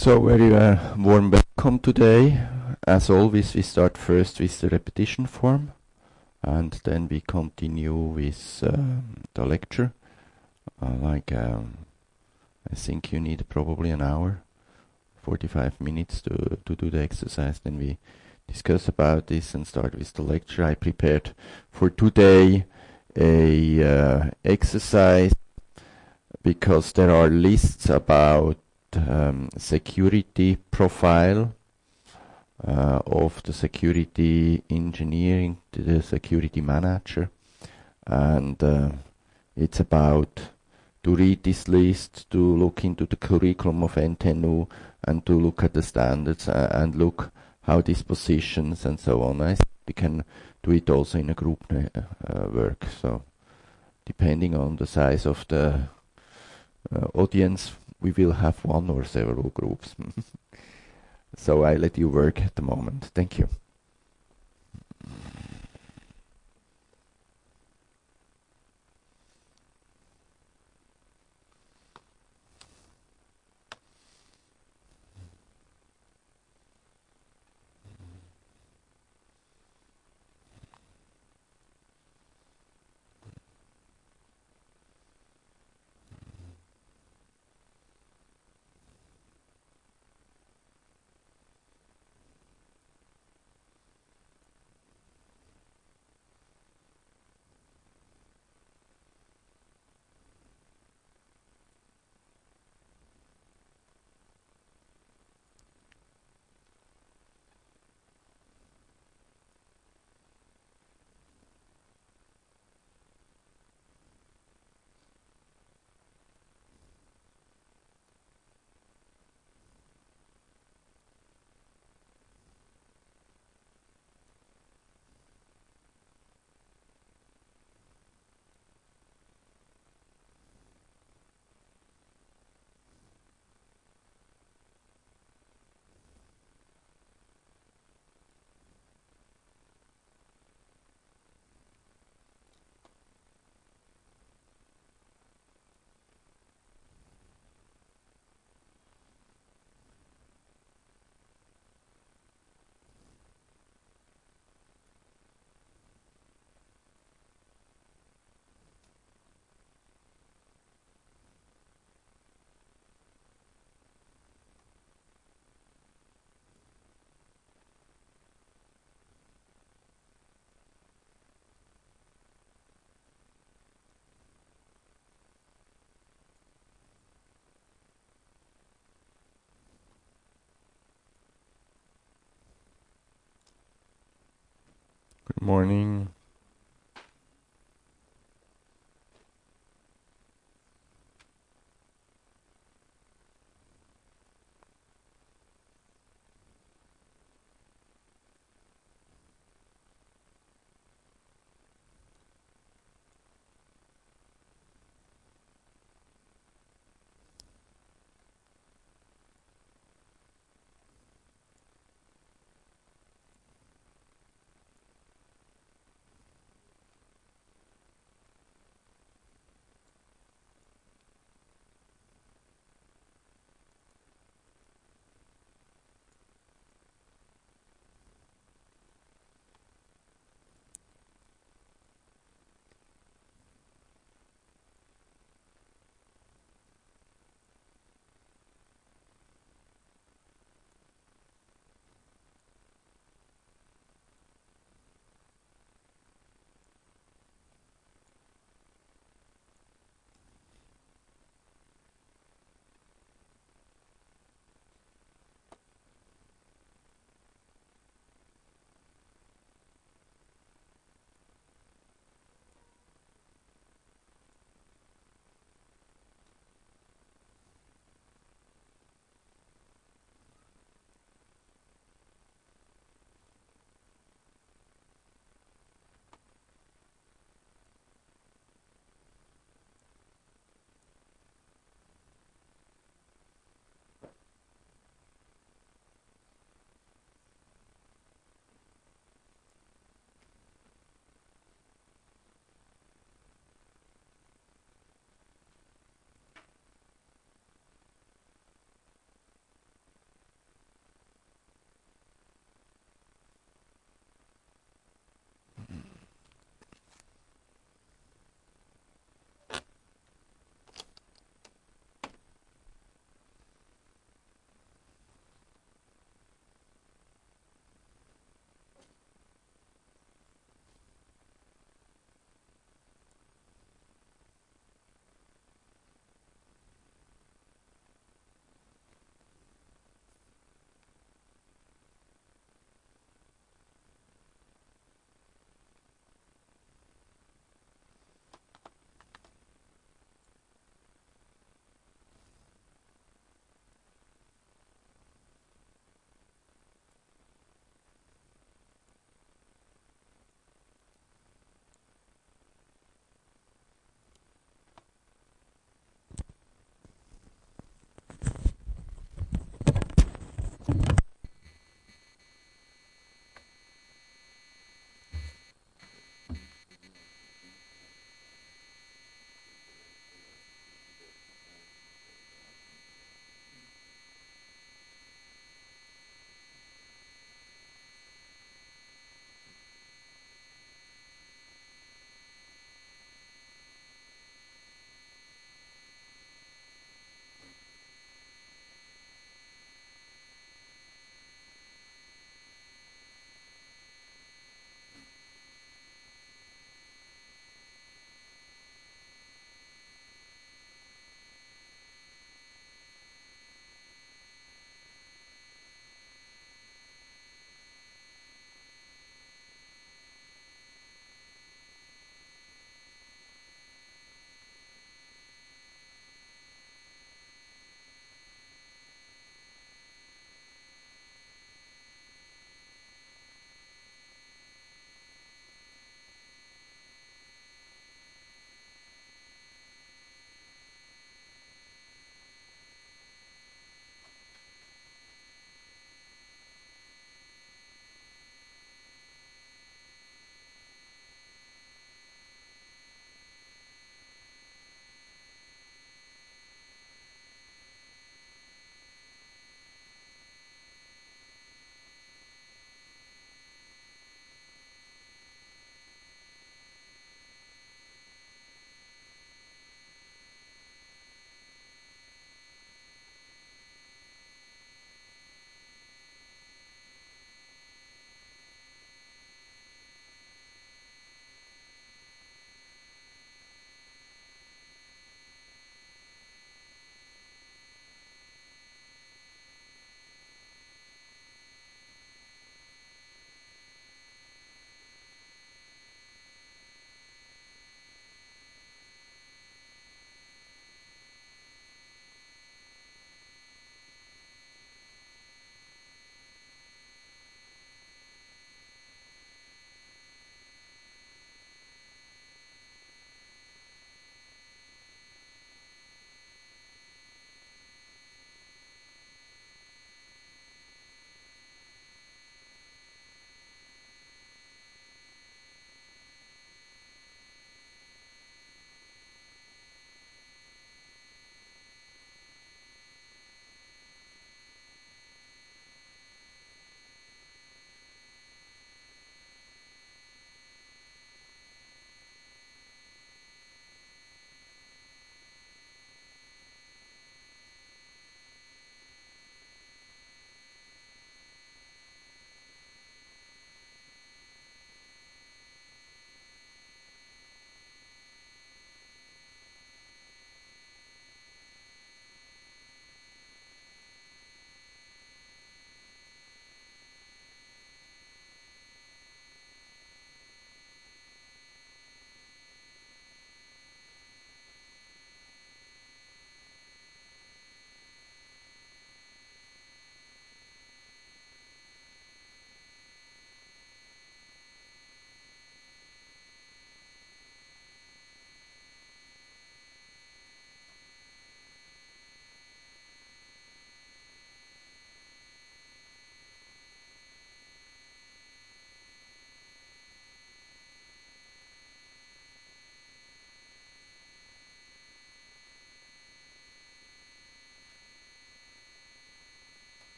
So very warm welcome today. As always, we start first with the repetition form, and then we continue with the lecture. I think you need probably an hour, 45 minutes to do the exercise. Then we discuss about this and start with the lecture. I prepared for today a exercise because there are lists about security profile of the security engineering, the security manager, and it's about to read this list, to look into the curriculum of NTNU, and to look at the standards and look how these positions and so on. I think we can do it also in a group work. So depending on the size of the audience, we will have one or several groups. So I let you work at the moment. Thank you. Good morning.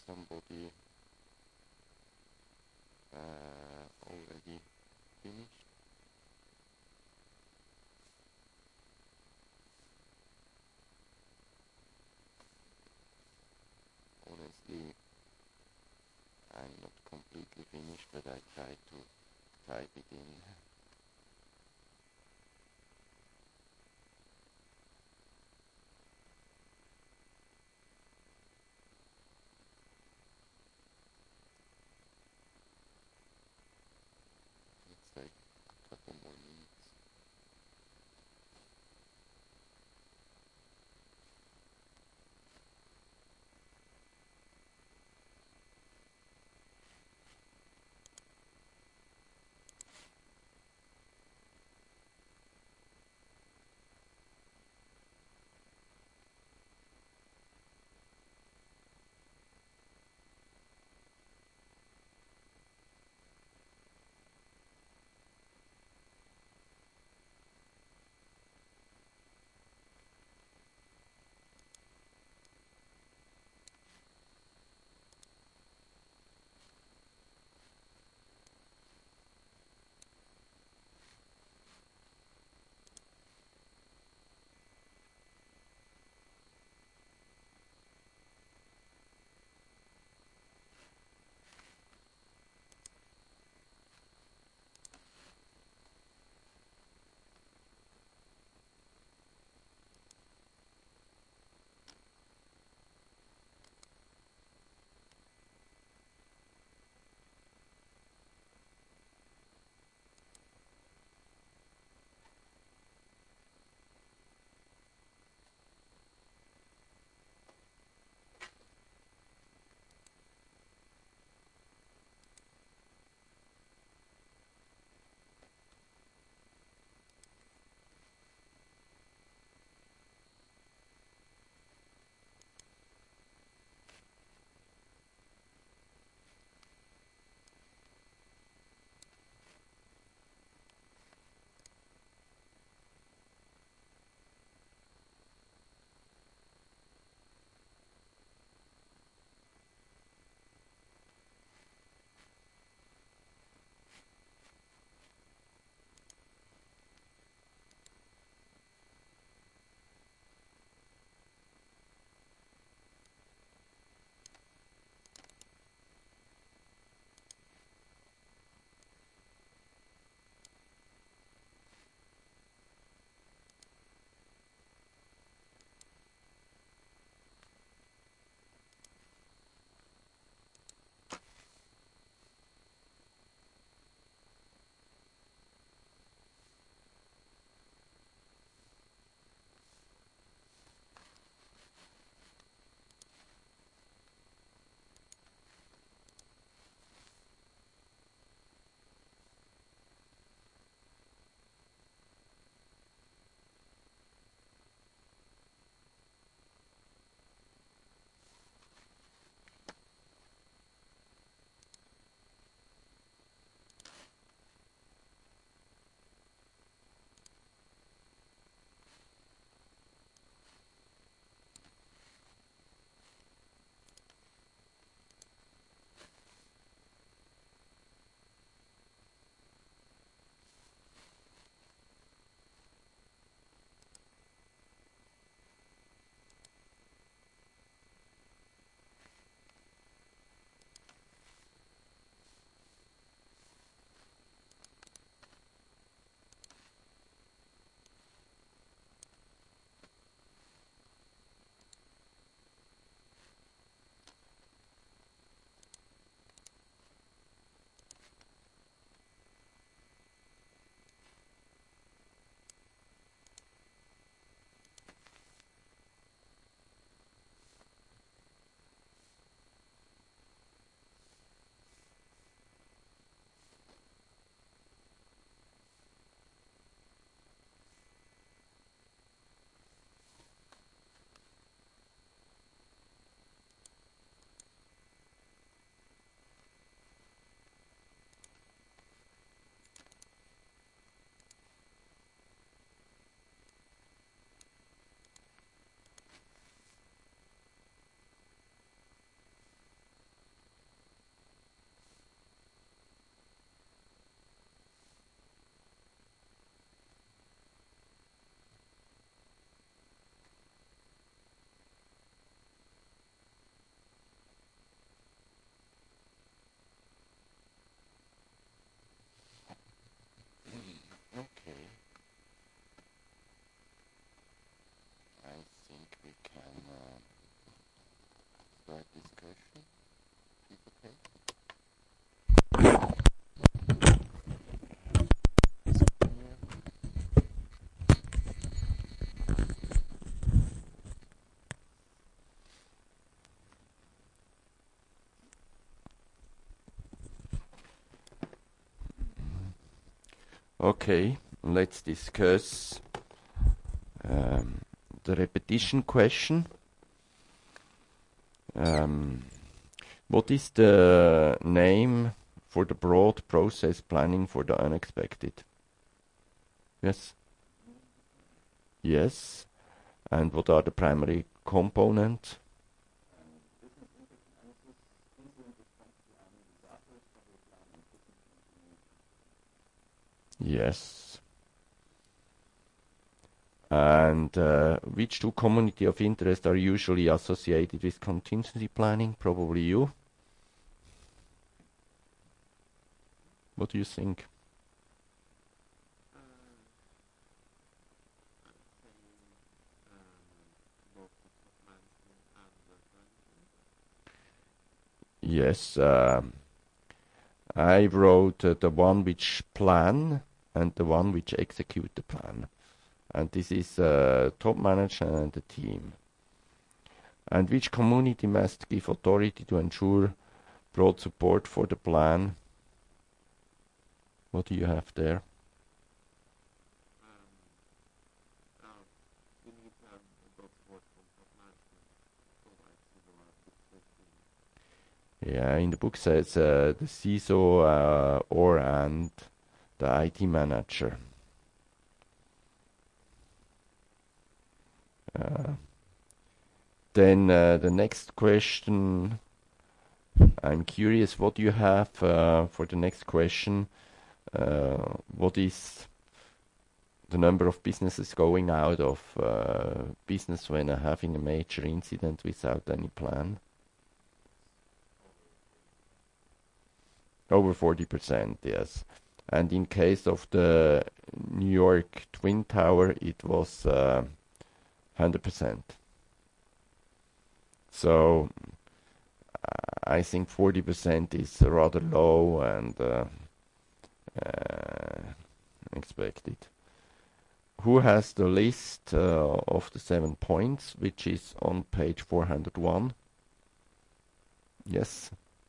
somebody already finished? Honestly, I'm not completely finished, but I try to type it in. Let's take a couple more minutes. Okay, let's discuss the repetition question. What is the name for the broad process planning for the unexpected? Yes? Yes. And what are the primary components? Yes. And which two community of interest are usually associated with contingency planning? Probably you. What do you think? Yes, I wrote the one which plan and the one which execute the plan. And this is top manager and the team. And which community must give authority to ensure broad support for the plan? What do you have there? Yeah, in the book says the CISO or and the IT manager. Then the next question, I'm curious what you have for the next question. What is the number of businesses going out of business when having a major incident without any plan? Over 40%, yes. And in case of the New York Twin Tower, it was 100%. So I think 40% is rather low and expected. Who has the list of the 7 points, which is on page 401? Yes.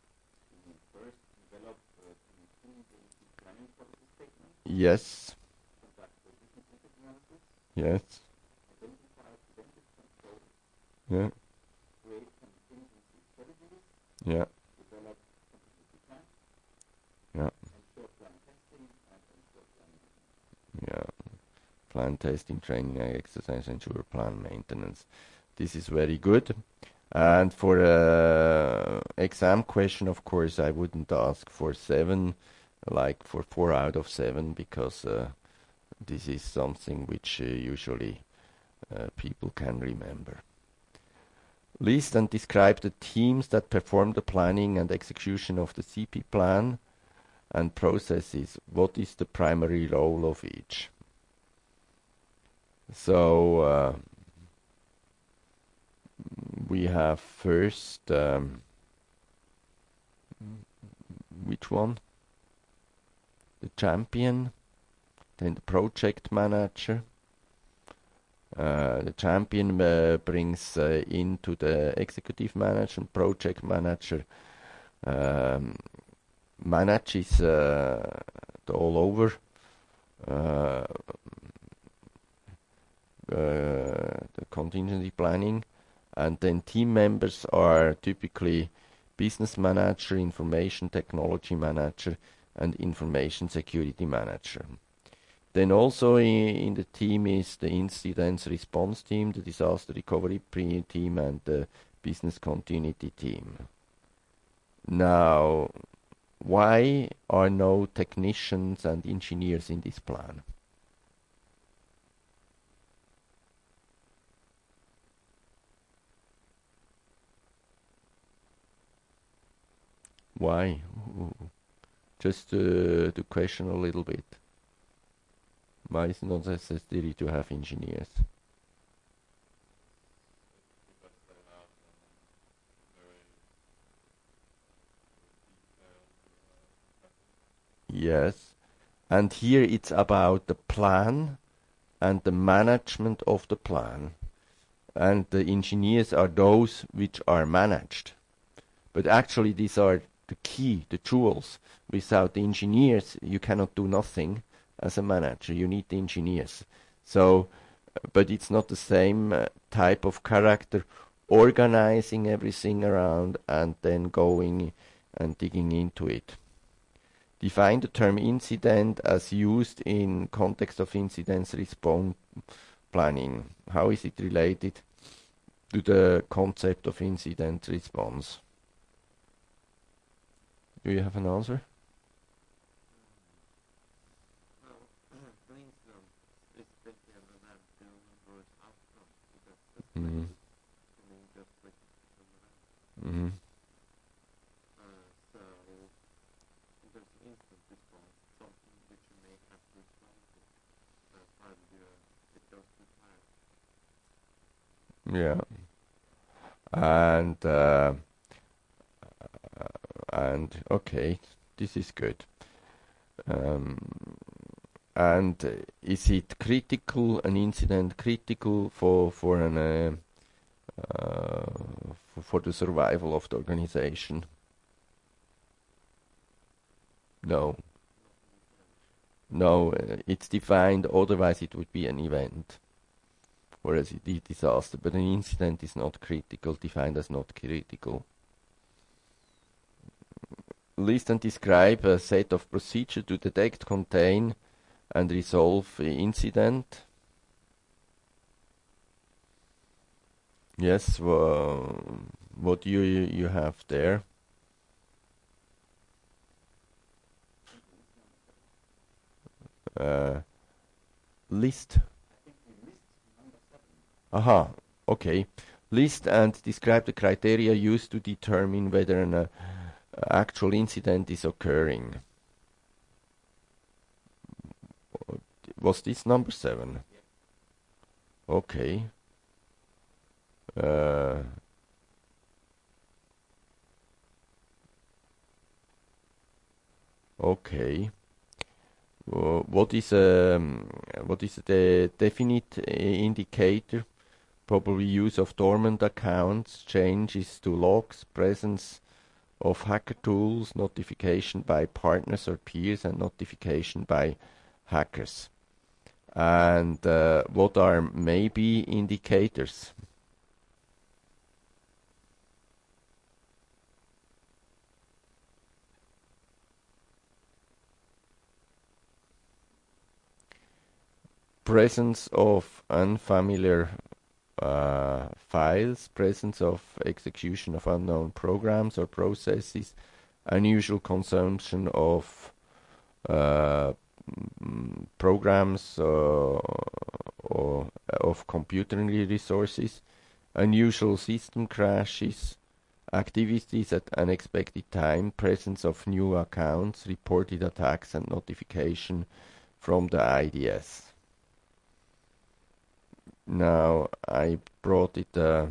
Yes. Yes. Yeah. Yeah. Yeah. Yeah. Plan testing, training, exercise, ensure plan maintenance. This is very good. And for exam question, of course, I wouldn't ask for 7, like for 4 out of 7, because this is something which usually people can remember. List and describe the teams that perform the planning and execution of the CP plan and processes. What is the primary role of each? So we have first, which one? The champion, then the project manager. The champion brings into the executive manager and project manager manages the all over the contingency planning, and then team members are typically business manager, information technology manager, and information security manager. Then also in the team is the incident response team, the disaster recovery team, and the business continuity team. Now, why are no technicians and engineers in this plan? Why? Just to question a little bit. Why is it not necessary to have engineers? Yes. And here it's about the plan and the management of the plan. And the engineers are those which are managed. But actually these are the key, the jewels. Without the engineers you cannot do nothing. as a manager. You need the engineers. So, but it's not the same type of character organizing everything around and then going and digging into it. Define the term incident as used in context of incident response planning. How is it related to the concept of incident response? Do you have an answer? Mm-hmm. Mm-hmm. Yeah. And okay, this is good. Um, and is it critical, an incident critical for an for the survival of the organization? No. No, it's defined, otherwise it would be an event, whereas it is disaster. But an incident is not critical, defined as not critical. List and describe a set of procedures to detect, contain, and resolve incident. Yes, what do you have there? List. Aha, okay. List and describe the criteria used to determine whether an actual incident is occurring. Was this number 7? Okay. Okay. What is the definite indicator? Probably use of dormant accounts, changes to logs, presence of hacker tools, notification by partners or peers, and notification by hackers. And what are maybe indicators? Presence of unfamiliar files, presence of execution of unknown programs or processes, unusual consumption of programs or of computing resources, unusual system crashes, activities at unexpected time, presence of new accounts, reported attacks, and notification from the IDS. Now I brought it a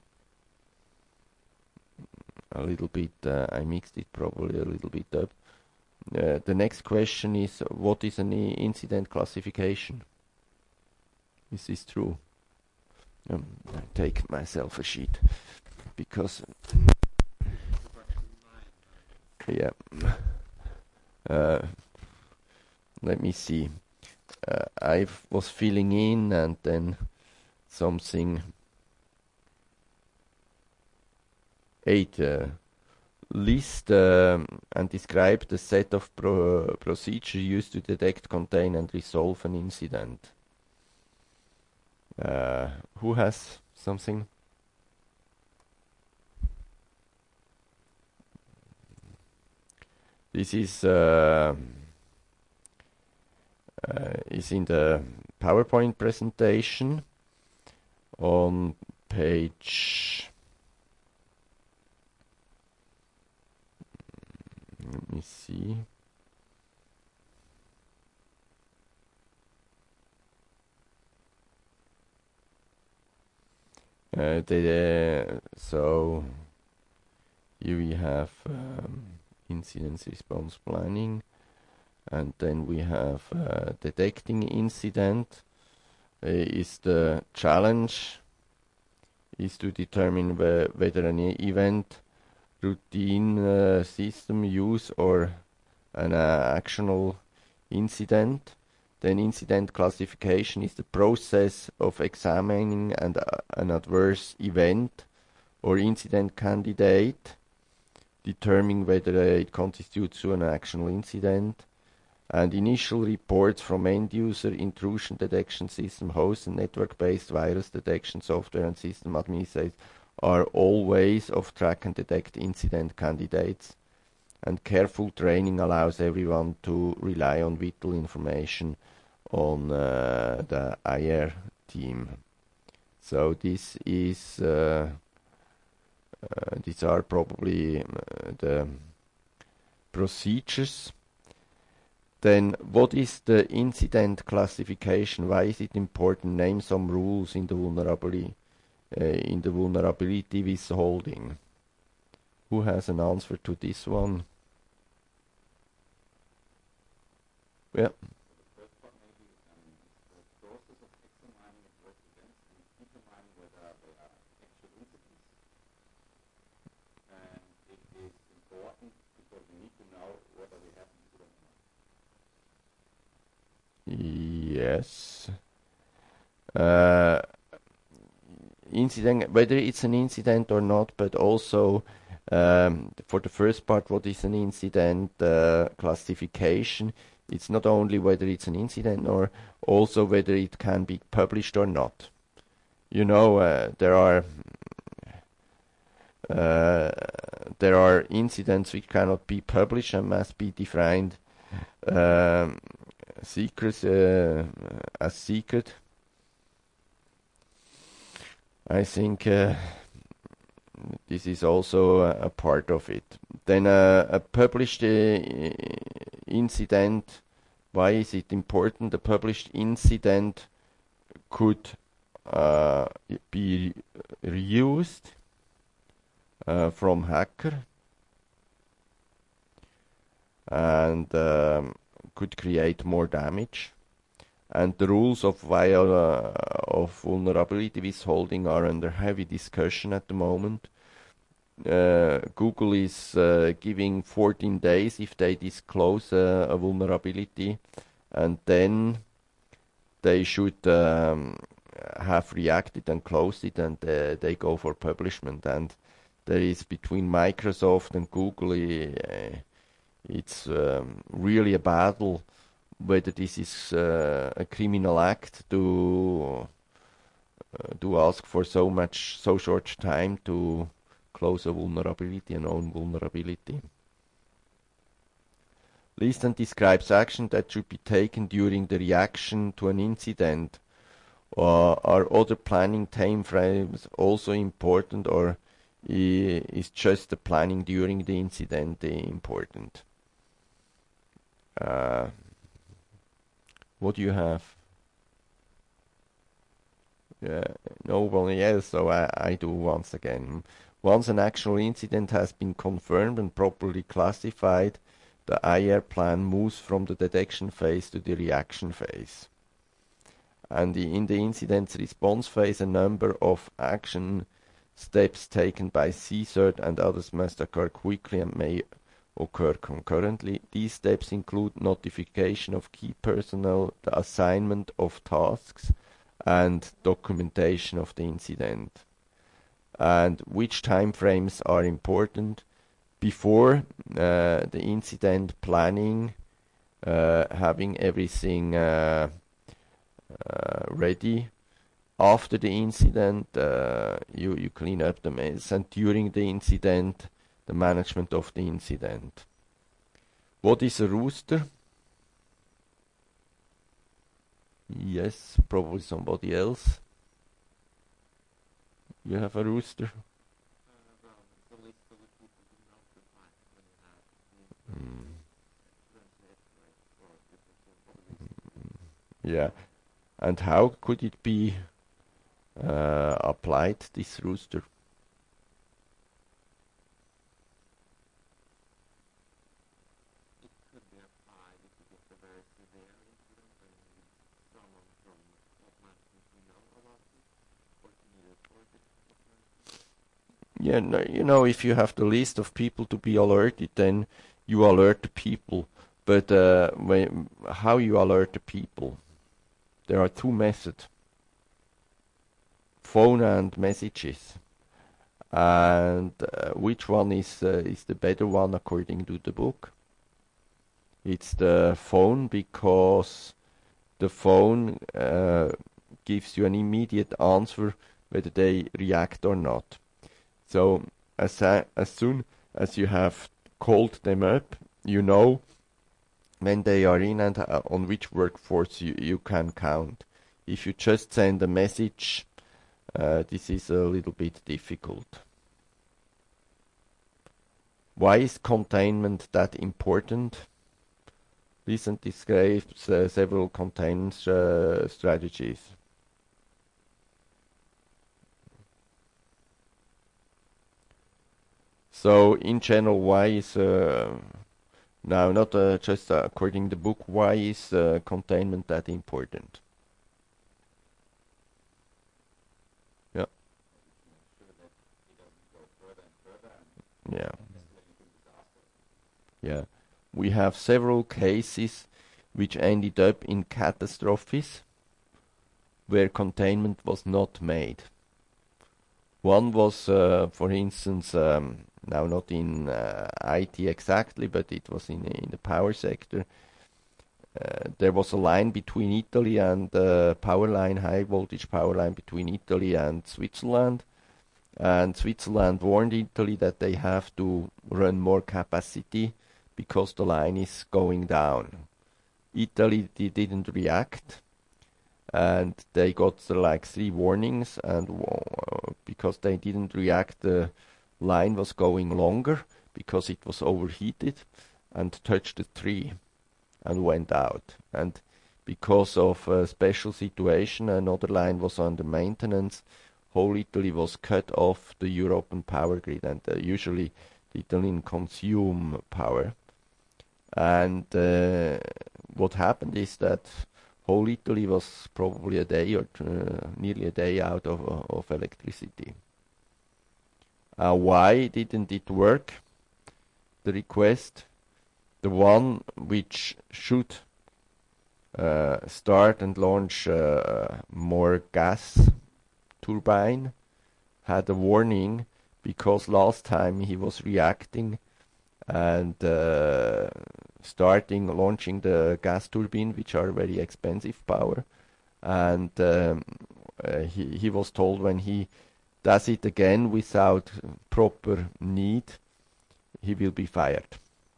little bit, I mixed it probably a little bit up. The next question is, what is an incident classification? Is this true? I take myself a sheet because yeah. Let me see. I was filling in and then something 8. List and describe the set of procedures used to detect, contain, and resolve an incident. Who has something? This is in the PowerPoint presentation on page. Let me see. So here we have incident response planning, and then we have detecting incident. Is the challenge is to determine whether an event, routine, system use, or an actionable incident. Then incident classification is the process of examining an adverse event or incident candidate, determining whether it constitutes to an actionable incident. And initial reports from end-user intrusion detection system hosts and network-based virus detection software and system administrators are all ways of track and detect incident candidates. And careful training allows everyone to rely on vital information on the IR team. So this is these are probably the procedures. Then what is the incident classification? Why is it important? Name some rules in the vulnerability withholding. Who has an answer to this one? Yeah. Yes. Incident, whether it's an incident or not, but also for the first part, what is an incident classification? It's not only whether it's an incident, or also whether it can be published or not. You know, there are incidents which cannot be published and must be defined as secret. I think this is also a part of it. Then a published incident, why is it important? A published incident could be reused from hacker and could create more damage. And the rules of vulnerability withholding are under heavy discussion at the moment. Google is giving 14 days if they disclose a vulnerability, and then they should have reacted and closed it, and they go for publishment. And there is between Microsoft and Google, it's really a battle whether this is a criminal act to ask for so short time to close a vulnerability, a known vulnerability. List and describes action that should be taken during the reaction to an incident. Are other planning time frames also important, or is just the planning during the incident important? What do you have? No one else, so I do once again. Once an actual incident has been confirmed and properly classified, the IR plan moves from the detection phase to the reaction phase. And in the incident response phase, a number of action steps taken by CSIRT and others must occur quickly and may occur concurrently. These steps include notification of key personnel, the assignment of tasks, and documentation of the incident. And which time frames are important? Before the incident planning, having everything ready. After the incident, you clean up the mess, and during the incident, the management of the incident. What is a rooster? Yes, probably somebody else. You have a rooster? Yeah. And how could it be applied, this rooster? Yeah, no, if you have the list of people to be alerted, then you alert the people But how you alert the people? There are two methods: phone and messages. And which one is the better one according to the book? It's the phone, because the phone gives you an immediate answer whether they react or not. So as soon as you have called them up, you know when they are in and on which workforce you can count. If you just send a message, this is a little bit difficult. Why is containment that important? Listen describes several containment strategies. So in general, why is now not just according to the book, why is containment that important? Yeah. Yeah. Yeah. We have several cases which ended up in catastrophes where containment was not made. One was, for instance, now not in IT exactly, but it was in the power sector. There was a line between Italy and power line, high voltage power line between Italy and Switzerland. And Switzerland warned Italy that they have to run more capacity because the line is going down. Italy didn't react, and they got like 3 warnings, and because they didn't react, the line was going longer because it was overheated and touched the tree and went out. And because of a special situation, another line was under maintenance. Whole Italy was cut off the European power grid, and usually the Italian consume power. And what happened is that whole Italy was probably a day or nearly a day out of electricity. Why didn't it work? The request, the one which should start and launch more gas turbine, had a warning because last time he was reacting and launching the gas turbine, which are very expensive power, and he was told when he does it again without proper need, he will be fired.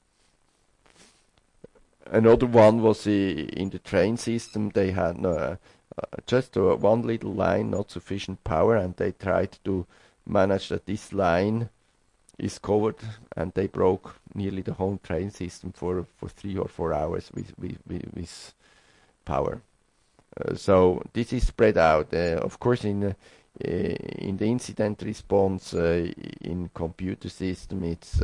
Another one was in the train system. They had just one little line, not sufficient power, and they tried to manage that this line is covered, and they broke nearly the whole train system for 3 or 4 hours with power. So this is spread out. Of course, in the incident response in computer system, it's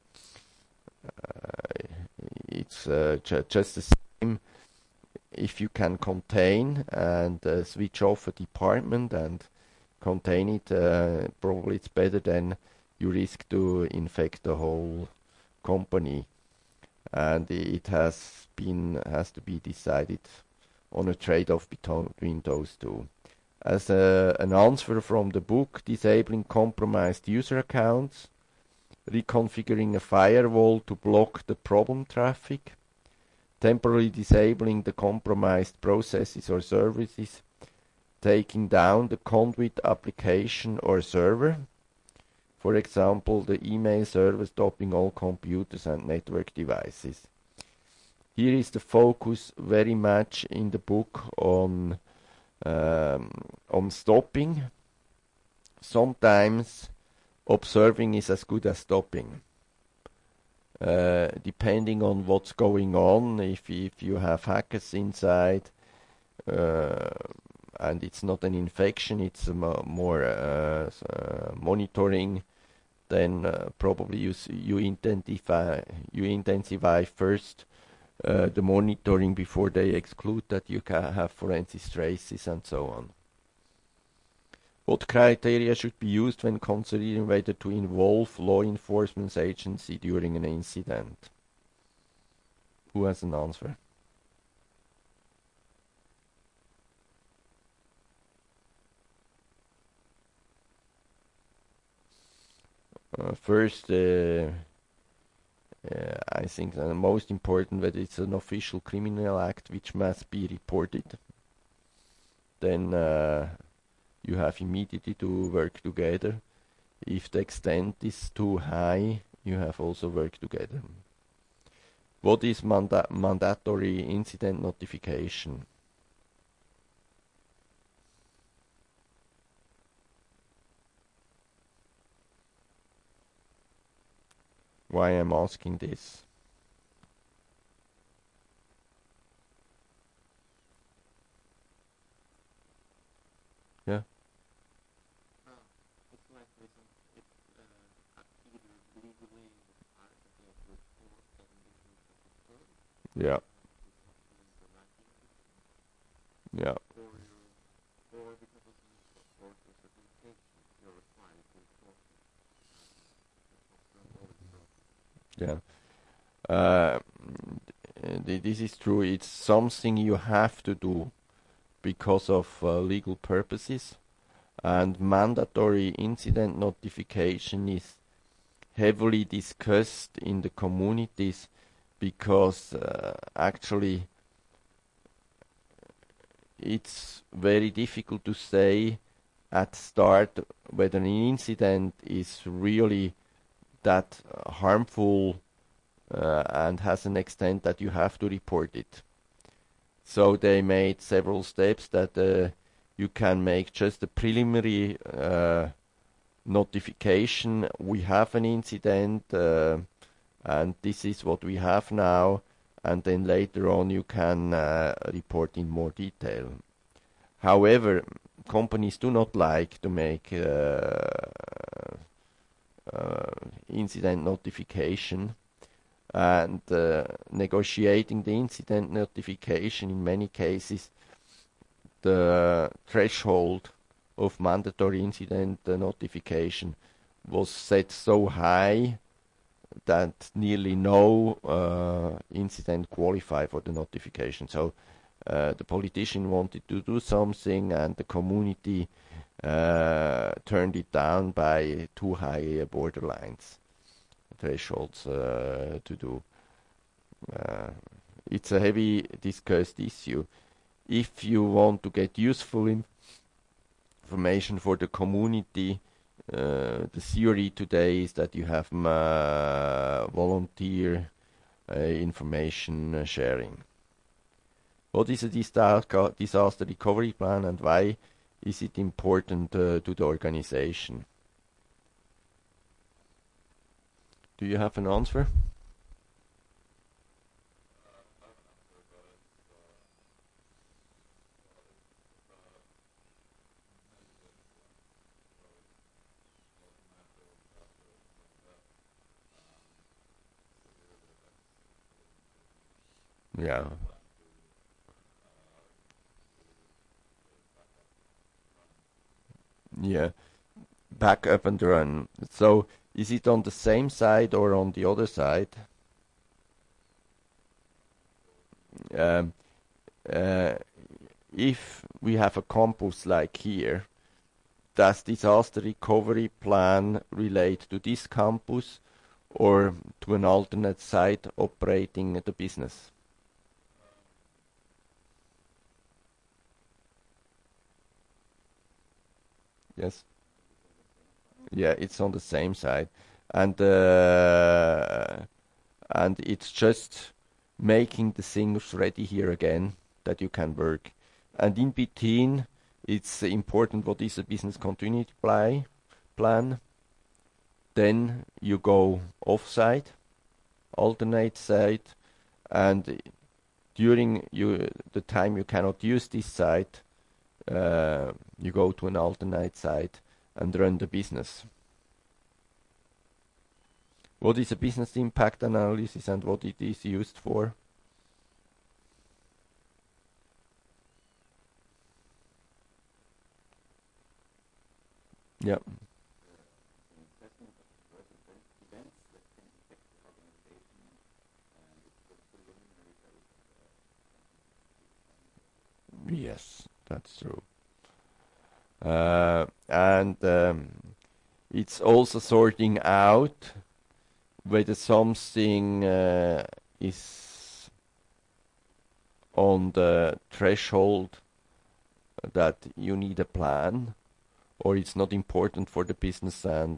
just the same. If you can contain and switch off a department and contain it, probably it's better than you risk to infect the whole company. And it has to be decided on a trade-off between those two. As an answer from the book, disabling compromised user accounts, reconfiguring a firewall to block the problem traffic, temporarily disabling the compromised processes or services, taking down the conduit application or server, for example, the email server, stopping all computers and network devices. Here is the focus very much in the book on stopping. Sometimes observing is as good as stopping. Depending on what's going on, if you have hackers inside, and it's not an infection, it's more monitoring, then probably you intensify first the monitoring before they exclude that you can have forensic traces and so on. What criteria should be used when considering whether to involve law enforcement agency during an incident? Who has an answer? First, I think the most important that it's an official criminal act which must be reported. Then you have immediately to work together. If the extent is too high, you have also work together. What is mandatory incident notification? Why I'm asking this? Yeah. Yeah. Yeah. Yeah. Uh, this is true. It's something you have to do because of legal purposes, and mandatory incident notification is heavily discussed in the communities because actually it's very difficult to say at start whether an incident is really that harmful and has an extent that you have to report it. So they made several steps that you can make just a preliminary notification. We have an incident and this is what we have now, and then later on you can report in more detail. However, companies do not like to make incident notification, and negotiating the incident notification in many cases, the threshold of mandatory incident notification was set so high that nearly no incident qualify for the notification. So the politician wanted to do something, and the community turned it down by too high borderlines, thresholds to do. It's a heavy discussed issue. If you want to get useful information for the community, the theory today is that you have volunteer information sharing. What is a disaster recovery plan, and why is it important to the organization? Do you have an answer? Yeah. Yeah. Back up and run. So is it on the same side or on the other side? Um, uh, if we have a campus like here, does disaster recovery plan relate to this campus or to an alternate site operating the business? Yes. Yeah, it's on the same side, and it's just making the things ready here again that you can work. And in between, it's important what is a business continuity plan. Then you go off-site, alternate site, and during the time you cannot use this site, you go to an alternate site and run the business. What is a business impact analysis and what it is used for? Yeah. Yes, that's true. And it's also sorting out whether something is on the threshold that you need a plan, or it's not important for the business and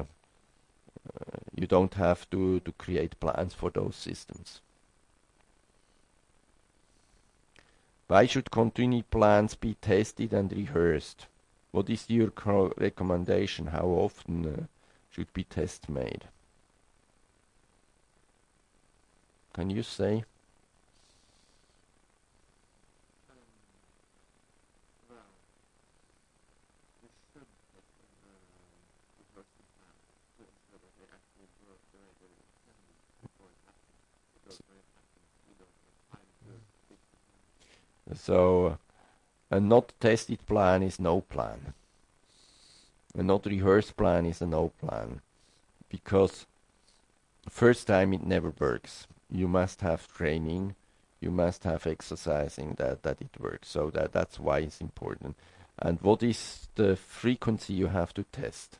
you don't have to create plans for those systems. Why should continuity plans be tested and rehearsed? What is your recommendation? How often should be tests made? Can you say? So a not tested plan is no plan. A not rehearsed plan is a no plan. Because first time it never works. You must have training, you must have exercising that it works. So that's why it's important. And what is the frequency you have to test?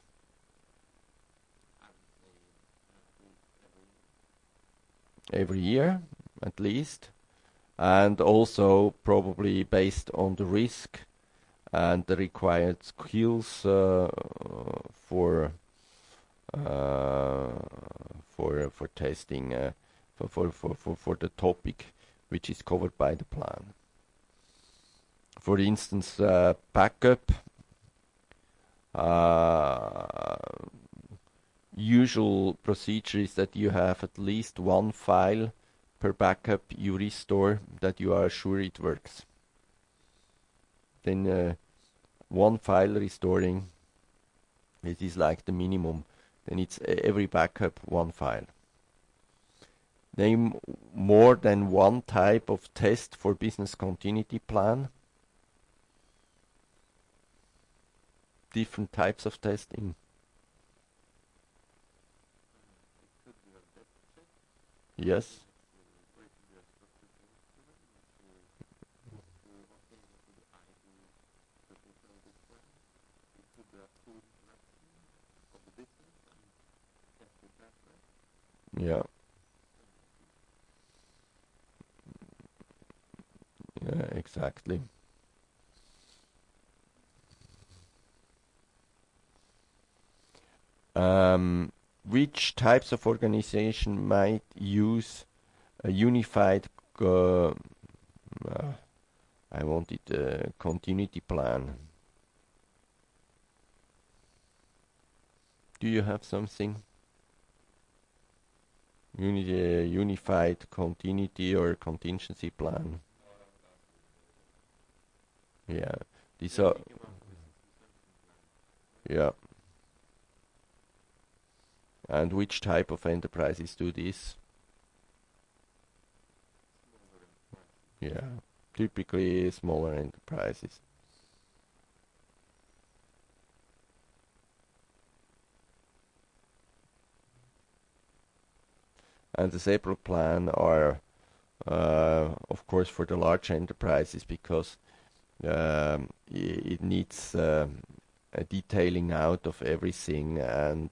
Every year, at least. And also probably based on the risk and the required skills for testing for the topic which is covered by the plan. For instance, backup. Usual procedure is that you have at least one file per backup you restore that you are sure it works. Then one file restoring, it is like the minimum. Then it's every backup one file. Name more than one type of test for business continuity plan. Different types of testing. Yes. Yeah. Yeah, exactly. Which types of organization might use a unified I wanted a continuity plan. Do you have something? Unified continuity or contingency plan? Yeah. These are. Yeah. And which type of enterprises do this? Yeah. Typically smaller enterprises. And the separate plan are, of course, for the large enterprises because it needs a detailing out of everything, and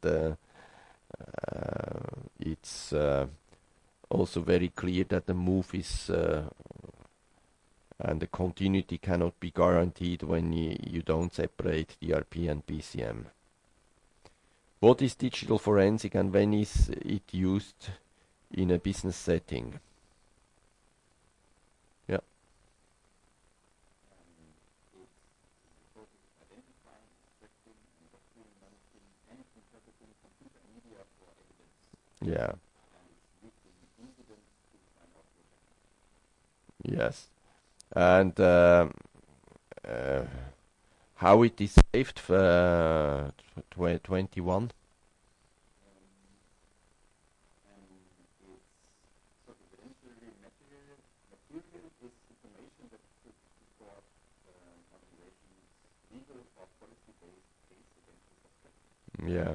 it's also very clear that the move is and the continuity cannot be guaranteed when you don't separate DRP and BCM. What is digital forensic and when is it used in a business setting? Yeah. Yeah. Yes. And how it is saved for 21? Yeah.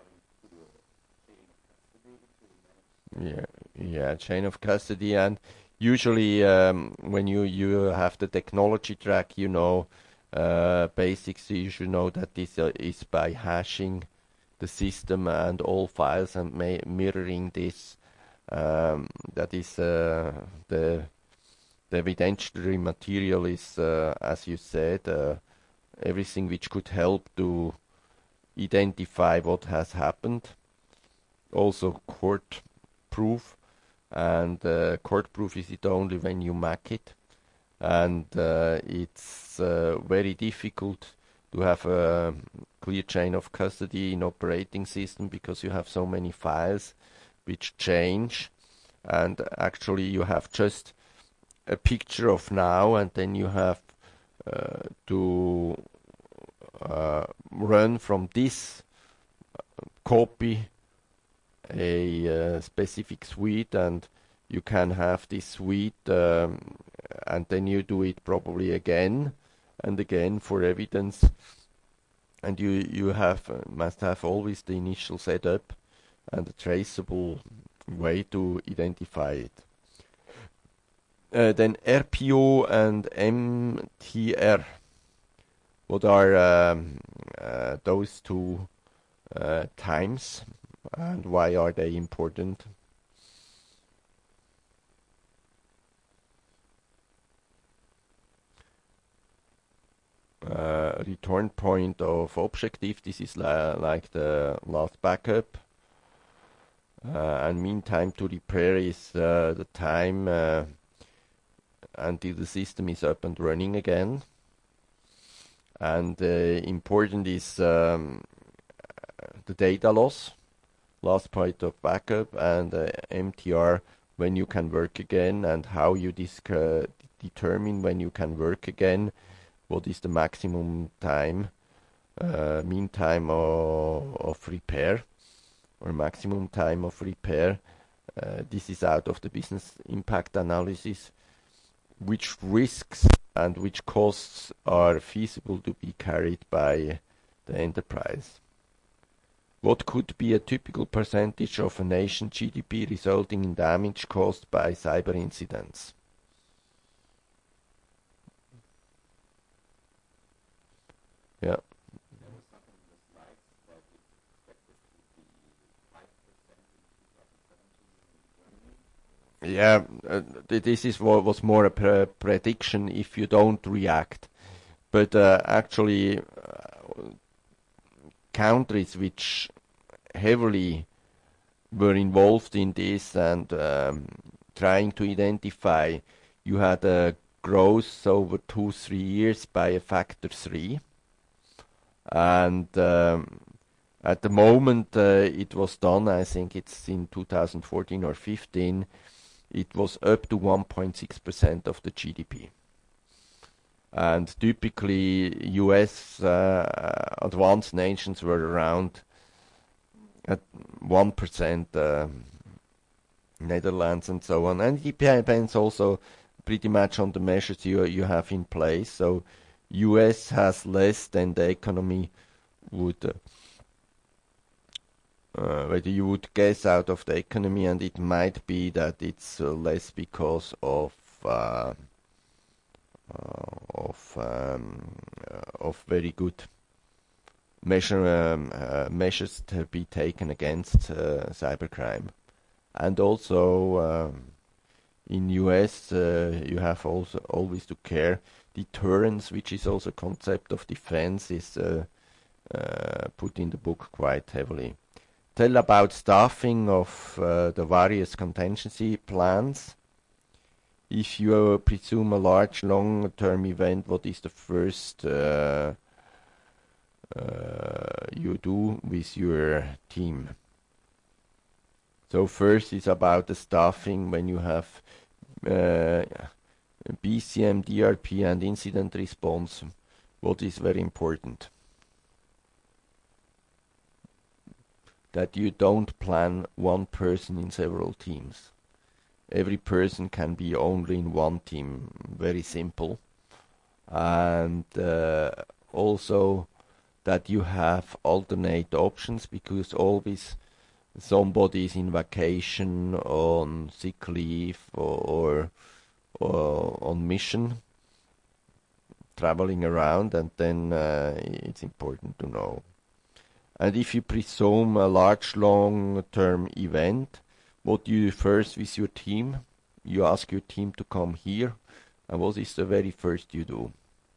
Yeah, yeah, chain of custody, and Usually, when you have the technology track, basics. You should know that this is by hashing the system and all files and mirroring this. That is the evidentiary material is, as you said, everything which could help to identify what has happened. Also court proof, and court proof is it only when you Mac it, and it's very difficult to have a clear chain of custody in operating system because you have so many files which change, and actually you have just a picture of now, and then you have to run from this copy a specific suite, and you can have this suite, and then you do it probably again and again for evidence, and you must have always the initial setup and a traceable way to identify it. Then RPO and MTR. What are those two times, and why are they important? Return point of objective. This is like the last backup. And mean time to repair is the time until the system is up and running again. And important is the data loss, last point of backup, and MTR, when you can work again, and how you determine when you can work again. What is the maximum time, mean time of repair, or maximum time of repair? This is out of the business impact analysis. Which risks and which costs are feasible to be carried by the enterprise? What could be a typical percentage of a nation's GDP resulting in damage caused by cyber incidents? Yeah. Yeah, this is what was more a prediction if you don't react. But actually, countries which heavily were involved in this and trying to identify, you had a growth over 2-3 years by a factor 3. And at the moment it was done, I think it's in 2014 or 15, it was up to 1.6% of the GDP. And typically US advanced nations were around at 1%, Netherlands and so on. And it depends also pretty much on the measures you have in place. So US has less than the economy would, whether you would guess out of the economy, and it might be that it's less because of very good measures to be taken against cybercrime. And also in US you have also always to care. Deterrence, which is also a concept of defense, is put in the book quite heavily. Tell about staffing of the various contingency plans. If you presume a large long-term event, what is the first you do with your team? So first is about the staffing. When you have BCM, DRP and incident response, what is very important? That you don't plan one person in several teams. Every person can be only in one team, very simple. And also that you have alternate options, because always somebody is in vacation, on sick leave, or on mission, traveling around, and then it's important to know. And if you presume a large long-term event, what do you do first with your team? You ask your team to come here, and what is the very first you do?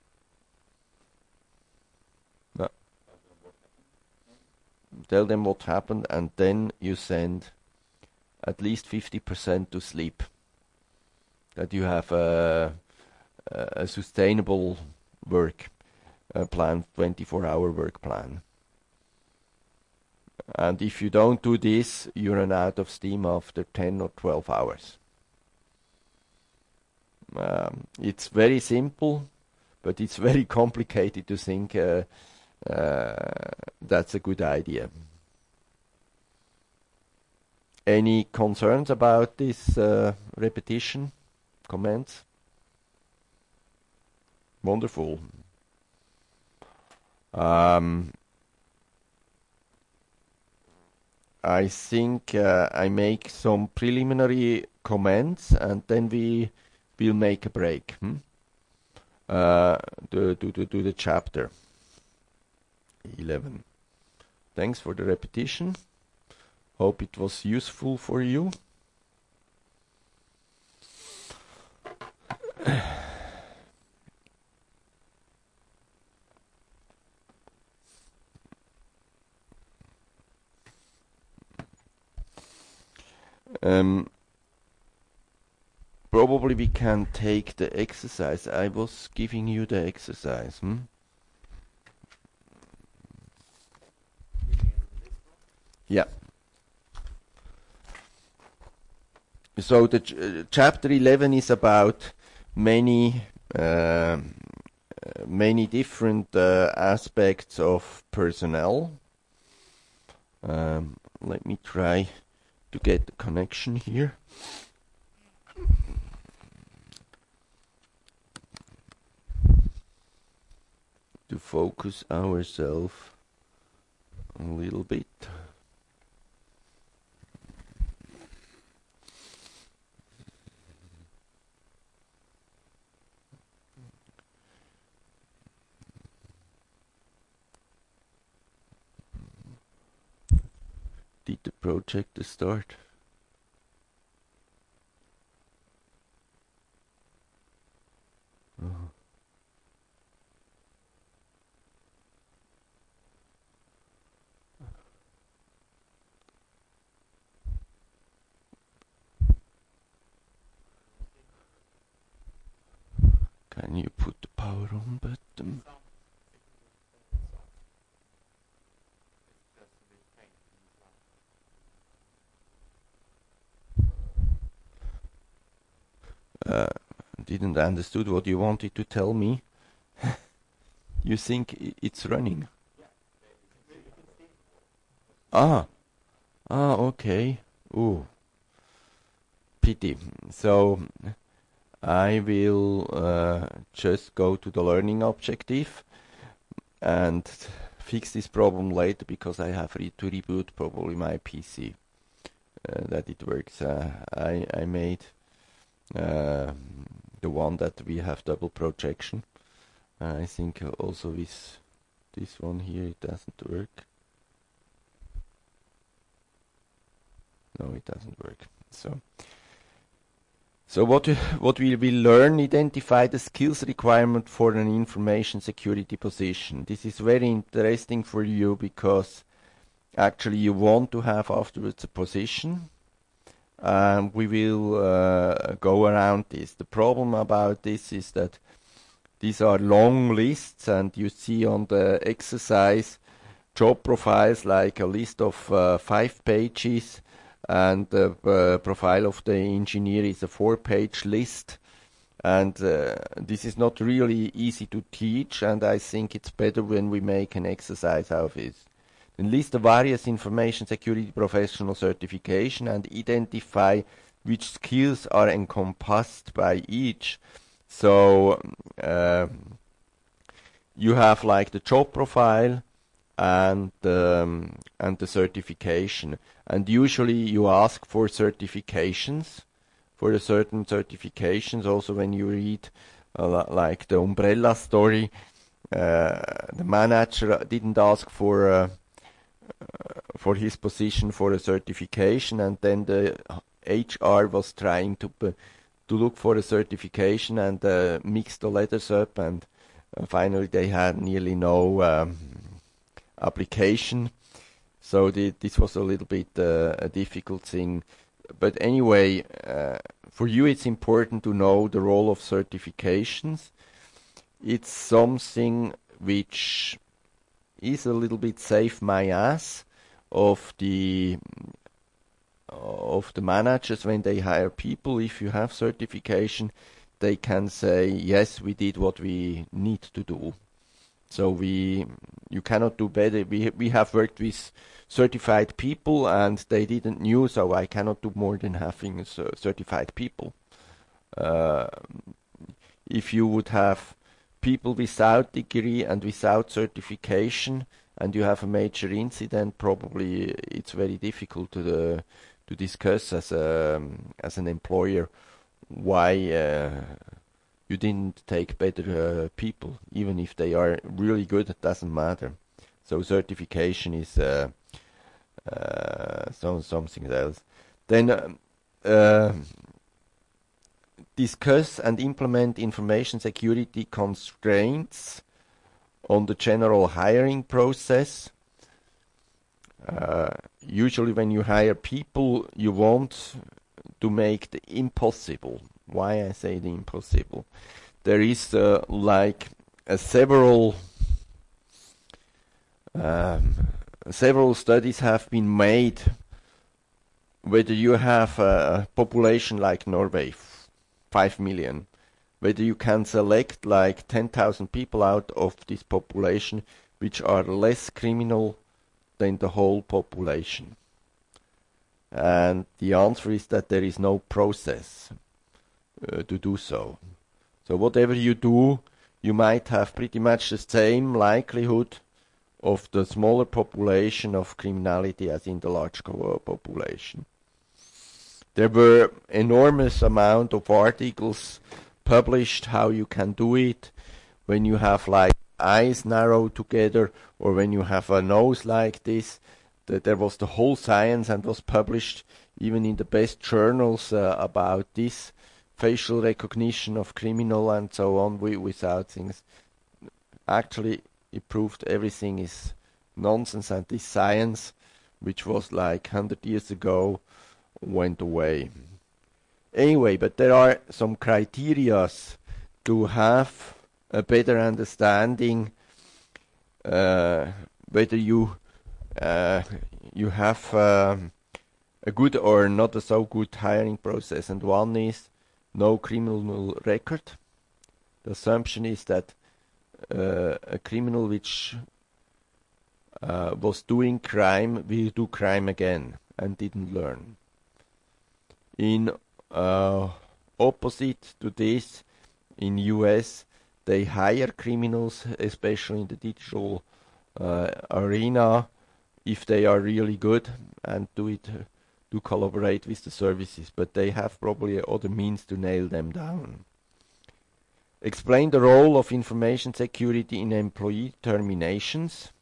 Tell them what happened, and then you send at least 50% to sleep. That you have a sustainable work plan, 24-hour work plan. And if you don't do this, you run out of steam after 10 or 12 hours. It's very simple, but it's very complicated to think that's a good idea. Any concerns about this repetition? Comments? Wonderful. I think I make some preliminary comments, and then we will make a break to the chapter 11. Thanks for the repetition. Hope it was useful for you. Probably we can take the exercise. I was giving you the exercise. Yeah. So the chapter 11 is about many different aspects of personnel. Let me try to get the connection here. To focus ourselves a little bit. Did the project start? Can you put the power on button? Didn't understood what you wanted to tell me. You think it's running? Okay. Ooh, pity. So I will just go to the learning objective and fix this problem later, because I have to reboot probably my PC that it works. I made the one that we have double projection. I think also with this one here it doesn't work. No, it doesn't work. So what we will learn: identify the skills requirement for an information security position. This is very interesting for you, because actually you want to have afterwards a position. We will go around this. The problem about this is that these are long lists, and you see on the exercise job profiles like a list of 5 pages, and the profile of the engineer is a 4-page list. And this is not really easy to teach, and I think it's better when we make an exercise out of it. Then list the various information security professional certification and identify which skills are encompassed by each. So you have like the job profile, and the certification. And usually you ask for certifications, for a certain certifications. Also, when you read like the umbrella story, the manager didn't ask for his position for a certification, and then the HR was trying to look for a certification and mix the letters up, and finally they had nearly no application. So this was a little bit a difficult thing. But anyway, for you it's important to know the role of certifications. It's something which is a little bit save my ass of the managers when they hire people. If you have certification, they can say, yes, we did what we need to do. So you cannot do better. We have worked with certified people and they didn't know, so I cannot do more than having certified people. If you would have people without degree and without certification and you have a major incident, probably it's very difficult to discuss as an employer why you didn't take better people. Even if they are really good, it doesn't matter. So certification is something else. Then discuss and implement information security constraints on the general hiring process. Usually when you hire people, you want to make the impossible. Why I say the impossible? There is several studies have been made whether you have a population like Norway, 5 million, whether you can select like 10,000 people out of this population which are less criminal than the whole population. And the answer is that there is no process to do so. So whatever you do, you might have pretty much the same likelihood of the smaller population of criminality as in the large population. There were enormous amount of articles published how you can do it when you have like eyes narrowed together or when you have a nose like this. There was the whole science and was published even in the best journals about this facial recognition of criminal and so on without things. Actually, it proved everything is nonsense, and this science, which was like 100 years ago, went away. Anyway, but there are some criteria to have a better understanding whether you have a good or not a so good hiring process. And one is no criminal record. The assumption is that a criminal which was doing crime will do crime again and didn't learn. In opposite to this, in US, they hire criminals, especially in the digital arena, if they are really good and do collaborate with the services, but they have probably other means to nail them down. Explain the role of information security in employee terminations.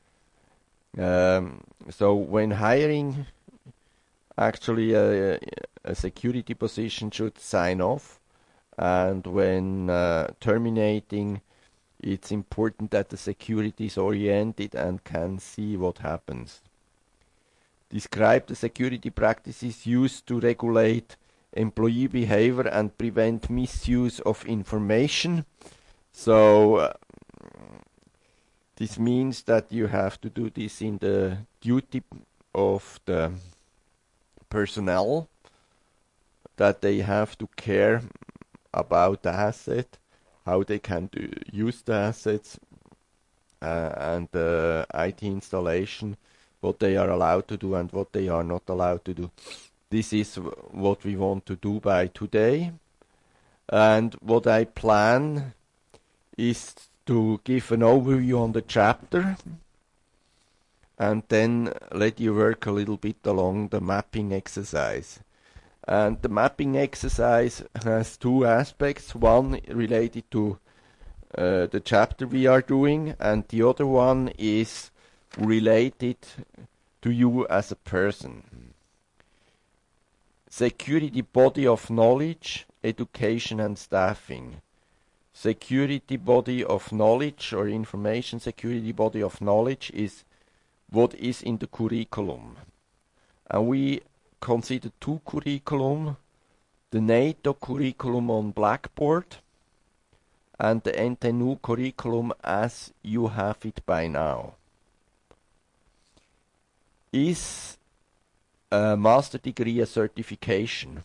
So when hiring, actually a security position should sign off, and when terminating, it's important that the security is oriented and can see what happens. Describe the security practices used to regulate employee behavior and prevent misuse of information. So this means that you have to do this in the duty of the personnel, that they have to care about the asset, how they can use the assets, and the IT installation, what they are allowed to do and what they are not allowed to do. This is what we want to do by today. And what I plan is to give an overview on the chapter, and then let you work a little bit along the mapping exercise. And the mapping exercise has two aspects, one related to the chapter we are doing, and the other one is related to you as a person. Security body of knowledge, education and staffing. Security body of knowledge or information security body of knowledge is what is in the curriculum. And we consider two curriculum, the NATO curriculum on Blackboard and the NTNU curriculum as you have it by now. Is a master degree a certification?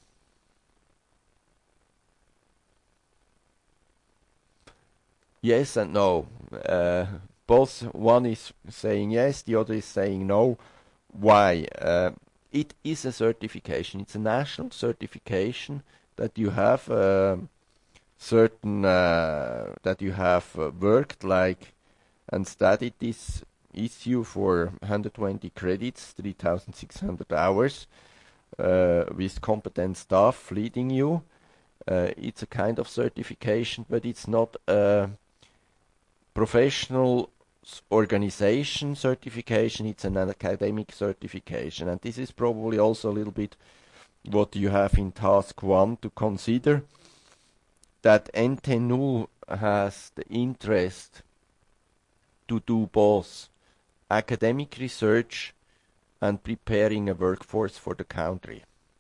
Yes and no. Both one is saying yes, the other is saying no. Why? It is a certification. It's a national certification that you have certain that you have worked like and studied this issue for 120 credits, 3,600 hours, with competent staff leading you. It's a kind of certification, but it's not a professional organization certification, it's an academic certification. And this is probably also a little bit what you have in task 1 to consider, that NTNU has the interest to do both academic research and preparing a workforce for the country.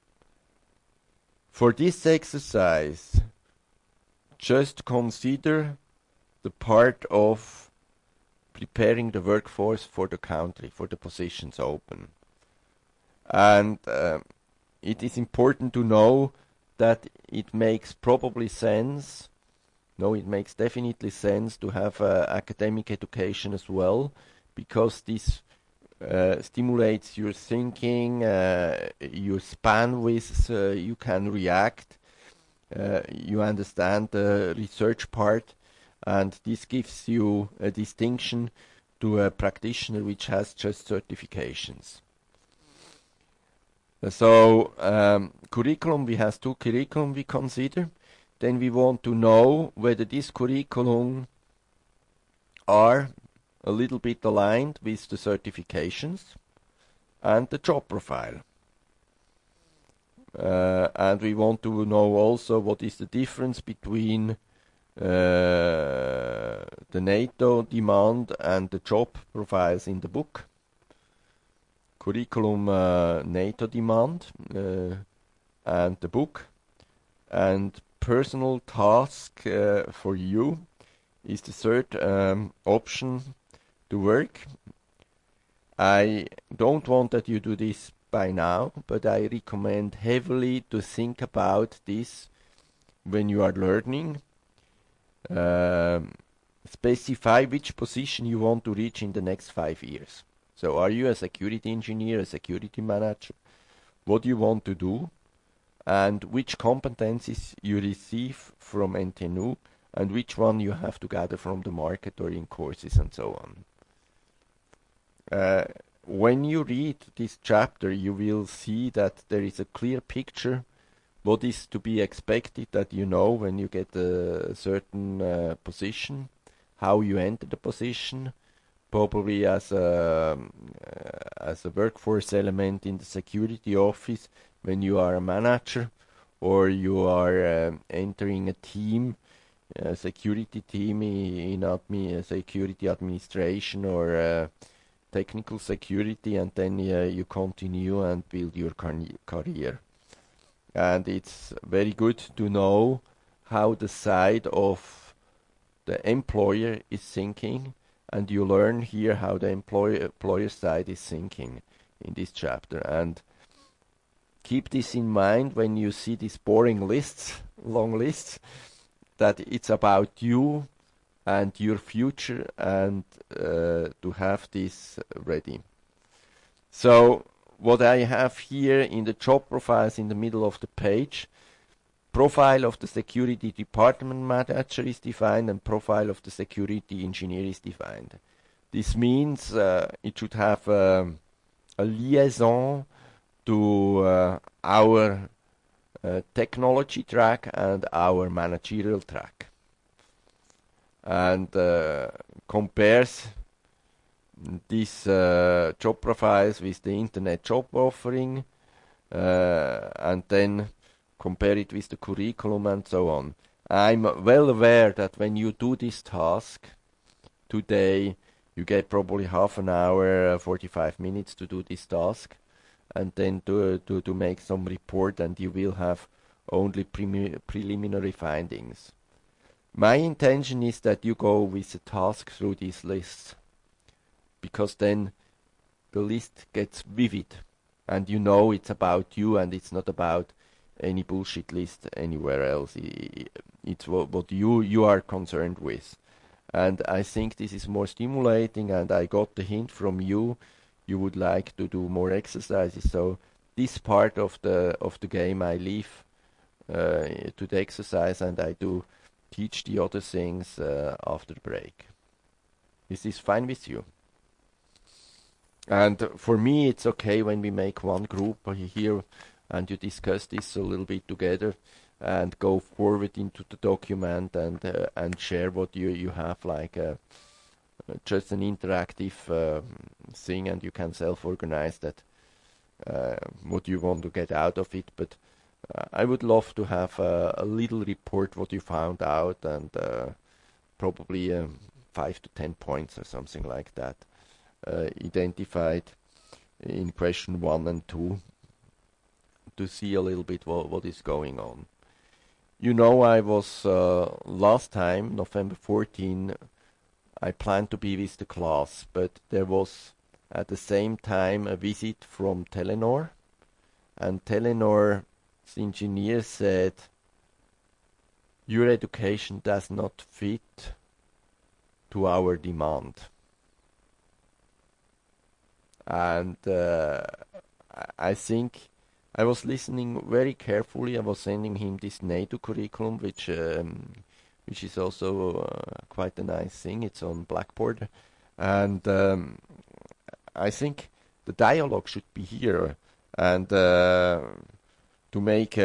For this exercise, just consider the part of preparing the workforce for the country, for the positions open. And it is important to know that it makes probably sense, it makes definitely sense to have academic education as well, because this stimulates your thinking, your span with, you can react, you understand the research part, and this gives you a distinction to a practitioner which has just certifications. So, curriculum, we have two curriculum we consider. Then we want to know whether this curriculum are a little bit aligned with the certifications and the job profile. And we want to know also what is the difference between the NATO demand and the job profiles in the book. Curriculum NATO demand and the book. And personal task for you is the third option to work. I don't want that you do this by now, but I recommend heavily to think about this when you are learning. Specify which position you want to reach in the next 5 years. So are you a security engineer, a security manager? What do you want to do? And which competencies you receive from NTNU, and which one you have to gather from the market or in courses and so on. When you read this chapter, you will see that there is a clear picture what is to be expected, that you know when you get a certain position, how you enter the position, probably as a workforce element in the security office when you are a manager, or you are entering a team, a security team in security administration or technical security, and then you continue and build your career. And it's very good to know how the side of the employer is thinking, and you learn here how the employer side is thinking in this chapter. And keep this in mind when you see these boring lists, long lists, that it's about you and your future, and to have this ready. So what I have here in the job profiles in the middle of the page, profile of the security department manager is defined and profile of the security engineer is defined. This means it should have a liaison to our technology track and our managerial track, and compares these job profiles with the internet job offering, and then compare it with the curriculum and so on. I'm well aware that when you do this task today, you get probably half an hour, 45 minutes to do this task, and then to make some report, and you will have only preliminary findings. My intention is that you go with the task through these lists, because then the list gets vivid, and you know it's about you and it's not about any bullshit list anywhere else. It's what you are concerned with. And I think this is more stimulating, and I got the hint from you. You would like to do more exercises, so this part of the game I leave to the exercise, and I do teach the other things after the break. Is this fine with you? And for me, it's okay when we make one group here and you discuss this a little bit together and go forward into the document and share what you have, like just an interactive thing, and you can self-organize that what you want to get out of it. But I would love to have a little report what you found out, and probably 5 to 10 points or something like that identified in question 1 and 2 to see a little bit what is going on. You know, I was last time, November 14, I planned to be with the class, but there was at the same time a visit from Telenor, and Telenor's engineer said, your education does not fit to our demand. And I think I was listening very carefully. I was sending him this NATO curriculum, which is also quite a nice thing. It's on Blackboard, and I think the dialogue should be here, and to make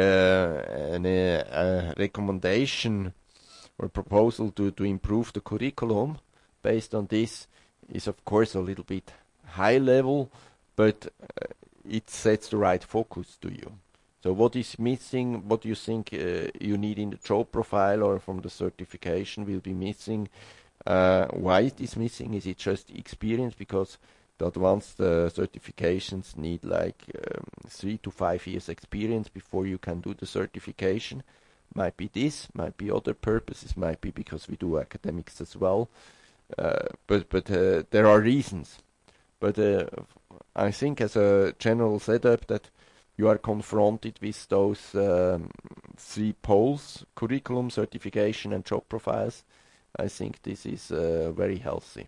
a recommendation or proposal to improve the curriculum based on this is of course a little bit high level, but it sets the right focus to you. So what is missing, what you think you need in the job profile or from the certification will be missing. Why it is missing? Is it just experience? Because the advanced certifications need like 3 to 5 years experience before you can do the certification. Might be this, might be other purposes, might be because we do academics as well. But there are reasons. But I think as a general setup that you are confronted with those 3 poles: curriculum, certification, and job profiles. I think this is very healthy.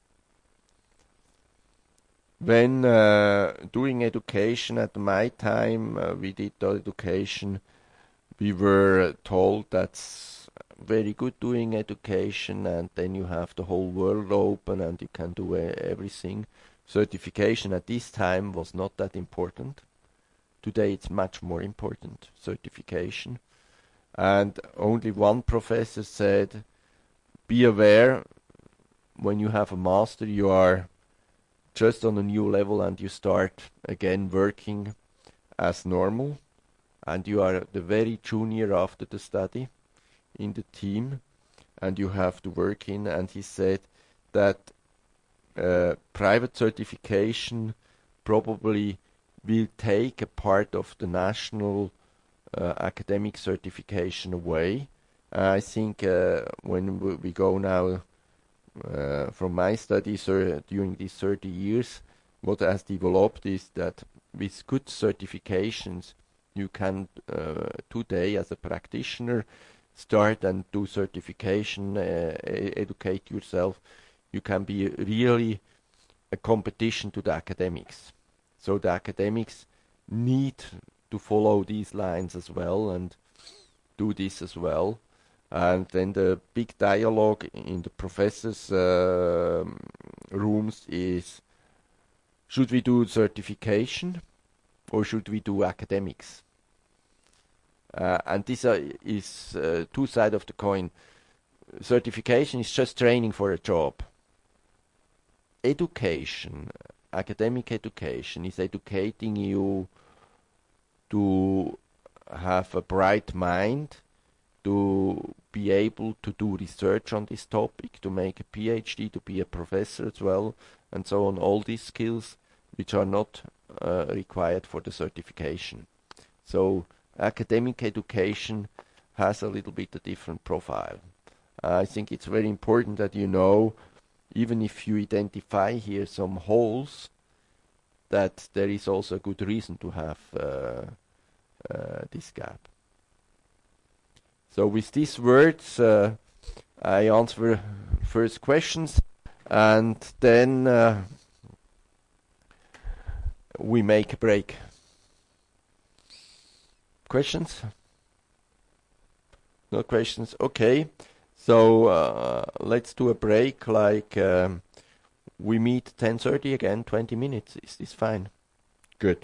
When doing education at my time, we did the education, we were told that's very good doing education, and then you have the whole world open and you can do everything. Certification at this time was not that important. Today it's much more important, certification. And only one professor said, be aware, when you have a master, you are just on a new level and you start again working as normal. And you are the very junior after the study in the team, and you have to work in. And he said that private certification probably will take a part of the national academic certification away. I think when we go now from my studies during these 30 years, what has developed is that with good certifications you can today as a practitioner start and do certification, educate yourself. You can be really a competition to the academics. So the academics need to follow these lines as well and do this as well. And then the big dialogue in the professors' rooms is, should we do certification or should we do academics? And this is two sides of the coin. Certification is just training for a job. Education, academic education, is educating you to have a bright mind, to be able to do research on this topic, to make a PhD, to be a professor as well, and so on. All these skills which are not required for the certification. So academic education has a little bit a different profile. I think it's very important that you know, even if you identify here some holes, that there is also a good reason to have this gap. So with these words, I answer first questions, and then we make a break. Questions? No questions? Okay. So let's do a break, like we meet 10:30 again, 20 minutes. Is this fine? Good.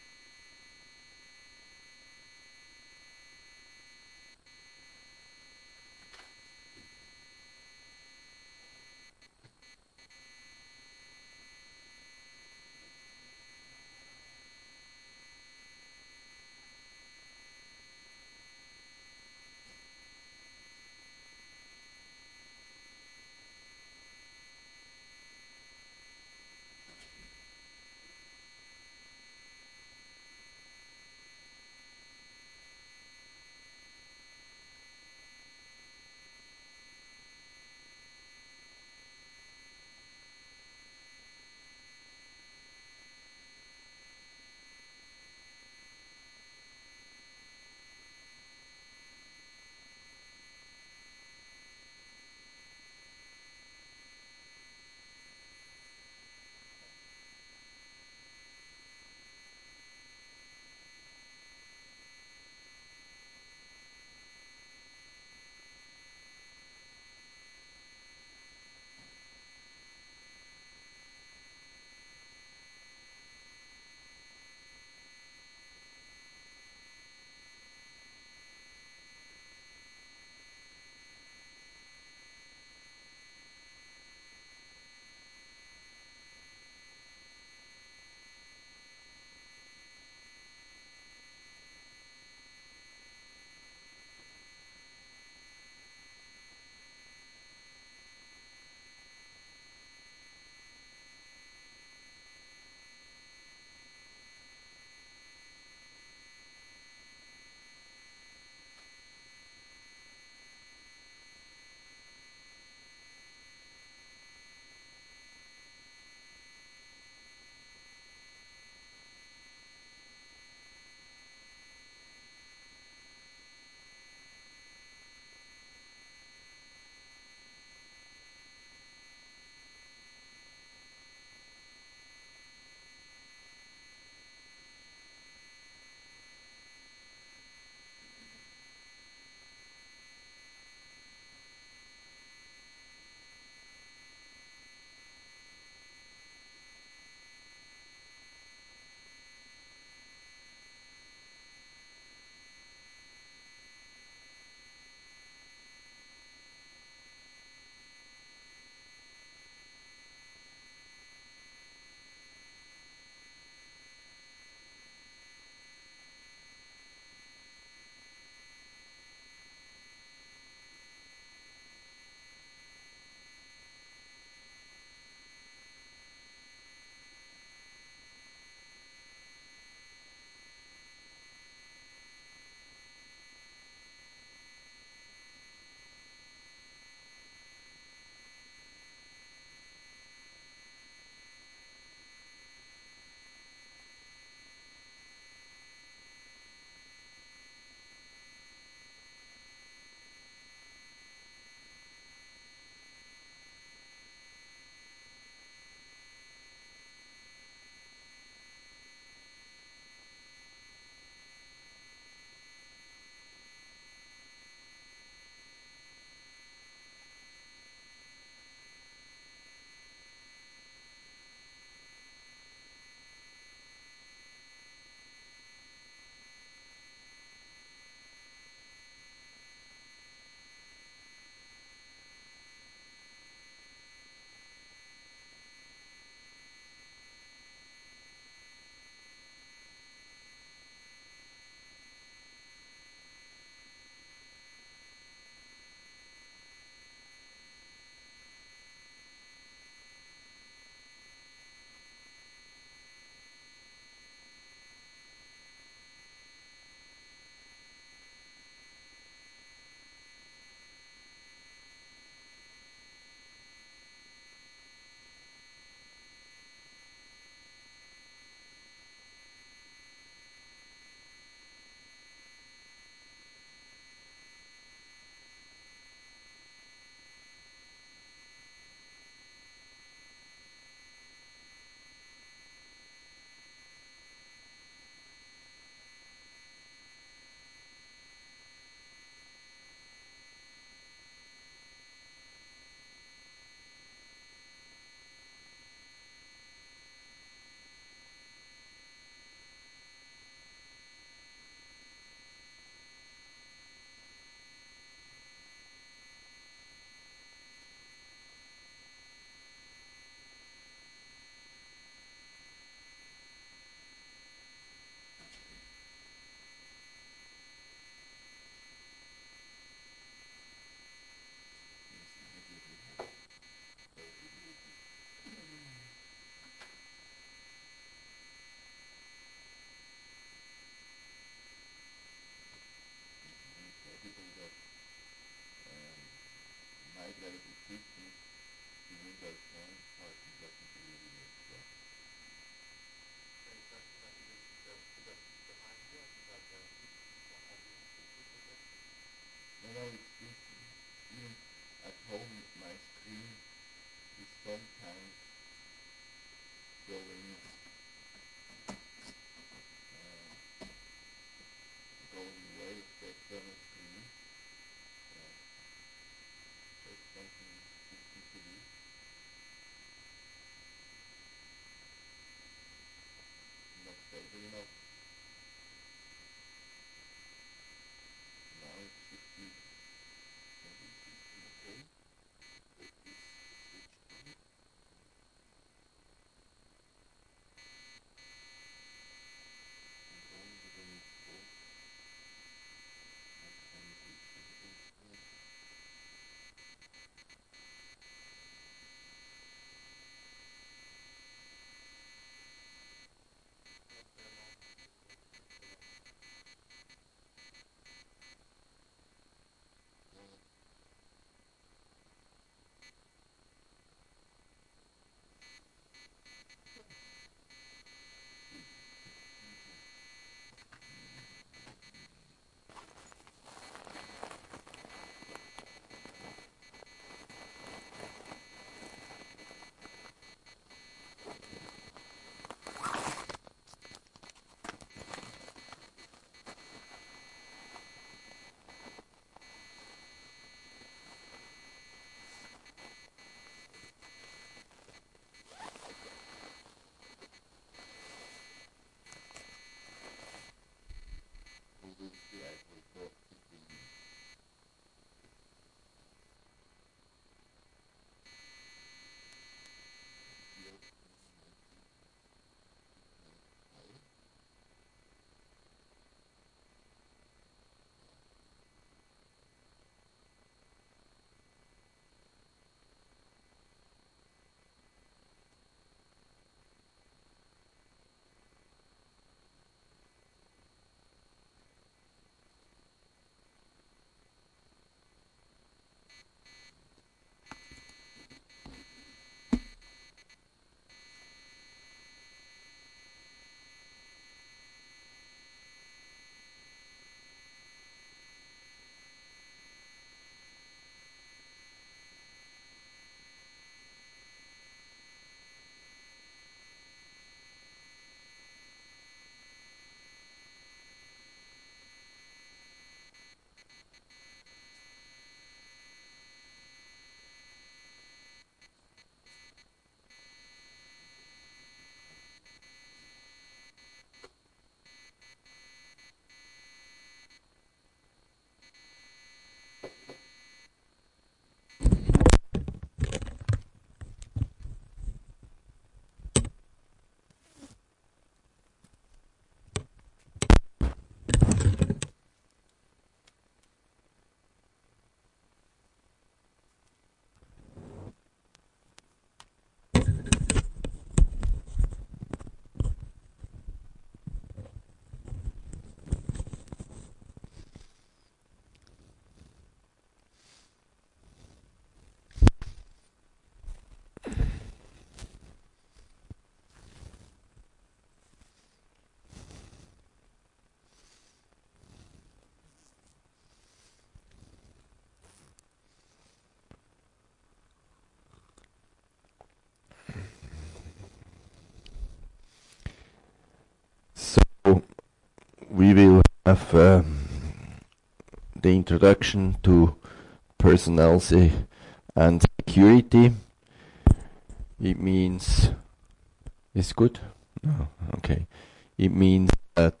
we will have the introduction to personnel and security. It means it's good. No, okay. It means that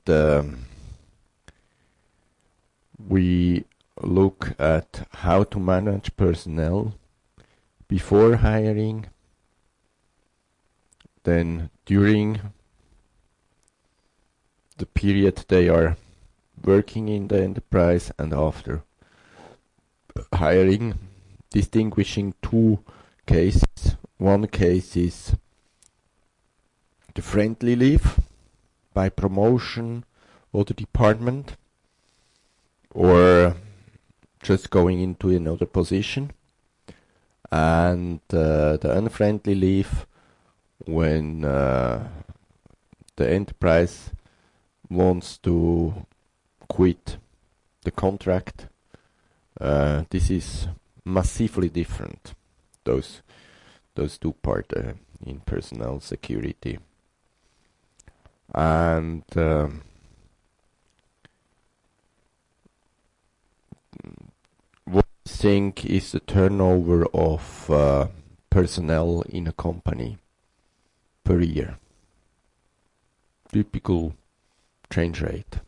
we look at how to manage personnel before hiring, then during the period they are working in the enterprise, and after hiring, distinguishing two cases. One case is the friendly leave by promotion or the department, or just going into another position, and the unfriendly leave when the enterprise wants to quit the contract. This is massively different, those two parts in personnel security. And what I think is the turnover of personnel in a company per year? Typical change rate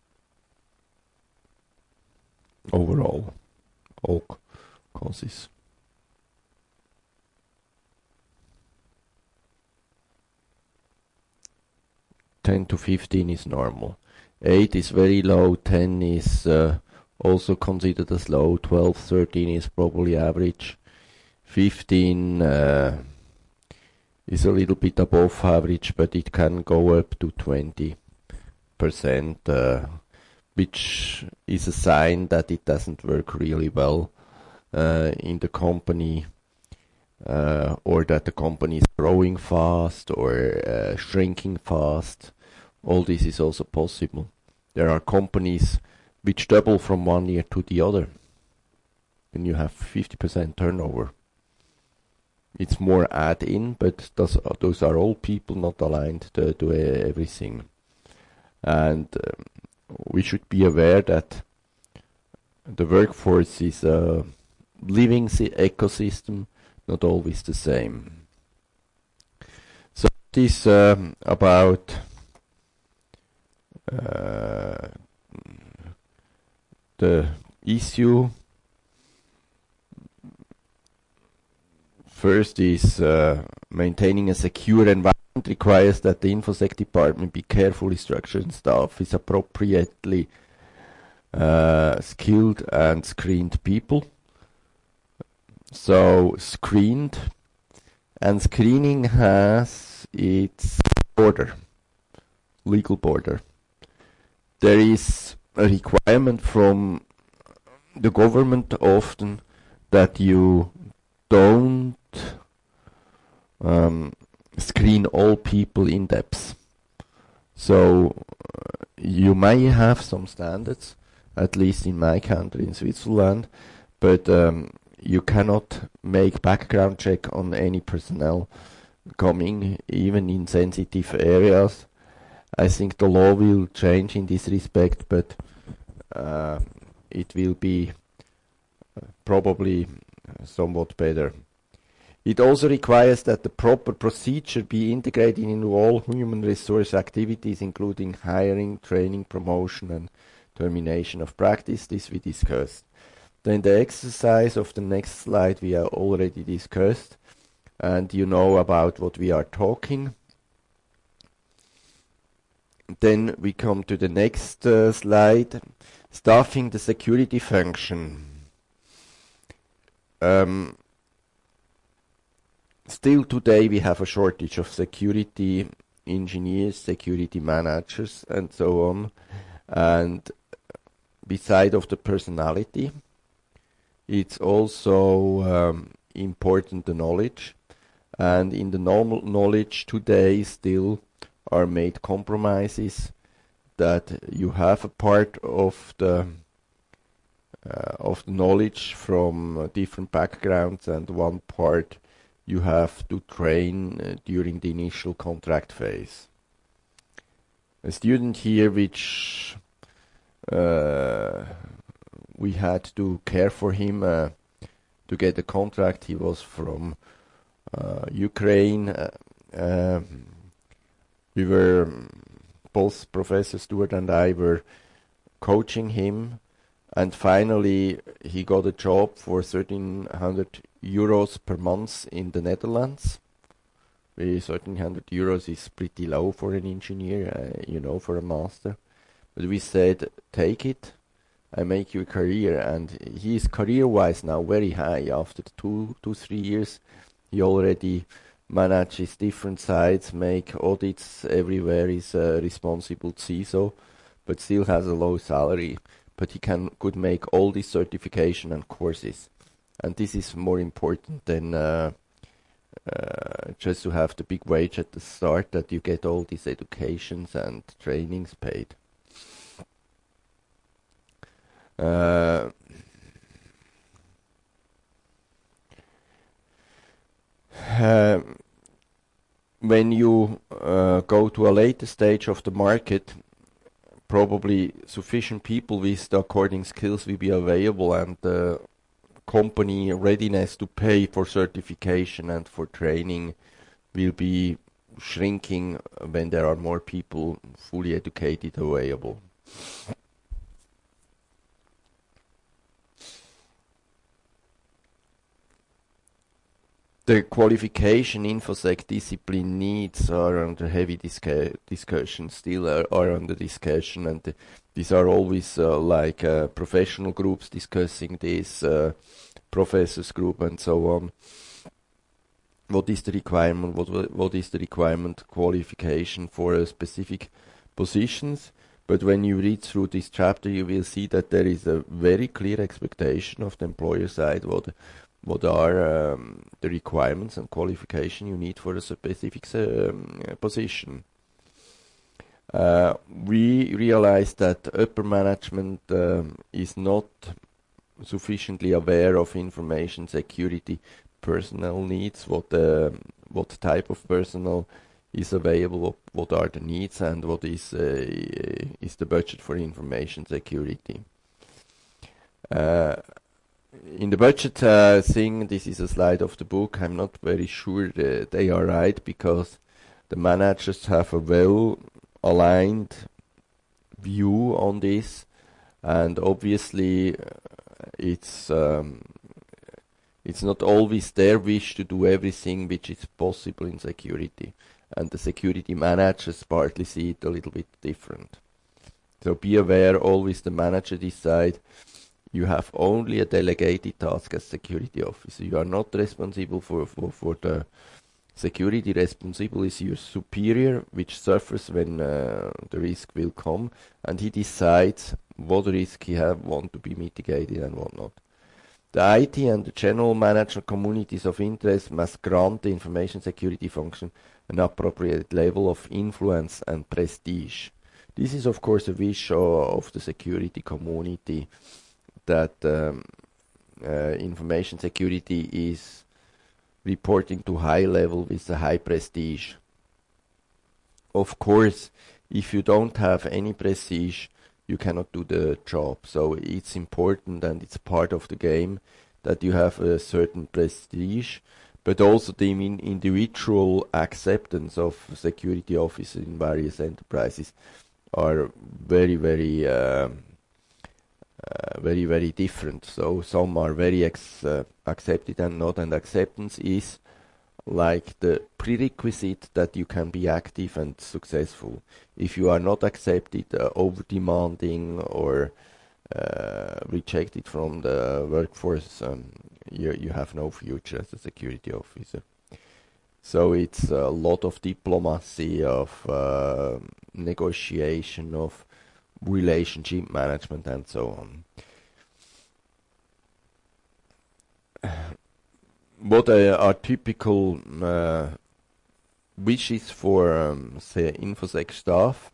overall, all causes. 10 to 15 is normal. 8 is very low, 10 is also considered as low, 12, 13 is probably average, 15 is a little bit above average, but it can go up to 20%, which is a sign that it doesn't work really well in the company, or that the company is growing fast or shrinking fast. All this is also possible. There are companies which double from one year to the other, and you have 50% turnover. It's more add-in, but those are all people not aligned to do everything. And we should be aware that the workforce is a living ecosystem, not always the same. So this about the issue. First is maintaining a secure environment requires that the InfoSec department be carefully structured and staff is appropriately skilled and screened people. So screened, and screening has its border, legal border. There is a requirement from the government often that you don't screen all people in depth. So you may have some standards, at least in my country, in Switzerland, but you cannot make background check on any personnel coming, even in sensitive areas. I think the law will change in this respect, but it will be probably somewhat better. It also requires that the proper procedure be integrated into all human resource activities, including hiring, training, promotion, and termination of practice. This we discussed. Then the exercise of the next slide we are already discussed, and you know about what we are talking. Then we come to the next slide, staffing the security function. Still today we have a shortage of security engineers, security managers, and so on. And beside of the personality, it's also important the knowledge. And in the normal knowledge today still are made compromises that you have a part of the knowledge from different backgrounds, and one part you have to train during the initial contract phase. A student here which we had to care for him to get a contract. He was from Ukraine. We were, both Professor Stewart and I were coaching him, and finally he got a job for 1,300 euros per month in the Netherlands. 1,300 euros is pretty low for an engineer, for a master. But we said, take it, I make you a career. And he is career-wise now very high. After 3 years, he already manages different sites, make audits everywhere, is a responsible CISO, but still has a low salary. But he could make all these certification and courses. And this is more important than just to have the big wage at the start, that you get all these educations and trainings paid. When you go to a later stage of the market, probably sufficient people with the according skills will be available, and the company readiness to pay for certification and for training will be shrinking when there are more people fully educated available. The qualification InfoSec discipline needs are under heavy discussion, still are under discussion, and these are always professional groups discussing this, professors group and so on. What is the requirement? What is the requirement qualification for specific positions? But when you read through this chapter, you will see that there is a very clear expectation of the employer side what are the requirements and qualification you need for a specific position. We realized that upper management is not sufficiently aware of information security personnel needs, what type of personnel is available, what are the needs, and what is the budget for information security. In the budget thing, this is a slide of the book. I'm not very sure they are right, because the managers have a well-aligned view on this, and obviously it's not always their wish to do everything which is possible in security, and the security managers partly see it a little bit different. So be aware, always the manager decide. You have only a delegated task as security officer. You are not responsible for the security. Responsible is your superior, which suffers when the risk will come, and he decides what risk he want to be mitigated and what not. The IT and the general manager communities of interest must grant the information security function an appropriate level of influence and prestige. This is, of course, a wish of the security community, that information security is reporting to high level with a high prestige. Of course, if you don't have any prestige, you cannot do the job. So it's important, and it's part of the game, that you have a certain prestige, but also the individual acceptance of security officers in various enterprises are very, very very different. So some are very accepted and not, and acceptance is like the prerequisite that you can be active and successful. If you are not accepted, over-demanding or rejected from the workforce, you have no future as a security officer. So it's a lot of diplomacy, of negotiation, of relationship management, and so on. What are typical wishes for, say, InfoSec staff?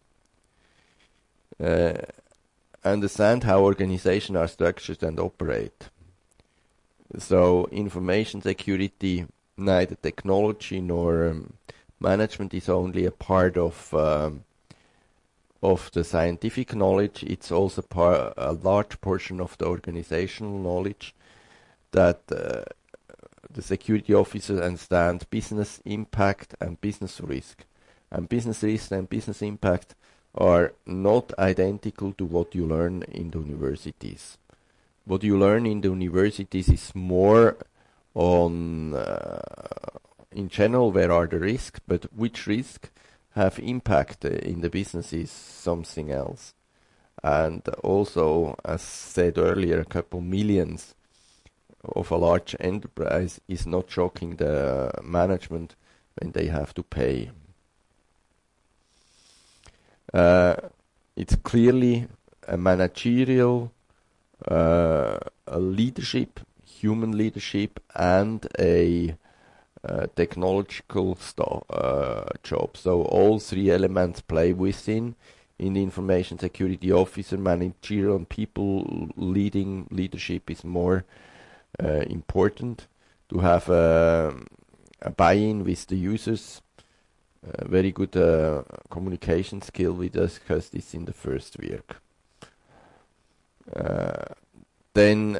Understand how organizations are structured and operate. So information security, neither technology nor management is only a part of of the scientific knowledge, it's also a large portion of the organizational knowledge that the security officer understands business impact and business risk. And business risk and business impact are not identical to what you learn in the universities. What you learn in the universities is more on, in general, where are the risks, but which risk have impact in the business is something else. And also, as said earlier, a couple millions of a large enterprise is not shocking the management when they have to pay. It's clearly a managerial, a leadership, human leadership, and a technological job. So all three elements play within. In the information security officer, managerial and people leadership is more important. To have a buy-in with the users, very good communication skill. We discussed this in the first work. Then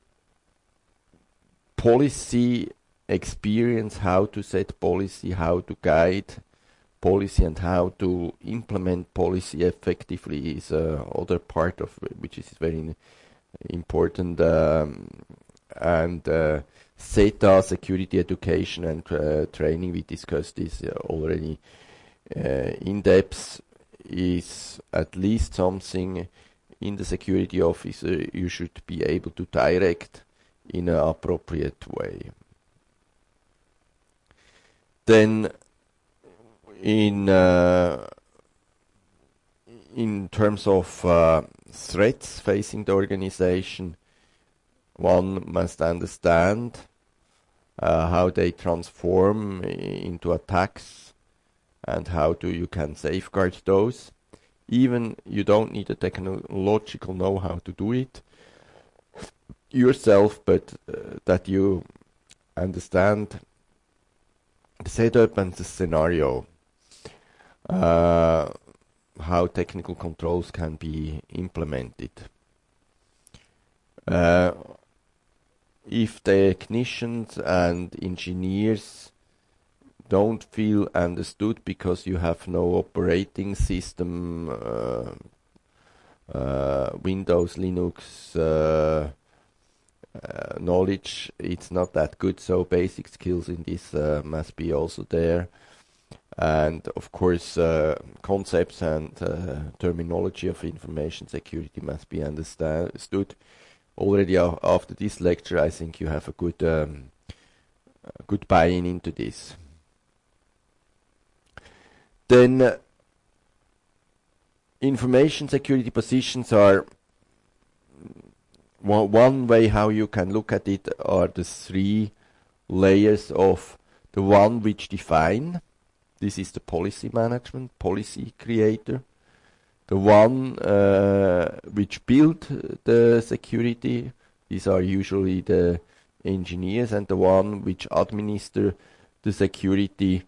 policy experience, how to set policy, how to guide policy, and how to implement policy effectively is other part of which is very important. And SETA, security education and training, we discussed this already in depth, is at least something in the security officer you should be able to direct in an appropriate way. Then in terms of threats facing the organization, one must understand how they transform into attacks and how you can safeguard those. Even you don't need a technological know-how to do it yourself, but that you understand the setup and the scenario, how technical controls can be implemented. If technicians and engineers don't feel understood because you have no operating system, Windows, Linux knowledge, it's not that good. So basic skills in this must be also there. And of course, concepts and terminology of information security must be understood. Already after this lecture, I think you have a good buy-in into this. Then information security positions are one way how you can look at it are the three layers of the one which define. This is the policy management, policy creator. The one which build the security, these are usually the engineers, and the one which administer the security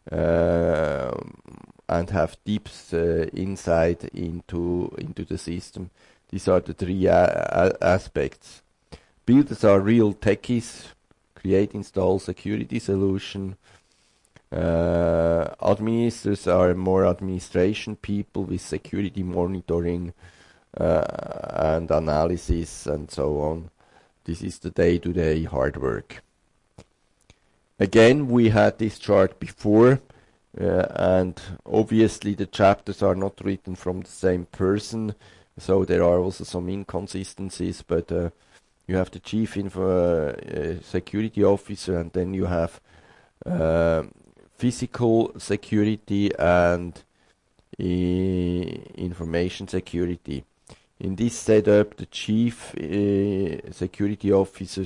and have deep insight into the system. These are the three aspects. Builders are real techies, create, install security solution. Administrators are more administration people with security monitoring and analysis and so on. This is the day-to-day hard work. Again, we had this chart before, and obviously the chapters are not written from the same person, so there are also some inconsistencies, but you have the chief security officer, and then you have physical security and information security. In this setup, the chief security officer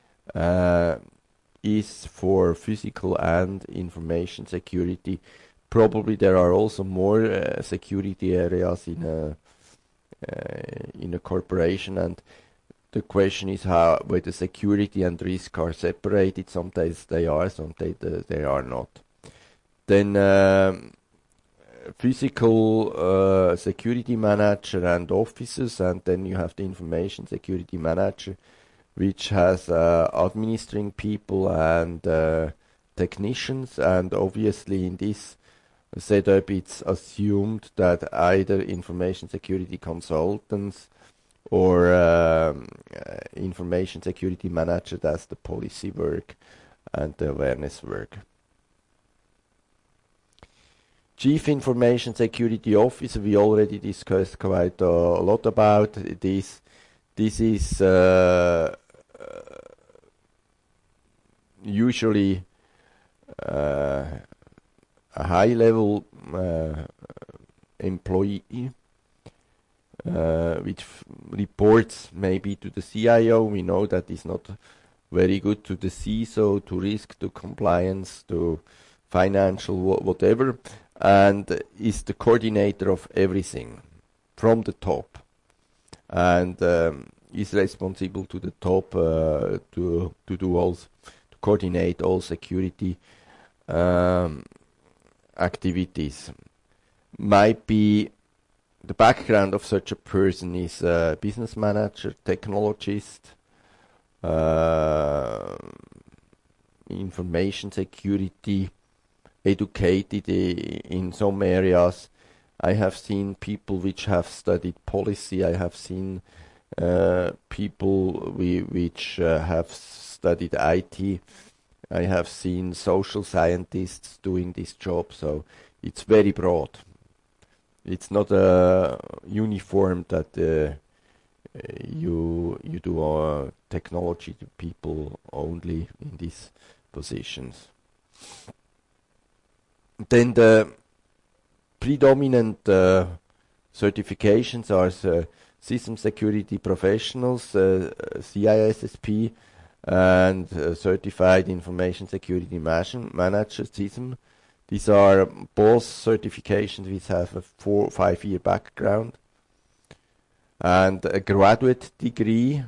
is for physical and information security. Probably there are also more security areas in a corporation, and the question is whether security and risk are separated. Sometimes they are, sometimes they are not. Then physical security manager and officers, and then you have the information security manager, which has administering people and technicians, and obviously in this setup it's assumed that either information security consultants or information security manager does the policy work and the awareness work. Chief Information Security Officer, we already discussed quite a lot about this. This is usually a high-level employee which reports maybe to the CIO. We know that is not very good to the CISO, to risk, to compliance, to financial, whatever, and is the coordinator of everything from the top, and is responsible to the top to do all, to coordinate all security activities. Might be the background of such a person is a business manager, technologist, information security, educated in some areas. I have seen people which have studied policy. I have seen people which have studied IT. I have seen social scientists doing this job. So it's very broad. It's not uniform that you do technology to people only in these positions. Then the predominant certifications are System Security Professionals, CISSP, and Certified Information Security Manager, CISM. These are both certifications which have a 4 or 5 year background, and a graduate degree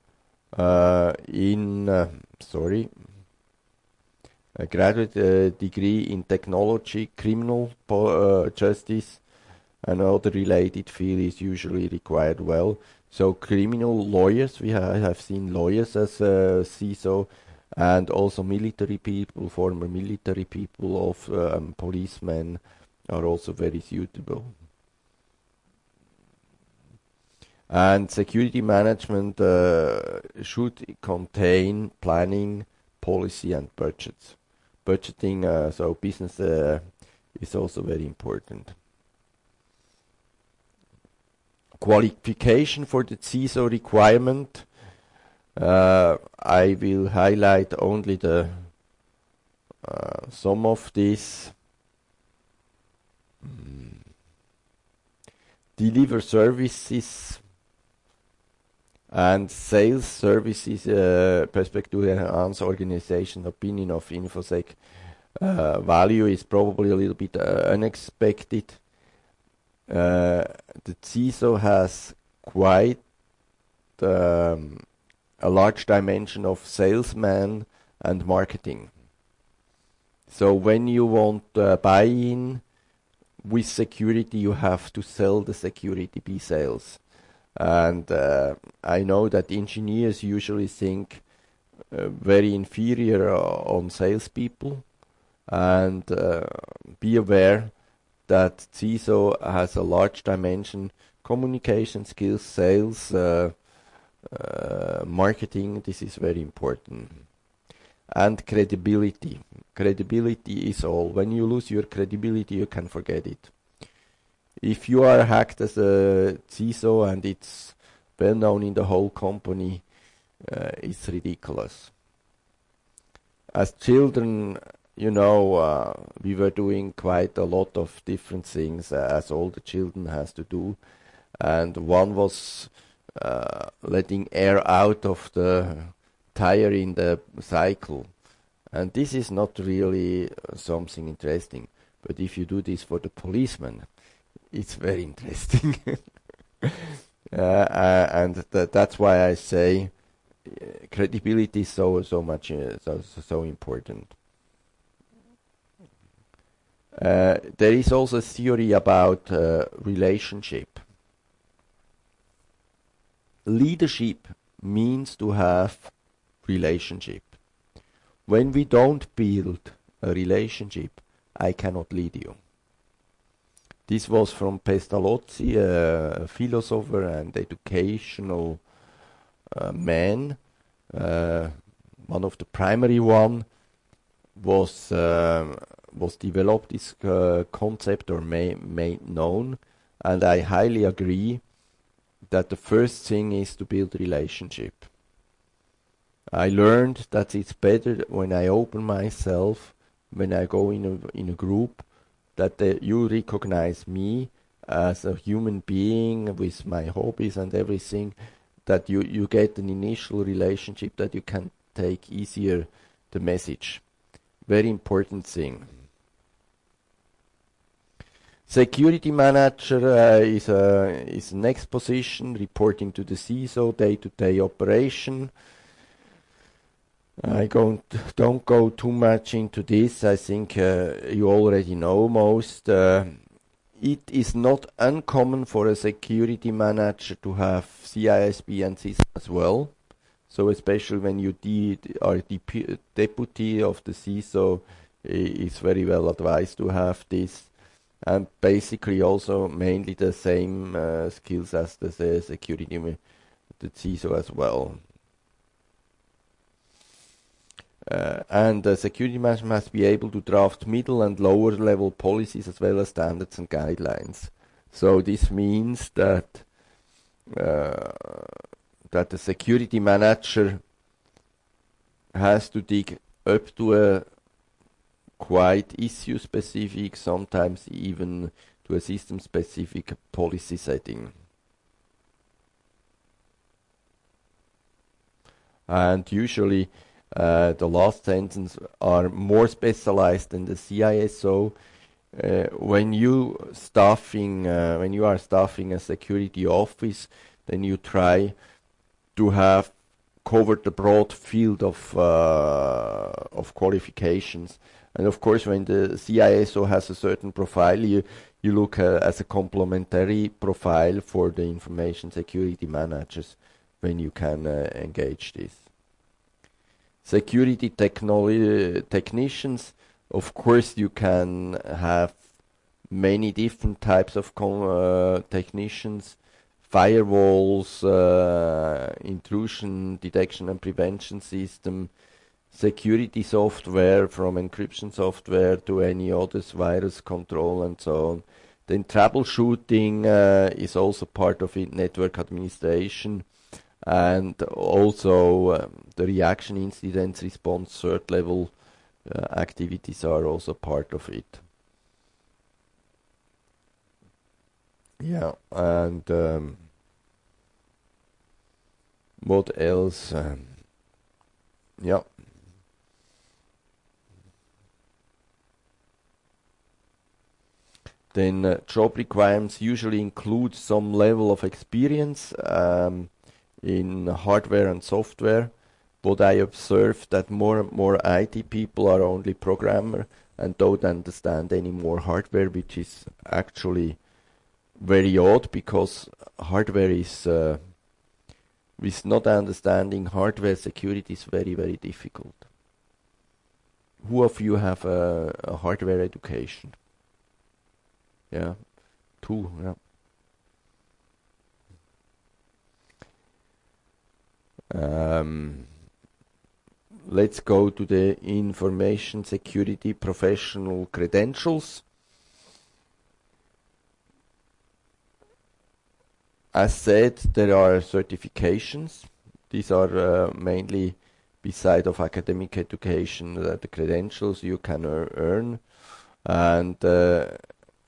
a graduate degree in technology, criminal justice, and other related field is usually required. Well, so criminal lawyers, I have seen lawyers as CISO, and also military people, former military people of policemen are also very suitable. And security management should contain planning, policy, and budgets. Budgeting, so business is also very important. Qualification for the CISO requirement. I will highlight only the some of these. Deliver services and sales services, perspective enhance organization opinion of InfoSec value is probably a little bit unexpected. The CISO has quite a large dimension of salesman and marketing. So when you want buy-in with security, you have to sell the security, be sales. And I know that engineers usually think very inferior on salespeople, and be aware that CISO has a large dimension: communication skills, sales, marketing. This is very important. And credibility. Credibility is all. When you lose your credibility, you can forget it. If you are hacked as a CISO and it's well known in the whole company, it's ridiculous. As children, we were doing quite a lot of different things, as all the children has to do. And one was letting air out of the tire in the cycle. And this is not really something interesting. But if you do this for the policeman, it's very interesting. And that's why I say credibility is so important. There is also a theory about relationship. Leadership means to have relationship. When we don't build a relationship, I cannot lead you. This was from Pestalozzi, a philosopher and educational man. One of the primary one was developed this concept or made known, and I highly agree that the first thing is to build relationship. I learned that it's better when I open myself, when I go in a group, that you recognize me as a human being with my hobbies and everything, that you get an initial relationship, that you can take easier the message. Very important thing. Security manager is next position, reporting to the CISO, day-to-day operation. I don't go too much into this. I think you already know most. It is not uncommon for a security manager to have CISP and CISO as well. So especially when you are deputy of the CISO, it's very well advised to have this. And basically also mainly the same skills as the security, the CISO as well. And the security manager must be able to draft middle and lower level policies as well as standards and guidelines. So this means that the security manager has to dig up to a quite issue specific, sometimes even to a system specific policy setting. And usually the last sentence are more specialized than the CISO. When you are staffing a security office, then you try to have covered the broad field of qualifications. And of course, when the CISO has a certain profile, you look as a complementary profile for the information security managers when you can engage this. Security technicians, of course, you can have many different types of technicians, firewalls, intrusion detection and prevention system, security software from encryption software to any others, virus control and so on. Then troubleshooting is also part of it, network administration, and also the reaction incidents response third level activities are also part of it. Yeah, and what else? Yeah. Then job requirements usually include some level of experience in hardware and software. What I observe that more and more IT people are only programmer and don't understand any more hardware, which is actually very odd, because hardware is with not understanding hardware security is very, very difficult. Who of you have a hardware education? Yeah, 2, yeah. Let's go to the information security professional credentials. As said, there are certifications. These are mainly, beside of academic education, the credentials you can earn, and the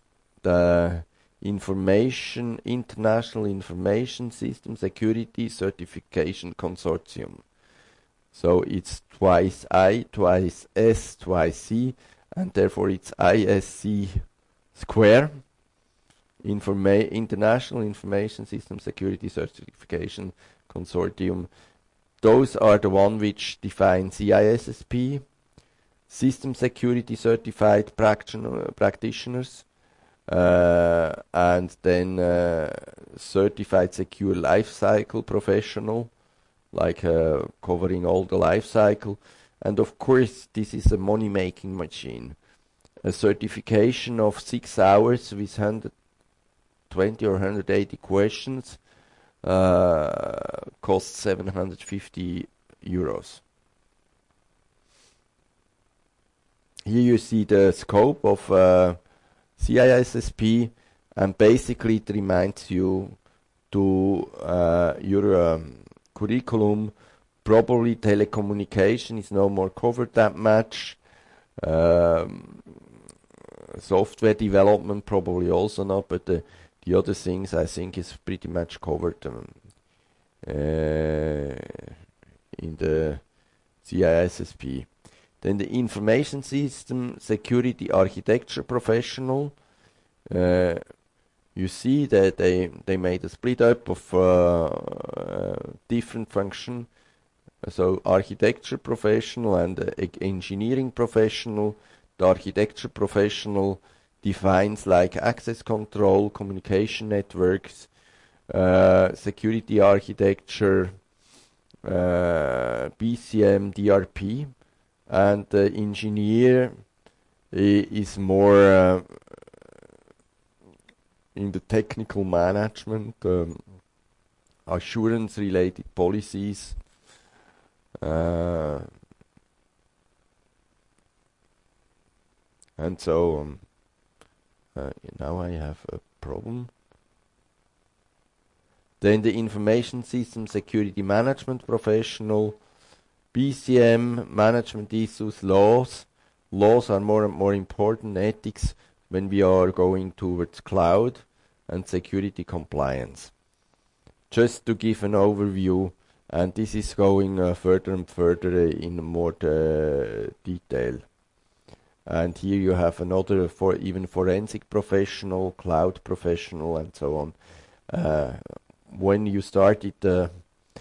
International Information System Security Certification Consortium. So it's twice I, twice S, twice C, and therefore it's ISC square. International Information System Security Certification Consortium. Those are the one which define CISSP. system security certified practitioners, and then certified secure life cycle professional, like covering all the life cycle. And of course, this is a money-making machine. A certification of 6 hours with 120 or 180 questions costs 750 euros. Here you see the scope of CISSP, and basically it reminds you to your curriculum. Probably telecommunication is no more covered that much. Software development probably also not, but the other things I think is pretty much covered in the CISSP. Then the information system security architecture professional. You see that they made a split up of different function. So architecture professional and engineering professional. The architecture professional defines like access control, communication networks, security architecture, BCM, DRP, and the engineer is more in the technical management, assurance related policies, and so now I have a problem. Then the information system security management professional, BCM, management issues, laws. Laws are more and more important, ethics, when we are going towards cloud and security compliance. Just to give an overview, and this is going further and further in more detail. And here you have another for even forensic professional, cloud professional, and so on. When you started the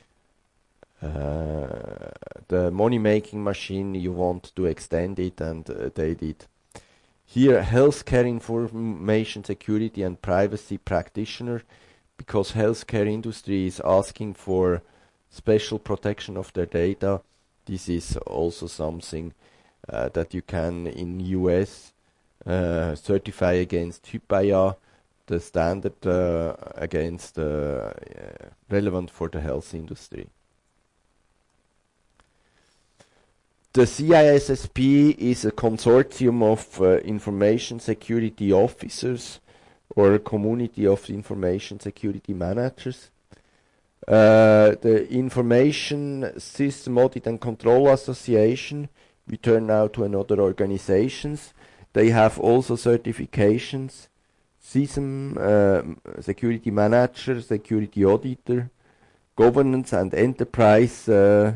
money-making machine, you want to extend it, and they did. Here, healthcare information security and privacy practitioner, because healthcare industry is asking for special protection of their data. This is also something that you can in US certify against HIPAA, the standard against relevant for the health industry. The CISSP is a consortium of information security officers or a community of information security managers. The Information System Audit and Control Association, we turn now to another organizations. They have also certifications, CISM, security manager, security auditor, governance and enterprise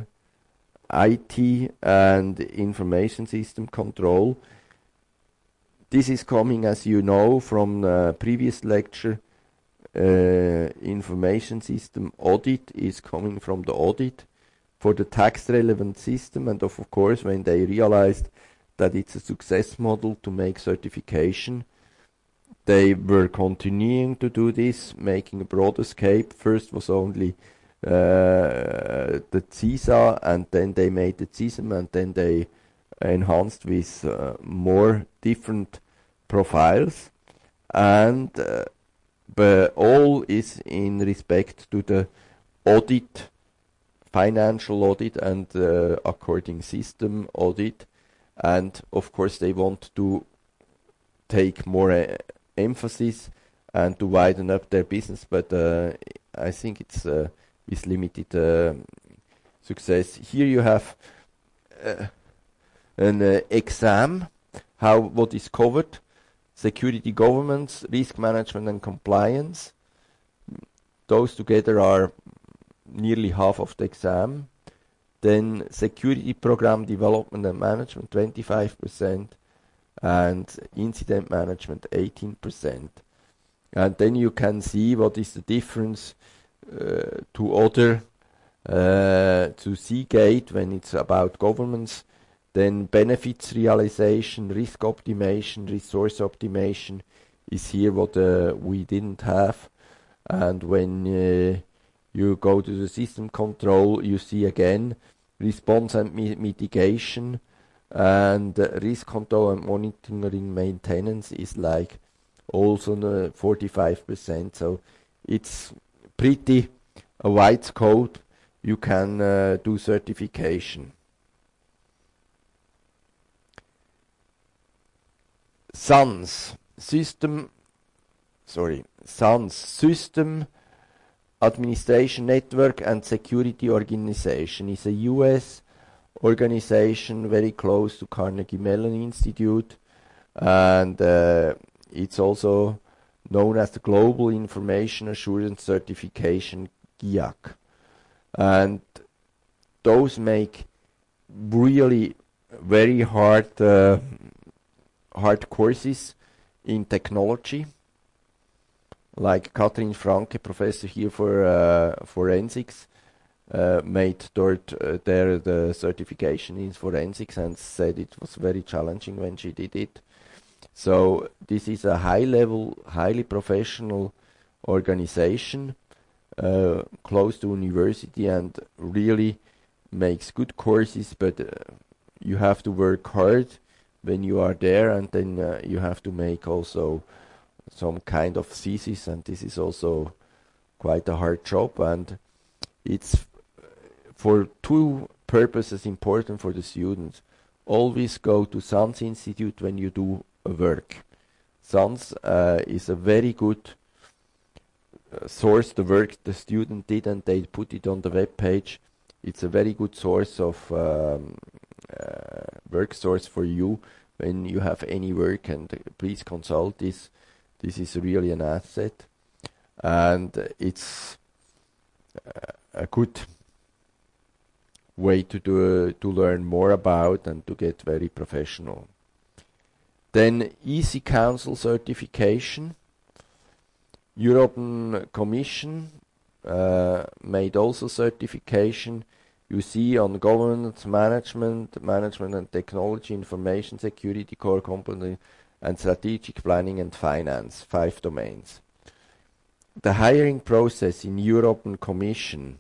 IT and information system control. This is coming, as you know, from the previous lecture. Information system audit is coming from the audit for the tax relevant system, and of course when they realized that it's a success model to make certification, they were continuing to do this, making a broader scope. First was only the CISA, and then they made the CISM, and then they enhanced with more different profiles, and but all is in respect to the audit, financial audit, and according system audit, and of course they want to take more emphasis and to widen up their business, but I think it's with limited success. Here you have an exam, what is covered: security, governance, risk management, and compliance. Those together are nearly half of the exam. Then security program development and management 25%, and incident management 18%. And then you can see what is the difference to other, to Seagate when it's about governance. Then benefits realization, risk optimization, resource optimization is here what we didn't have. And when you go to the system control, you see again response and mitigation, and risk control and monitoring maintenance is like also 45%. So it's pretty a wide scope. You can do certification. SANS System Administration Network and Security Organization is a US organization very close to Carnegie Mellon Institute, and it's also known as the Global Information Assurance Certification, GIAC. And those make really very hard courses in technology. Like Katrin Franke, professor here for forensics, made there the certification in forensics and said it was very challenging when she did it. So this is a high-level, highly professional organization, close to university, and really makes good courses, but you have to work hard when you are there, and then you have to make also some kind of thesis, and this is also quite a hard job, and it's for two purposes important for the students. Always go to SANS Institute when you do a work. SANS is a very good source, the work the student did, and they put it on the web page. It's a very good source of work source for you when you have any work, and please consult this. This is really an asset, and it's a good way to learn more about and to get very professional. Then EC Council certification. European Commission made also certification. You see on governance management and technology, information security, core component, and strategic planning and finance, 5 domains. The hiring process in European Commission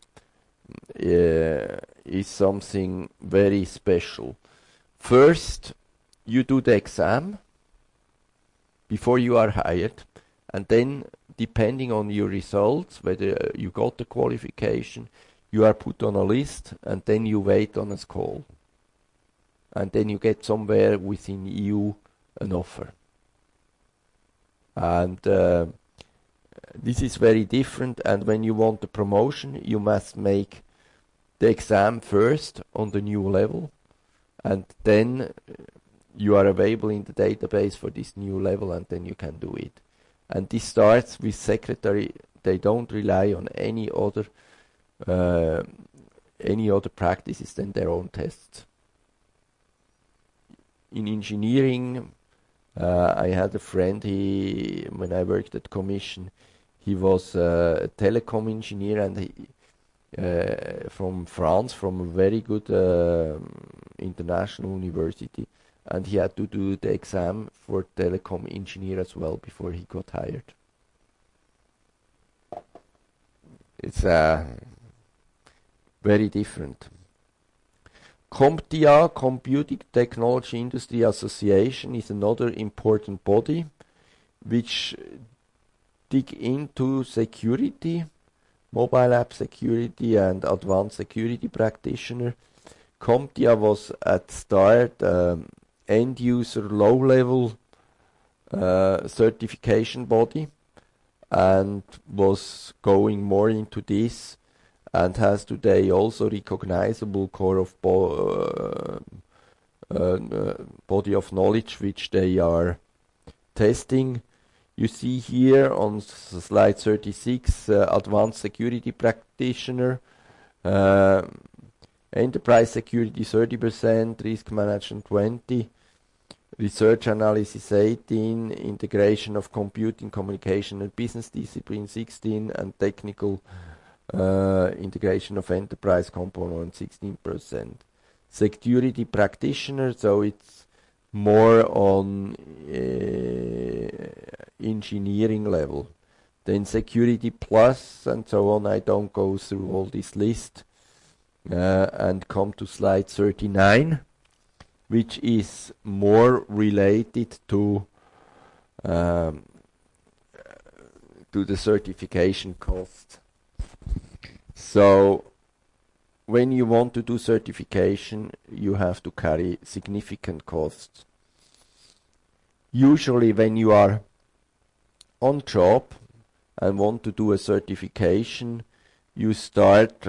is something very special. First, you do the exam before you are hired, and then depending on your results, whether you got the qualification, you are put on a list, and then you wait on a call. And then you get somewhere within EU an offer. And this is very different, and when you want the promotion, you must make the exam first on the new level, and then you are available in the database for this new level, and then you can do it. And this starts with secretary. They don't rely on any other practices than their own tests. In engineering, I had a friend, when I worked at Commission, he was a telecom engineer, and he from France, from a very good international university, and he had to do the exam for telecom engineer as well before he got hired. It's very different. CompTIA, Computing Technology Industry Association, is another important body which dig into security, mobile app security and advanced security practitioner. CompTIA was at start end user low level certification body, and was going more into this, and has today also recognizable core of body of knowledge which they are testing. You see here on slide 36, advanced security practitioner, enterprise security 30%, risk management 20%, research analysis 18%, integration of computing, communication and business discipline 16%, and technical integration of enterprise component 16%. security practitioner, so it's more on engineering level. Then security plus and so on. I don't go through all this list and come to slide 39, which is more related to the certification cost. So when you want to do certification, you have to carry significant costs. Usually when you are on job and want to do a certification, you start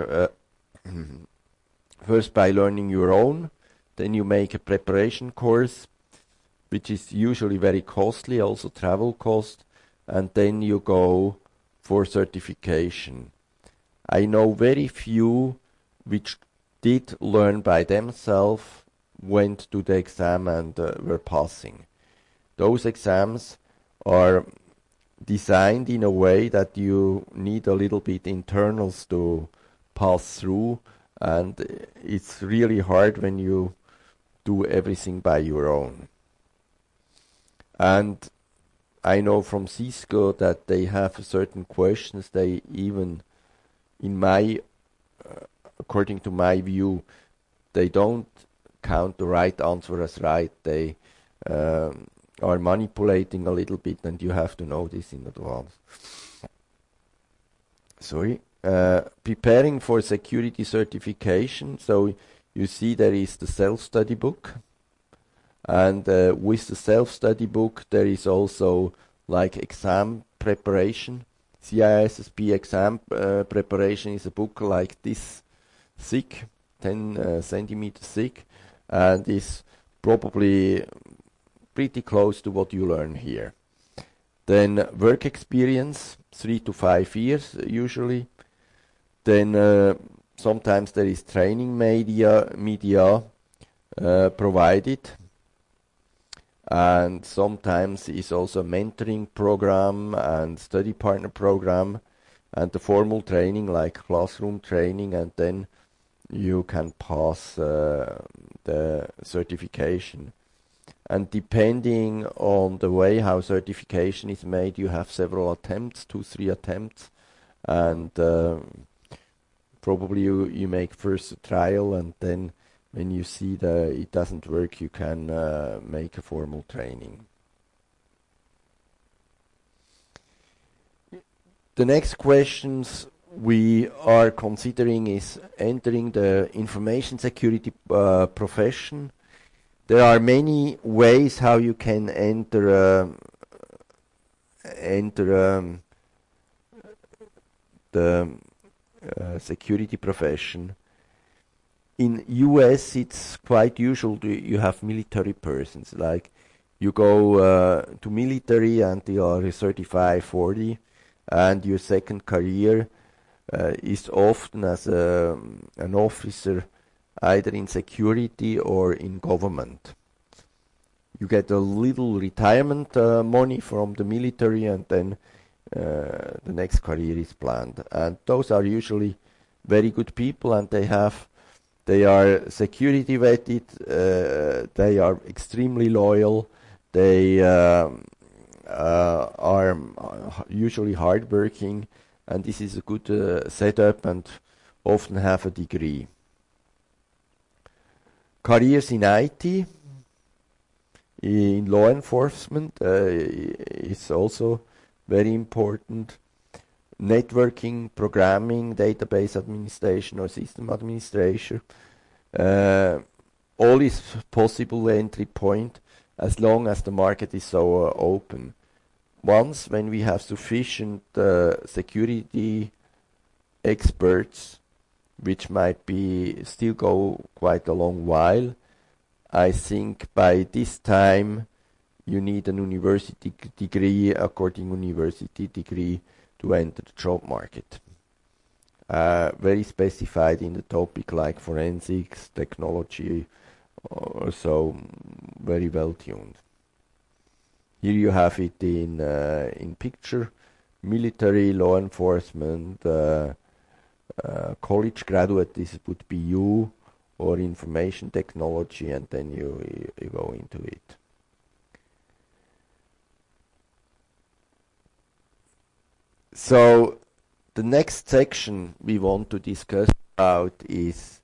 first by learning your own, then you make a preparation course, which is usually very costly, also travel cost, and then you go for certification. I know very few which did learn by themselves, went to the exam and were passing. Those exams are designed in a way that you need a little bit internals to pass through, and it's really hard when you do everything by your own. And I know from Cisco that they have certain questions. They even, according to my view, they don't count the right answer as right. They are manipulating a little bit, and you have to know this in advance. Preparing for security certification. So you see there is the self-study book. And with the self-study book, there is also like exam preparation. CISSP exam preparation is a book like this thick, 10 centimeters thick, and is probably pretty close to what you learn here. Then work experience, 3 to 5 years usually. Then sometimes there is training media provided. And sometimes is also a mentoring program and study partner program and the formal training like classroom training, and then you can pass the certification. And depending on the way how certification is made, you have several attempts, 2-3 attempts, and probably you make first a trial, and then when you see that it doesn't work, you can make a formal training. The next questions we are considering is entering the information security profession. There are many ways how you can enter the security profession. In US, it's quite usual you have military persons. Like you go to military until you are 35, 40, and your second career is often as an officer, either in security or in government. You get a little retirement money from the military, and then the next career is planned. And those are usually very good people, and they are security vetted, they are extremely loyal, they are usually hardworking, and this is a good setup, and often have a degree. Careers in IT, in law enforcement is also very important. Networking, programming, database administration or system administration. All is possible entry point as long as the market is so open. Once when we have sufficient security experts, which might be still go quite a long while, I think by this time you need an university degree, according university degree, to enter the job market. Very specified in the topic like forensics, technology, so very well tuned. Here you have it in picture: military, law enforcement, college graduate. This would be you, or information technology, and then you go into it. So the next section we want to discuss about is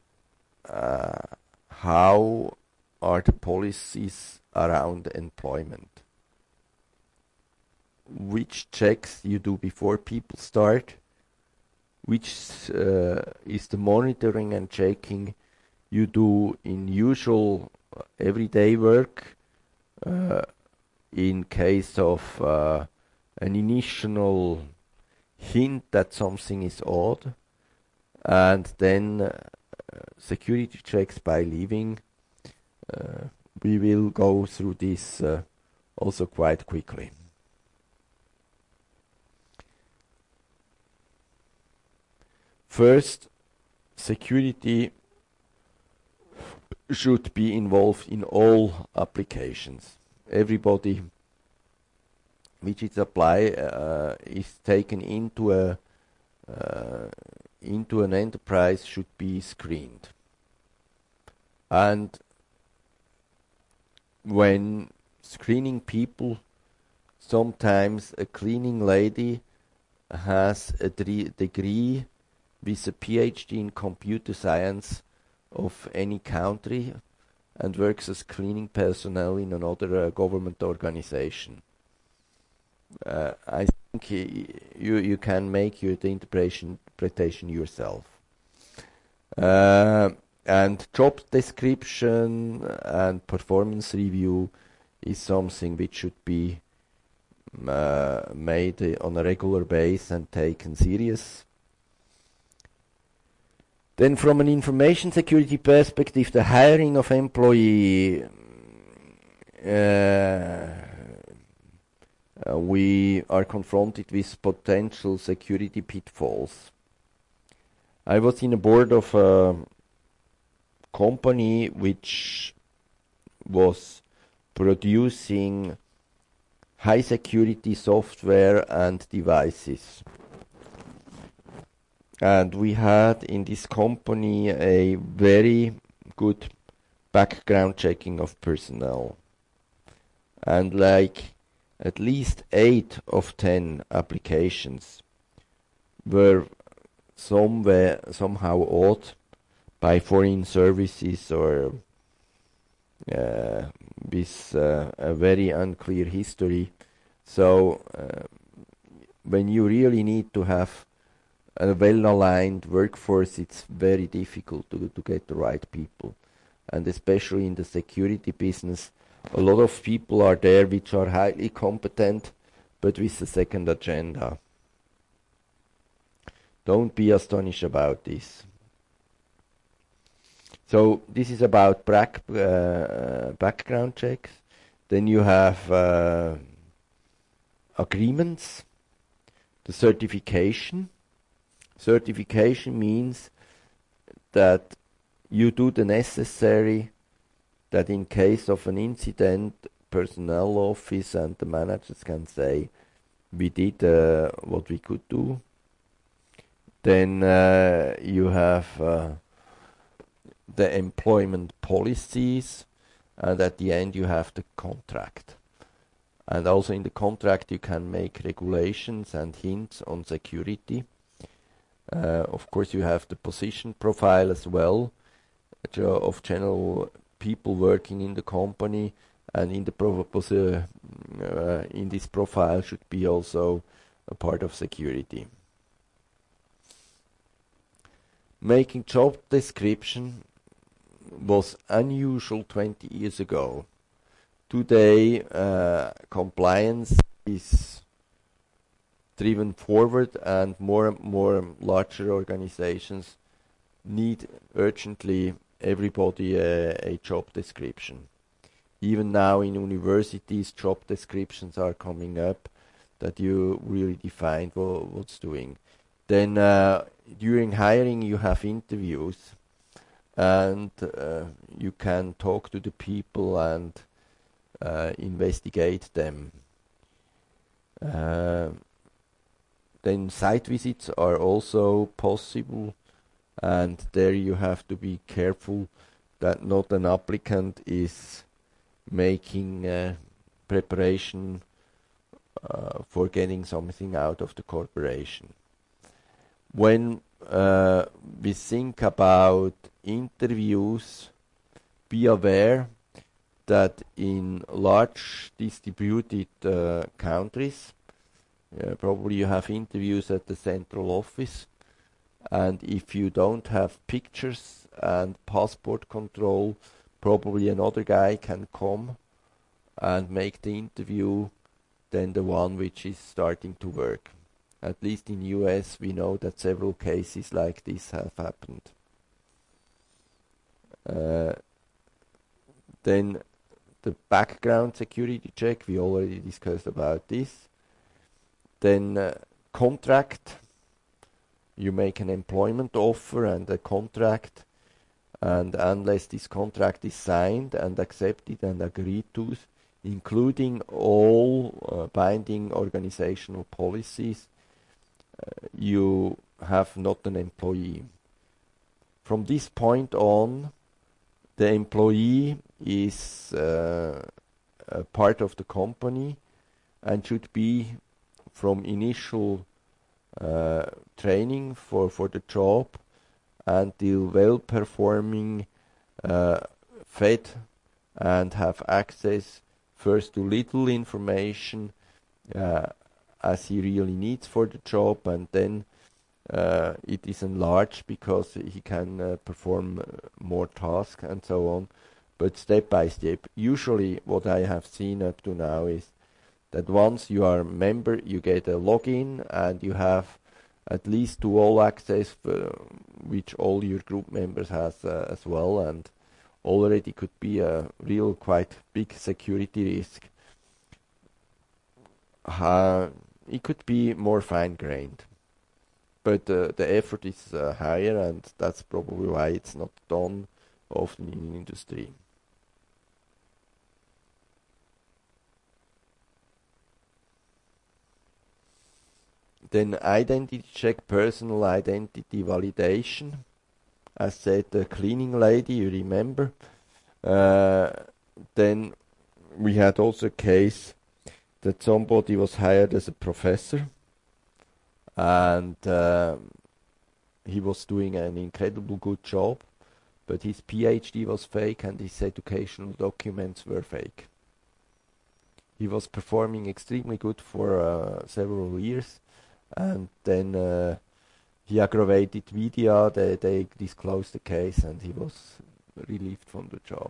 how are the policies around employment. Which checks you do before people start, which is the monitoring and checking you do in usual everyday work in case of an initial hint that something is odd, and then security checks by leaving. We will go through this also quite quickly. First, security should be involved in all applications. Everybody which is applied is taken into an enterprise should be screened. And when screening people, sometimes a cleaning lady has a degree with a PhD in computer science of any country and works as cleaning personnel in another government organization. I think you can make the interpretation yourself. And job description and performance review is something which should be made on a regular basis and taken serious. Then from an information security perspective, the hiring of employee, we are confronted with potential security pitfalls. I was in a board of a company which was producing high security software and devices. And we had in this company a very good background checking of personnel. And like at least 8 of 10 applications were somehow odd by foreign services or with a very unclear history. So when you really need to have a well-aligned workforce, it's very difficult to get the right people. And especially in the security business, a lot of people are there which are highly competent, but with a second agenda. Don't be astonished about this. So this is about background checks. Then you have agreements, the certification. Certification means that you do the necessary, that in case of an incident, personnel office and the managers can say, we did what we could do. Then you have the employment policies, and at the end you have the contract. And also in the contract you can make regulations and hints on security. Of course, you have the position profile as well of general people working in the company, and in the in this profile should be also a part of security. Making job description was unusual 20 years ago. Today, compliance is driven forward, and more larger organizations need urgently everybody a job description. Even now in universities, job descriptions are coming up that you really define what's doing. Then during hiring you have interviews, and you can talk to the people and investigate them. Then site visits are also possible, and there you have to be careful that not an applicant is making preparation for getting something out of the corporation. When we think about interviews, be aware that in large distributed countries, probably you have interviews at the central office, and if you don't have pictures and passport control, probably another guy can come and make the interview than the one which is starting to work. At least in US we know that several cases like this have happened. Then the background security check, we already discussed about this. Then contract, you make an employment offer and a contract, and unless this contract is signed and accepted and agreed to, including all binding organizational policies, you have not an employee. From this point on, the employee is a part of the company and should be from initial training for the job until well-performing, fed and have access first to little information as he really needs for the job, and then it is enlarged because he can perform more tasks and so on. But step by step, usually what I have seen up to now is that once you are a member, you get a login and you have at least to all access, which all your group members has as well, and already could be a real quite big security risk. It could be more fine-grained, but the effort is higher, and that's probably why it's not done often in industry. Then identity check, personal identity validation. As said, the cleaning lady, you remember. Then we had also a case that somebody was hired as a professor, and he was doing an incredible good job, but his PhD was fake and his educational documents were fake. He was performing extremely good for several years, and then he aggravated media. They disclosed the case, and he was relieved from the job.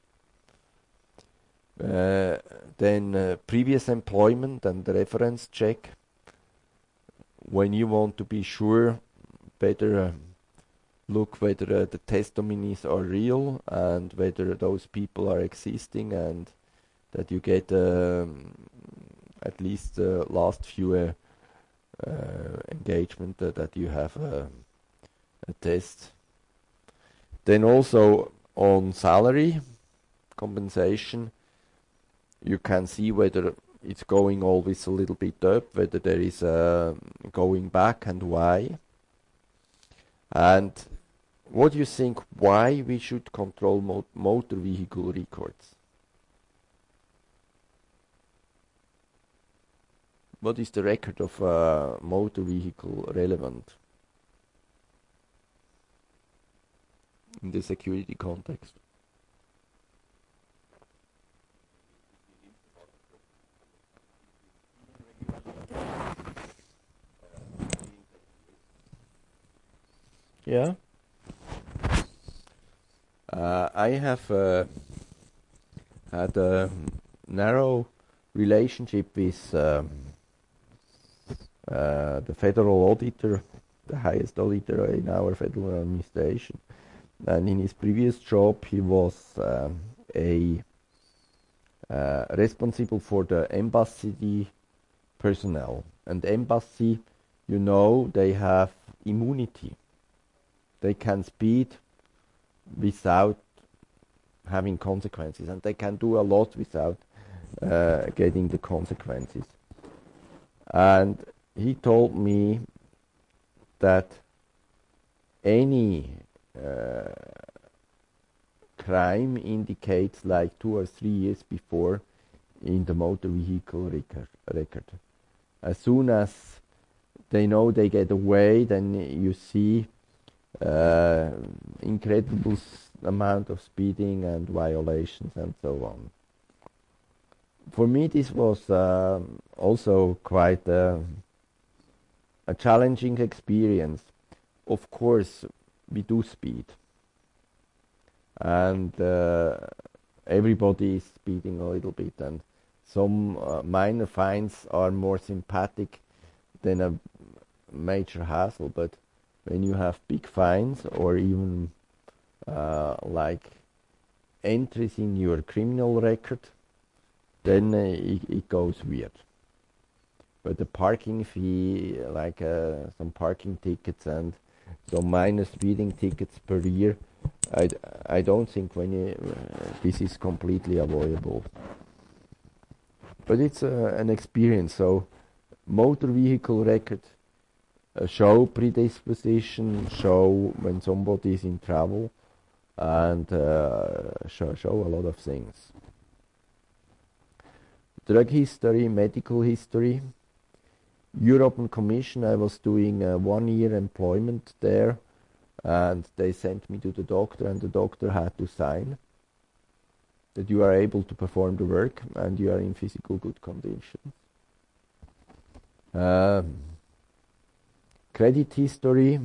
Then previous employment and reference check. When you want to be sure, better look whether the testimonies are real and whether those people are existing, and that you get at least the last few engagement that you have a test. Then also on salary compensation, you can see whether it's going always a little bit up, whether there is going back and why. And what do you think why we should control motor vehicle records? What is the record of a motor vehicle relevant in the security context? Yeah. I have had a narrow relationship with the federal auditor, the highest auditor in our federal administration. And in his previous job, he was responsible for the embassy personnel. And embassy, you know, they have immunity. They can speed without having consequences, and they can do a lot without getting the consequences. And he told me that any crime indicates like 2 or 3 years before in the motor vehicle record. As soon as they know they get away, then you see incredible amount of speeding and violations and so on. For me, this was also quite a challenging experience. Of course, we do speed, and everybody is speeding a little bit, and some minor fines are more sympathetic than a major hassle. But when you have big fines or even like entries in your criminal record, then it goes weird. But the parking fee, like some parking tickets and some minor speeding tickets per year, I don't think this is completely avoidable. But it's an experience. So motor vehicle record show predisposition, show when somebody is in trouble, and show a lot of things. Drug history, medical history. European Commission, I was doing a 1-year employment there, and they sent me to the doctor, and the doctor had to sign that you are able to perform the work and you are in physical good condition. Credit history,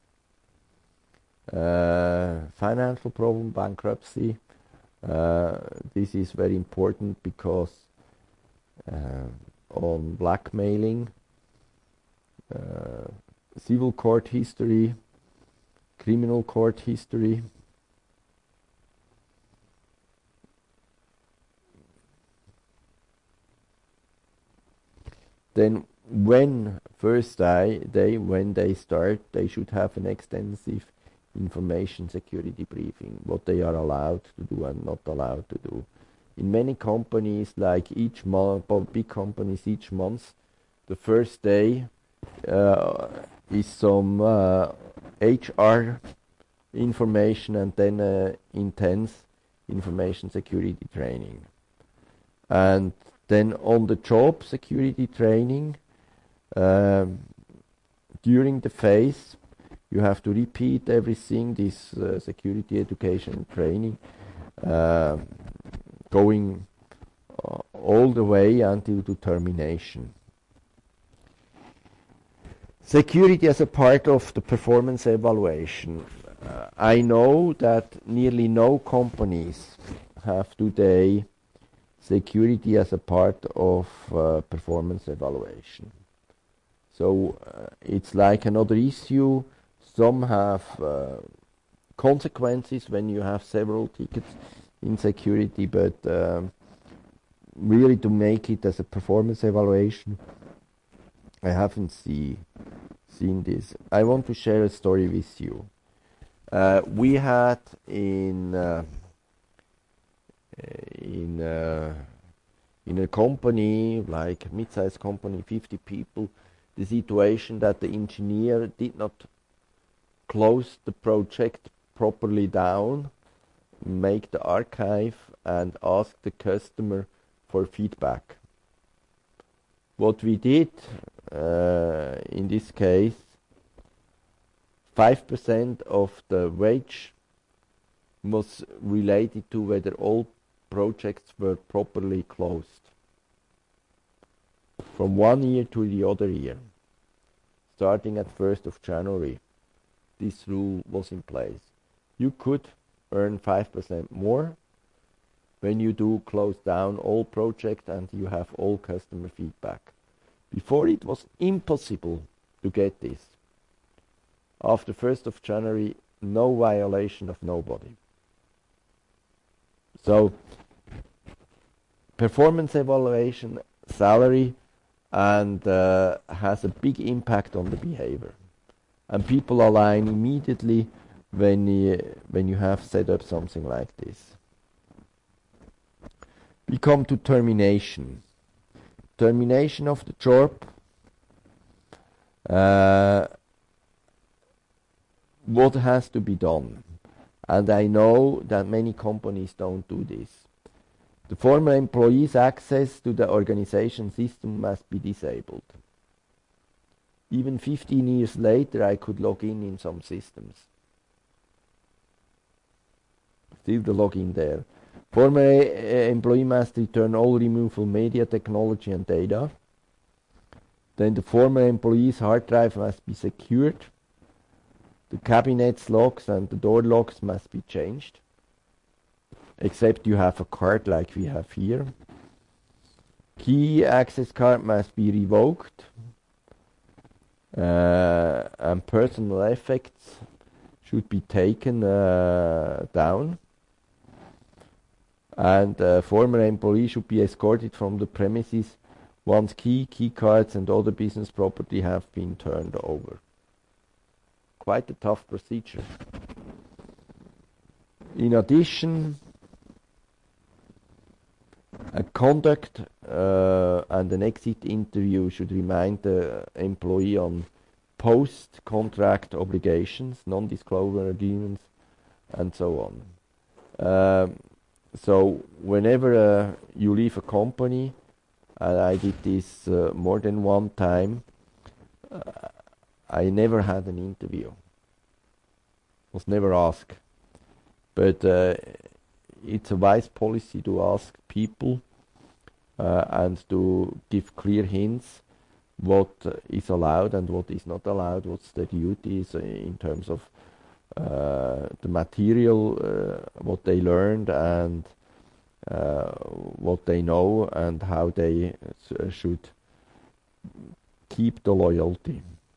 financial problem, bankruptcy. This is very important because on blackmailing, civil court history, criminal court history. Then when they start, they should have an extensive information security briefing, what they are allowed to do and not allowed to do. In many companies, like each month, big companies, each month, the first day is some HR information and then intense information security training. And then on the job security training, during the phase, you have to repeat everything, this security education training, going all the way until to termination. Security as a part of the performance evaluation. I know that nearly no companies have today security as a part of performance evaluation. So it's like another issue. Some have consequences when you have several tickets in security, but really to make it as a performance evaluation, I haven't seen this. I want to share a story with you. We had in a company, like a mid-sized company, 50 people, the situation that the engineer did not close the project properly down, make the archive, and ask the customer for feedback. What we did in this case, 5% of the wage was related to whether all projects were properly closed from 1 year to the other year. Starting at 1st of January, this rule was in place. You could earn 5% more when you do close down all projects and you have all customer feedback. Before it was impossible to get this. After 1st of January, no violation of nobody. So, performance evaluation, salary, and has a big impact on the behavior. And people align immediately when you have set up something like this. We come to termination. Termination of the job. what has to be done. And I know that many companies don't do this. The former employee's access to the organization system must be disabled. Even 15 years later, I could log in some systems. Still the login there. Former employee must return all removable media, technology and data. Then the former employee's hard drive must be secured. The cabinets locks and the door locks must be changed. Except you have a card like we have here. Key access card must be revoked. And personal effects should be taken down. And former employee should be escorted from the premises once key cards and other business property have been turned over. Quite a tough procedure. In addition, a conduct and an exit interview should remind the employee on post-contract obligations, non-disclosure agreements, and so on. So whenever you leave a company, and I did this more than one time, I never had an interview. Was never asked. But it's a wise policy to ask people and to give clear hints what is allowed and what is not allowed, what's the duties in terms of the material, what they learned and what they know and how they should keep the loyalty.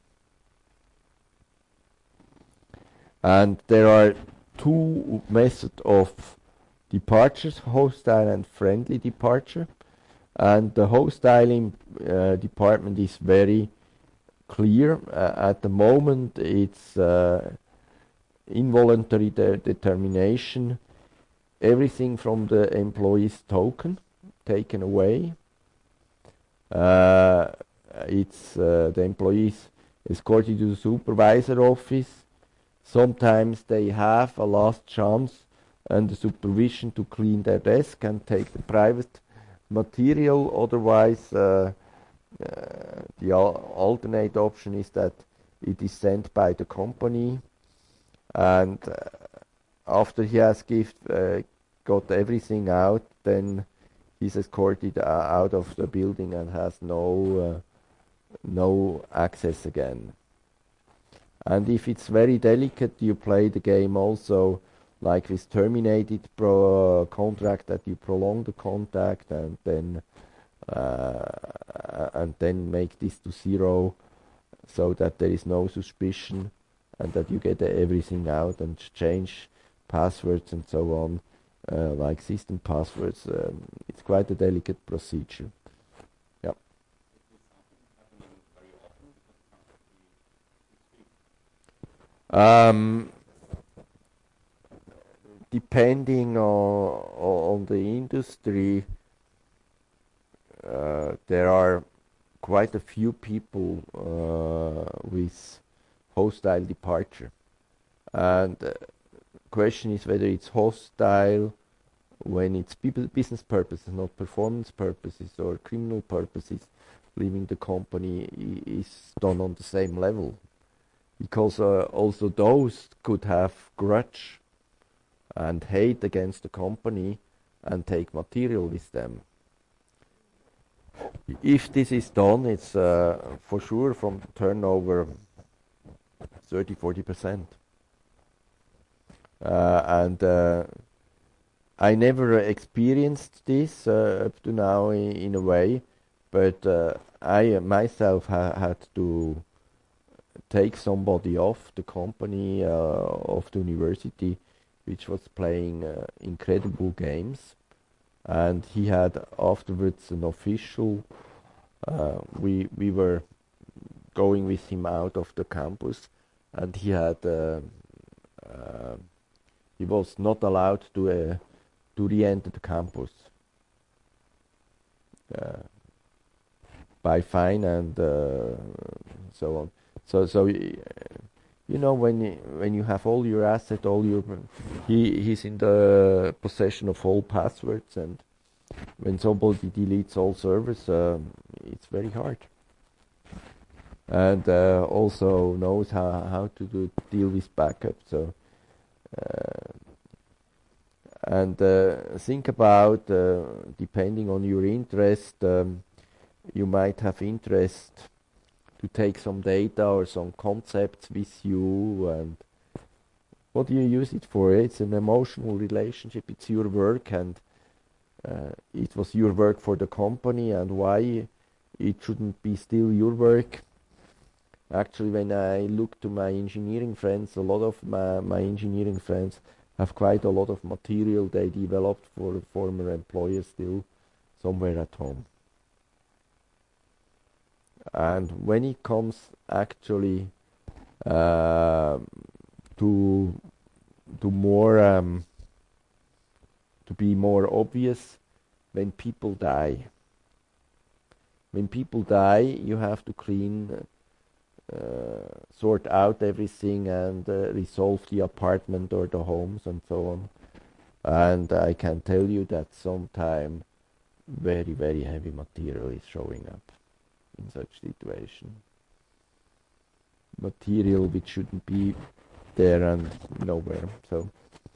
And there are two methods of departures, hostile and friendly departure. And the hostile department is very clear. At the moment it's involuntary determination. Everything from the employee's token taken away. It's the employees escorted to the supervisor office. Sometimes they have a last chance and the supervision to clean their desk and take the private material. Otherwise, the alternate option is that it is sent by the company, and after he has got everything out, then he's escorted out of the building and has no access again. And if it's very delicate, you play the game also like with terminated contract, that you prolong the contract and then make this to zero, so that there is no suspicion and that you get everything out and change passwords and so on, like system passwords. It's quite a delicate procedure. Yeah. Depending on the industry, there are quite a few people with hostile departure, and question is whether it's hostile when it's business purposes, not performance purposes or criminal purposes. Leaving the company is done on the same level, because also those could have grudge and hate against the company and take material with them. If this is done, it's for sure from the turnover 30-40%. And I never experienced this up to now in a way, but I myself had to take somebody off the company of the university, which was playing incredible games, and he had afterwards an official. We were going with him out of the campus, and he had he was not allowed to re-enter the campus by fine and so on. So you know, when you have all your asset, all your he's in the possession of all passwords, and when somebody deletes all servers, it's very hard. And also knows how to deal with backup. So and think about depending on your interest, you might have interest to take some data or some concepts with you, and what do you use it for? It's an emotional relationship. It's your work, and it was your work for the company, and why it shouldn't be still your work. Actually, when I look to my engineering friends, a lot of my engineering friends have quite a lot of material they developed for former employers still somewhere at home. And when it comes actually to more to be more obvious, when people die. When people die, you have to clean, sort out everything, and resolve the apartment or the homes and so on. And I can tell you that sometime very, very heavy material is showing up in such situation. Material which shouldn't be there and nowhere. So,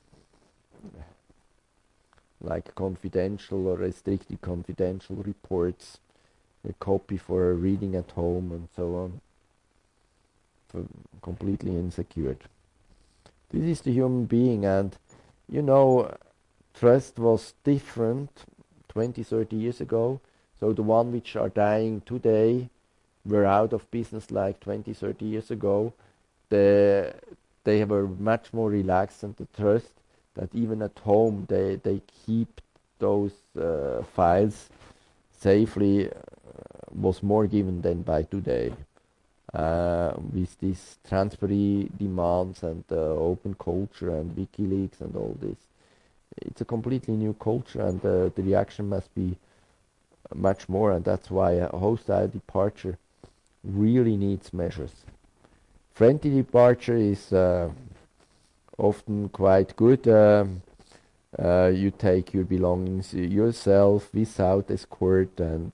like confidential or restricted confidential reports, a copy for reading at home and so on. Completely insecure. This is the human being, and you know, trust was different 20, 30 years ago. So the one which are dying today were out of business like 20, 30 years ago. They were much more relaxed, and the trust that even at home they keep those files safely was more given than by today. With these transparency demands and open culture and WikiLeaks and all this, it's a completely new culture, and the reaction must be much more, and that's why a hostile departure really needs measures. Friendly departure is often quite good. You take your belongings yourself without escort, and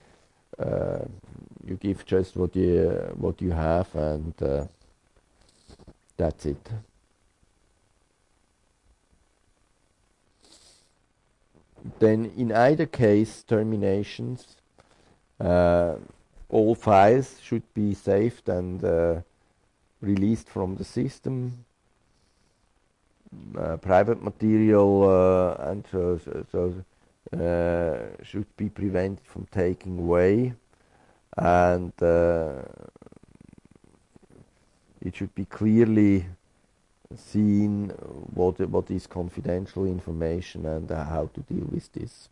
you give just what you have, and that's it. Then, in either case, terminations, all files should be saved and released from the system. Private material and should be prevented from taking away, and it should be clearly seen what is confidential information and how to deal with this.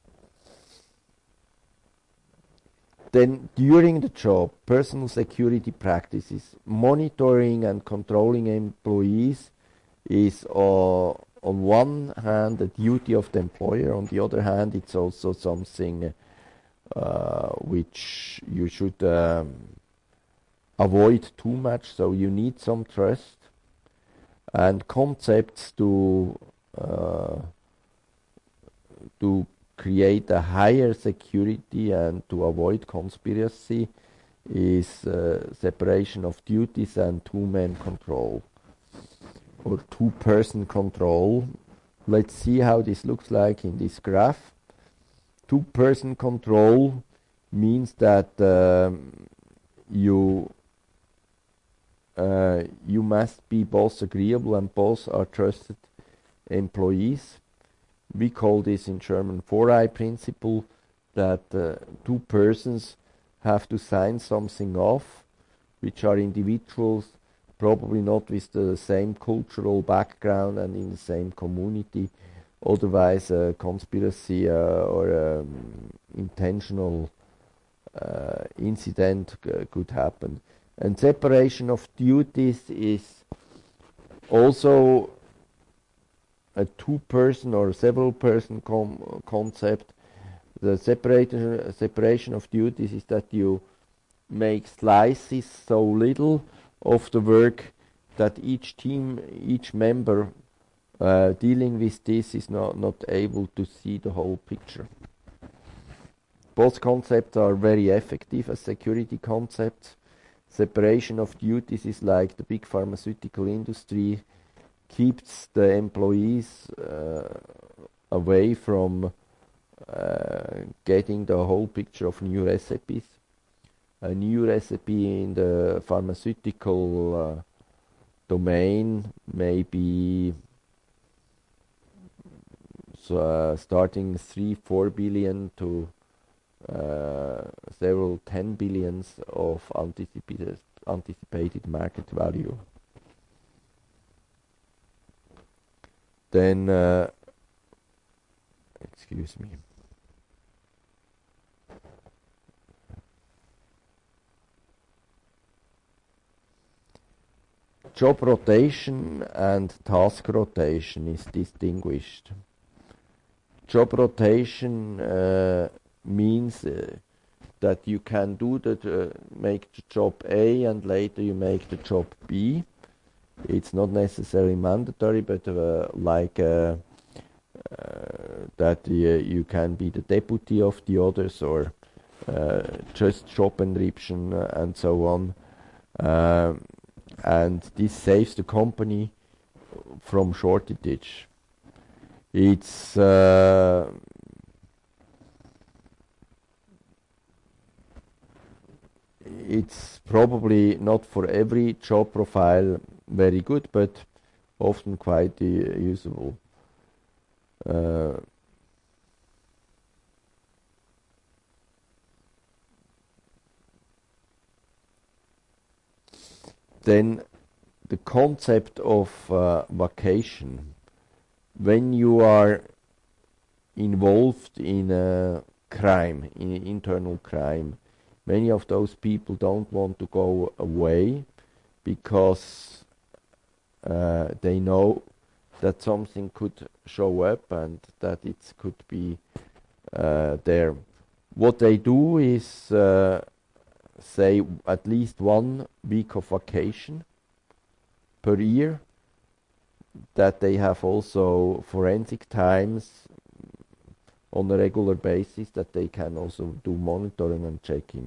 Then, during the job, personal security practices, monitoring and controlling employees is on one hand a duty of the employer. On the other hand, it's also something which you should avoid too much. So you need some trust and concepts to create a higher security and to avoid conspiracy is separation of duties and two-man control or two-person control. Let's see how this looks like in this graph. Two-person control means that you must be both agreeable and both are trusted employees. We call this in German Four-Eye principle, that two persons have to sign something off, which are individuals, probably not with the same cultural background and in the same community. Otherwise, a conspiracy or intentional incident could happen. And separation of duties is also a two-person or several-person concept. The separation of duties is that you make slices so little of the work that each team, each member dealing with this is not able to see the whole picture. Both concepts are very effective as security concepts. Separation of duties is like the big pharmaceutical industry keeps the employees away from getting the whole picture of new recipes. A new recipe in the pharmaceutical domain may be starting 3-4 billion to several 10 billions of anticipated market value. Then, excuse me. Job rotation and task rotation is distinguished. Job rotation means that you can do make the job A and later you make the job B. It's not necessarily mandatory, but that you can be the deputy of the others or just Jobenriebschen and so on. And this saves the company from shortage. It's probably not for every job profile very good, but often quite usable. Then the concept of vacation. When you are involved in a crime, in internal crime, many of those people don't want to go away because they know that something could show up and that it could be there. What they do is say at least 1 week of vacation per year, that they have also forensic times on a regular basis, that they can also do monitoring and checking.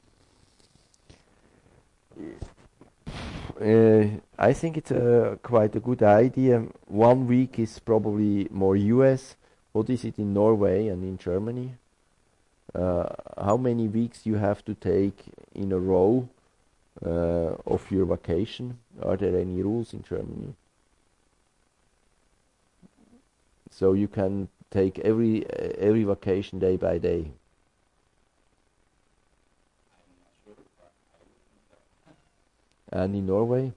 I think it's quite a good idea. 1 week is probably more US. What is it in Norway and in Germany? How many weeks you have to take in a row of your vacation? Are there any rules in Germany? So you can take every vacation day by day. And in Norway?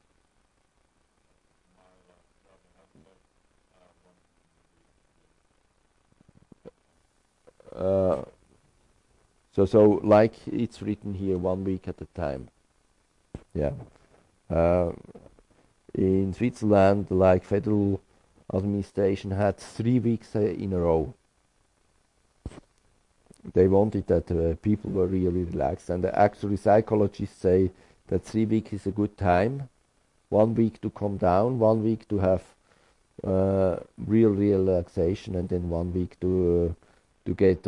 So like it's written here, 1 week at a time. Yeah. In Switzerland, like federal administration had 3 weeks in a row. They wanted that people were really relaxed, and actually psychologists say that 3 weeks is a good time. 1 week to come down, 1 week to have real relaxation, and then 1 week to get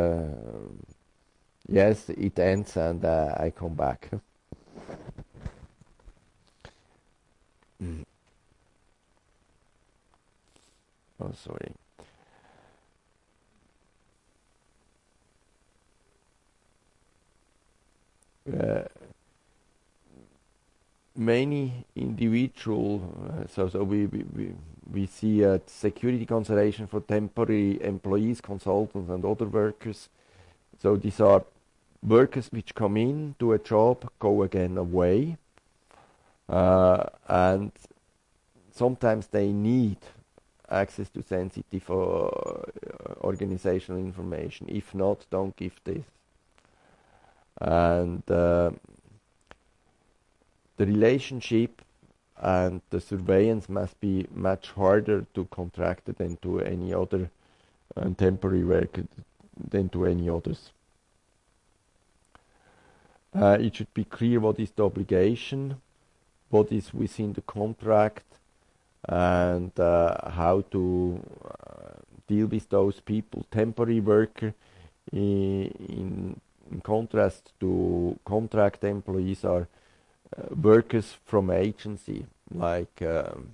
yes, it ends and I come back. Oh, sorry. Many individual, so we see security consideration for temporary employees, consultants, and other workers. So these are workers which come in, do a job, go again away, and sometimes they need access to sensitive organizational information. If not, don't give this. And the relationship and the surveillance must be much harder to contract than to any other temporary worker than to any others. It should be clear what is the obligation. what is within the contract, and how to deal with those people. Temporary worker, in contrast to contract employees, are workers from agency like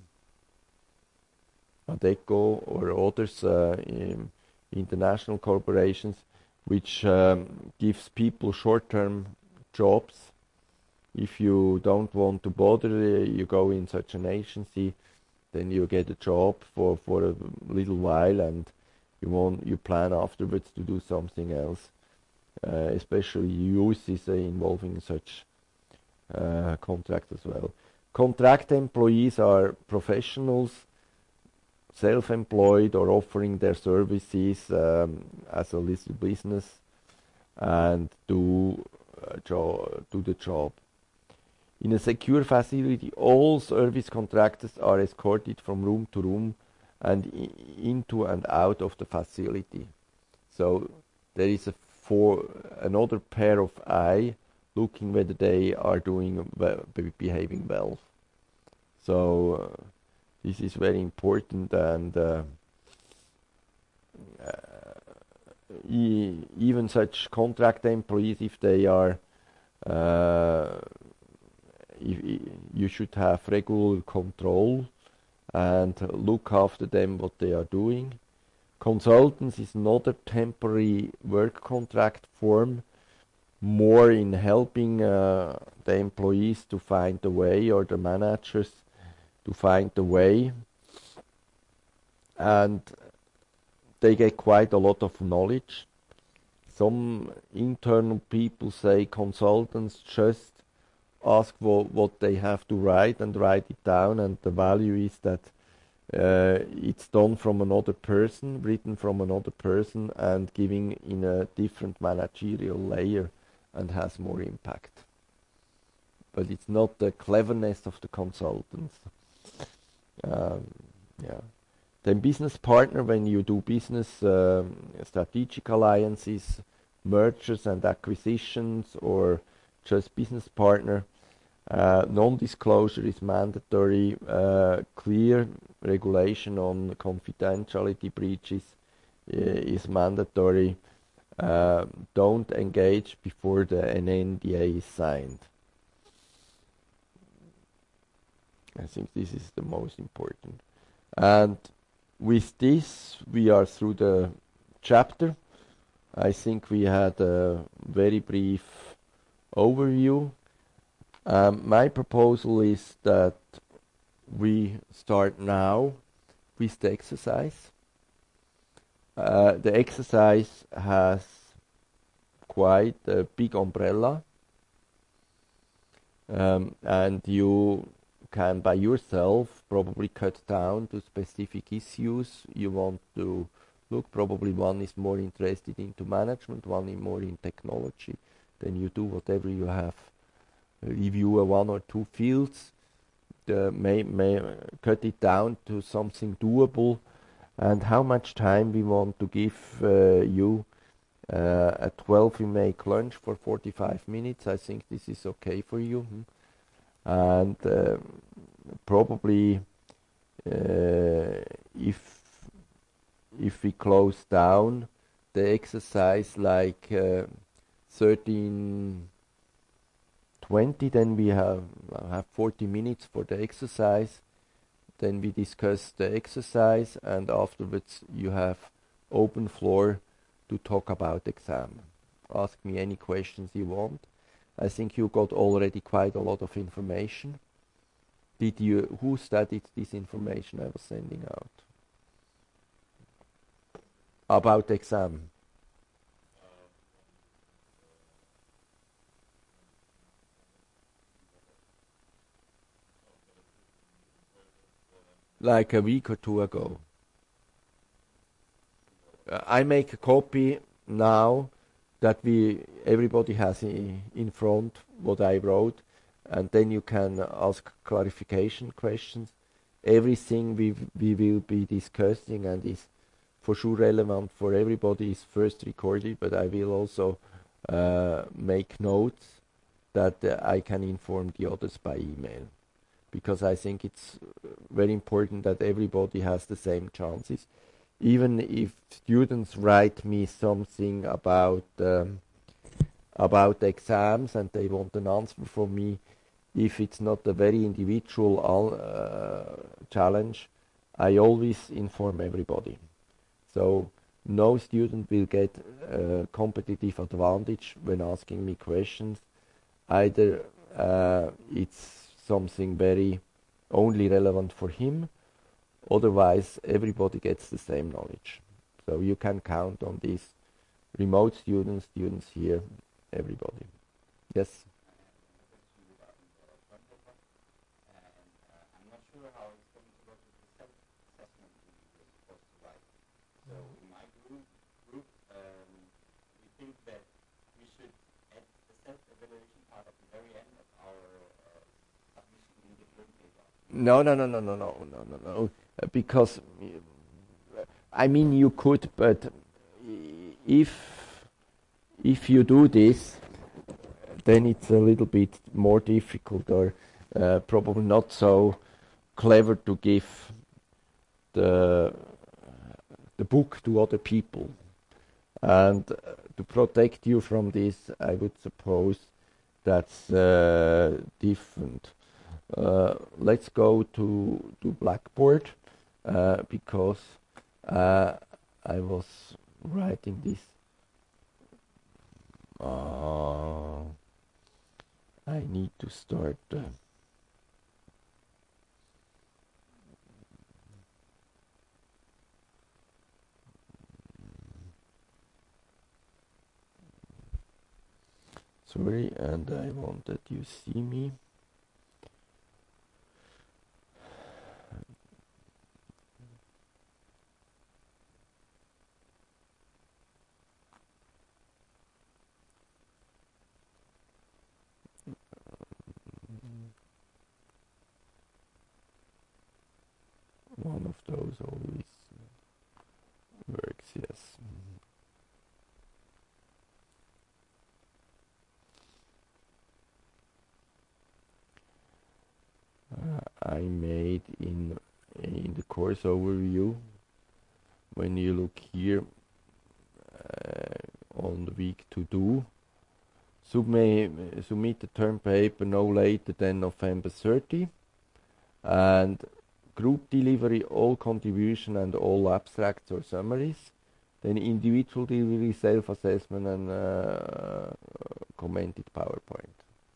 Adecco or others, international corporations, which gives people short-term jobs. If you don't want to bother, you go in such an agency, then you get a job for a little while, and you plan afterwards to do something else. Especially youth is involving such contract as well. Contract employees are professionals, self-employed or offering their services as a little business and do the job. In a secure facility, all service contractors are escorted from room to room and into and out of the facility. So there is another pair of eye looking whether they are behaving well. So this is very important, and even such contract employees, if they are, you should have regular control and look after them what they are doing. Consultants is not a temporary work contract form, more in helping the employees to find the way, or the managers to find the way, and they get quite a lot of knowledge. Some internal people say consultants just ask what they have to write and write it down, and the value is that it's done from another person, written from another person, and giving in a different managerial layer, and has more impact. But it's not the cleverness of the consultants. Then business partner, when you do business, strategic alliances, mergers and acquisitions, or just business partner. Non-disclosure is mandatory. Clear regulation on confidentiality breaches is mandatory. Don't engage before an NDA is signed. I think this is the most important. And with this, we are through the chapter. I think we had a very brief overview. My proposal is that we start now with the exercise. The exercise has quite a big umbrella, and you can by yourself probably cut down to specific issues you want to look. Probably one is more interested into management, one is more in technology. Then you do whatever you have. Review one or two fields, may cut it down to something doable, and how much time we want to give you. At 12 we make lunch for 45 minutes. I think this is okay for you. And probably if we close down the exercise like 13:20, then we have 40 minutes for the exercise. Then we discuss the exercise, and afterwards you have open floor to talk about exam. Ask me any questions you want. I think you got already quite a lot of information. Who studied this information I was sending out? About exam. Like a week or two ago. I make a copy now that everybody has in front what I wrote, and then you can ask clarification questions. Everything we will be discussing and is for sure relevant for everybody is first recorded, but I will also make notes that I can inform the others by email. because I think it's very important that everybody has the same chances. Even if students write me something about exams and they want an answer from me, if it's not a very individual challenge, I always inform everybody. So no student will get a competitive advantage when asking me questions. Either it's something very only relevant for him, otherwise everybody gets the same knowledge. So you can count on these remote students here, everybody. Yes? No. Because I mean you could, but if you do this, then it's a little bit more difficult, or probably not so clever to give the book to other people. And to protect you from this, I would suppose that's different. Let's go to Blackboard, because I was writing this. I need to start. Sorry, and I want that you see me. One of those always works, yes. I made in the course overview, when you look here on the week to do, submit the term paper no later than November 30, and group delivery all contribution and all abstracts or summaries, then individual delivery, self-assessment, and commented PowerPoint.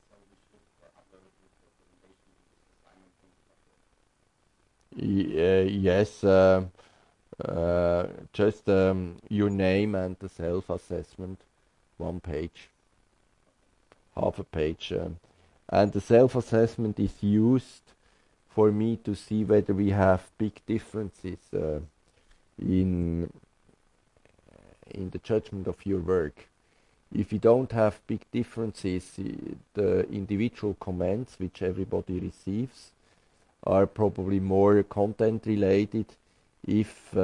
Yes, just your name and the self-assessment, 1 page, half a page. And the self-assessment is used for me to see whether we have big differences in the judgment of your work. If you don't have big differences, the individual comments which everybody receives are probably more content related. If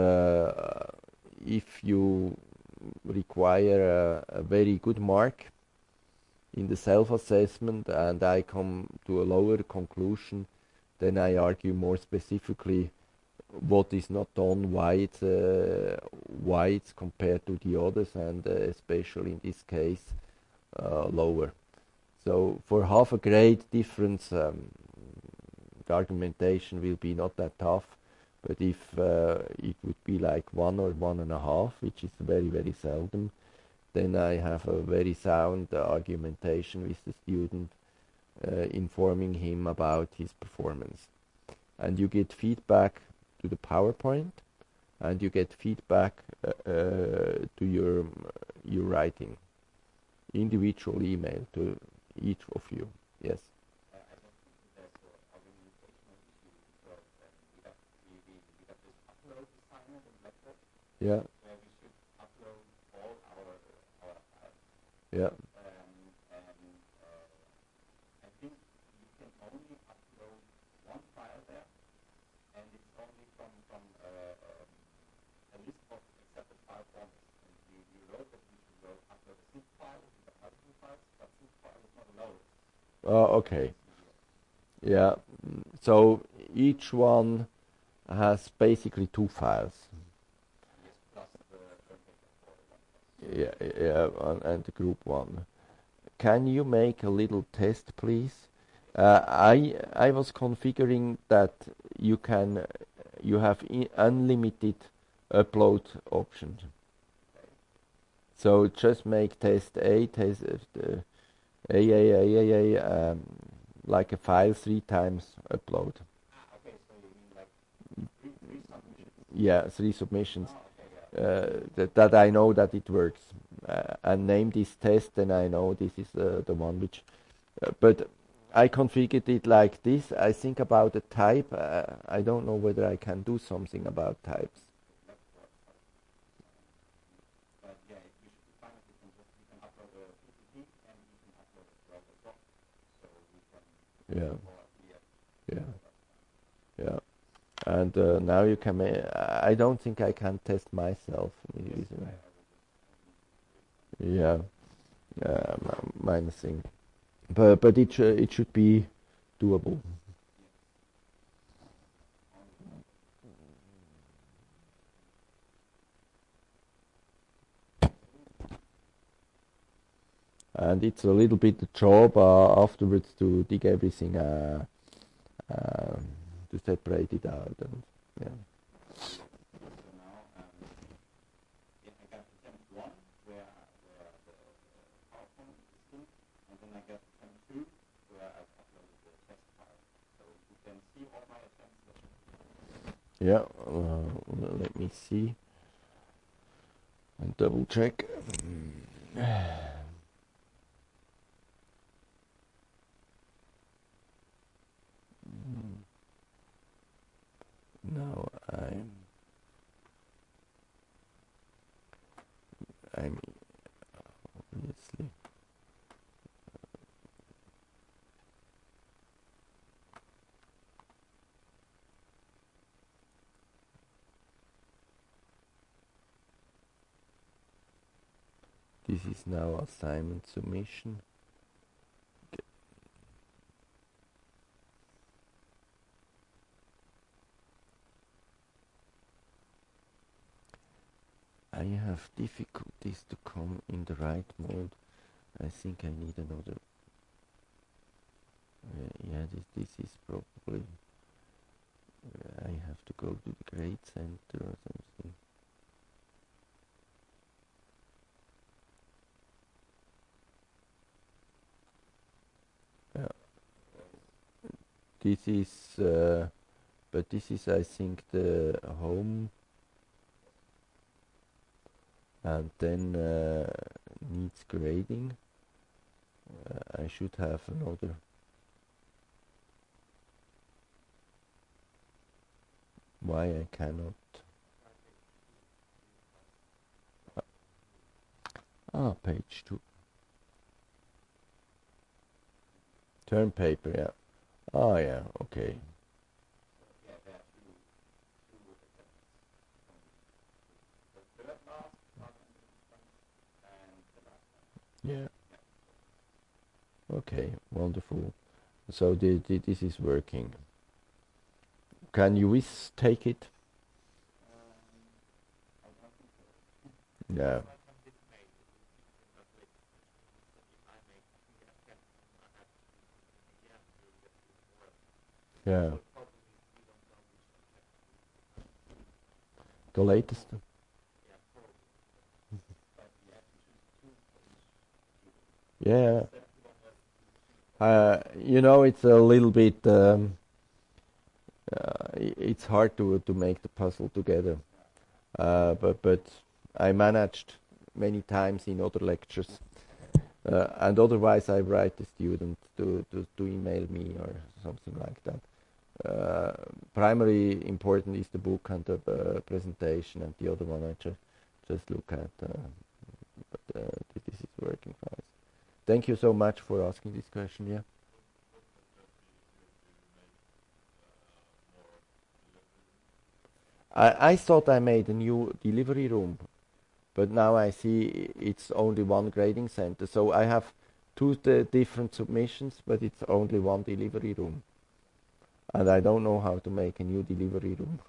you require a very good mark in the self-assessment and I come to a lower conclusion, then I argue more specifically what is not done, why it's compared to the others, and especially in this case lower. So for half a grade difference, the argumentation will be not that tough, but if it would be like 1 or 1.5, which is very, very seldom, then I have a very sound argumentation with the student, informing him about his performance. And you get feedback to the PowerPoint, and you get feedback to your writing. Individual email to each of you. Yes. Yeah. Yeah. Okay. Yeah. So each one has basically two files. Yeah, yeah, and the group one. Can you make a little test, please? I was configuring that you have unlimited upload options. So just make test A, test like a file 3 times upload. Yeah, 3 submissions. That I know that it works. And name this test, and I know this is the one which. But I configured it like this. I think about the type. I don't know whether I can do something about types. Yeah, yeah, yeah. And now you can. I don't think I can test myself. Yeah, minus thing. But it should be doable. And it's a little bit a job afterwards to dig everything, to separate it out, and yeah. Yeah, let me see and double check. Now I'm obviously. This is now assignment submission. I have difficulties to come in the right mode. I think I need another. Yeah, this is probably. I have to go to the grade center or something. This is, but this is, I think, the home, and then needs grading. I should have another. Why I cannot? Page 2. Term paper, yeah. Oh, yeah, okay. Yeah. Okay, wonderful. So this is working. Can you take it? Yeah. Yeah. The latest. Yeah. It's a little bit. It's hard to make the puzzle together. But I managed many times in other lectures. And otherwise, I write the student to email me or something like that. Primary important is the book and the presentation, and the other one I just look at. But this is working fine. Thank you so much for asking this question. Yeah. I thought I made a new delivery room, but now I see it's only one grading center. So I have two different submissions, but it's only one delivery room. and I don't know how to make a new delivery room.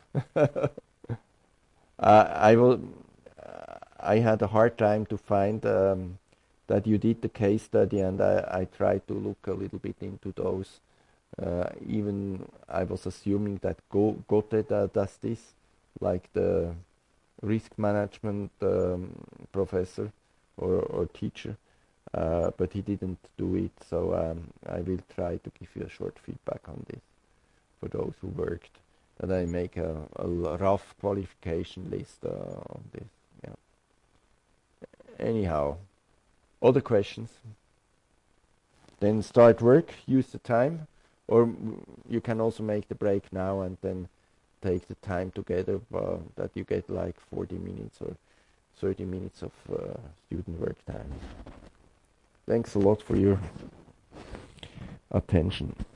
I will. I had a hard time to find that you did the case study, and I tried to look a little bit into those. Even I was assuming that Goethe does this, like the risk management professor or teacher, but he didn't do it. So I will try to give you a short feedback on this for those who worked. That I make a rough qualification list on this. Yeah. Anyhow, other questions? Then start work, use the time, or you can also make the break now and then take the time together that you get like 40 minutes or 30 minutes of student work time. Thanks a lot for your attention.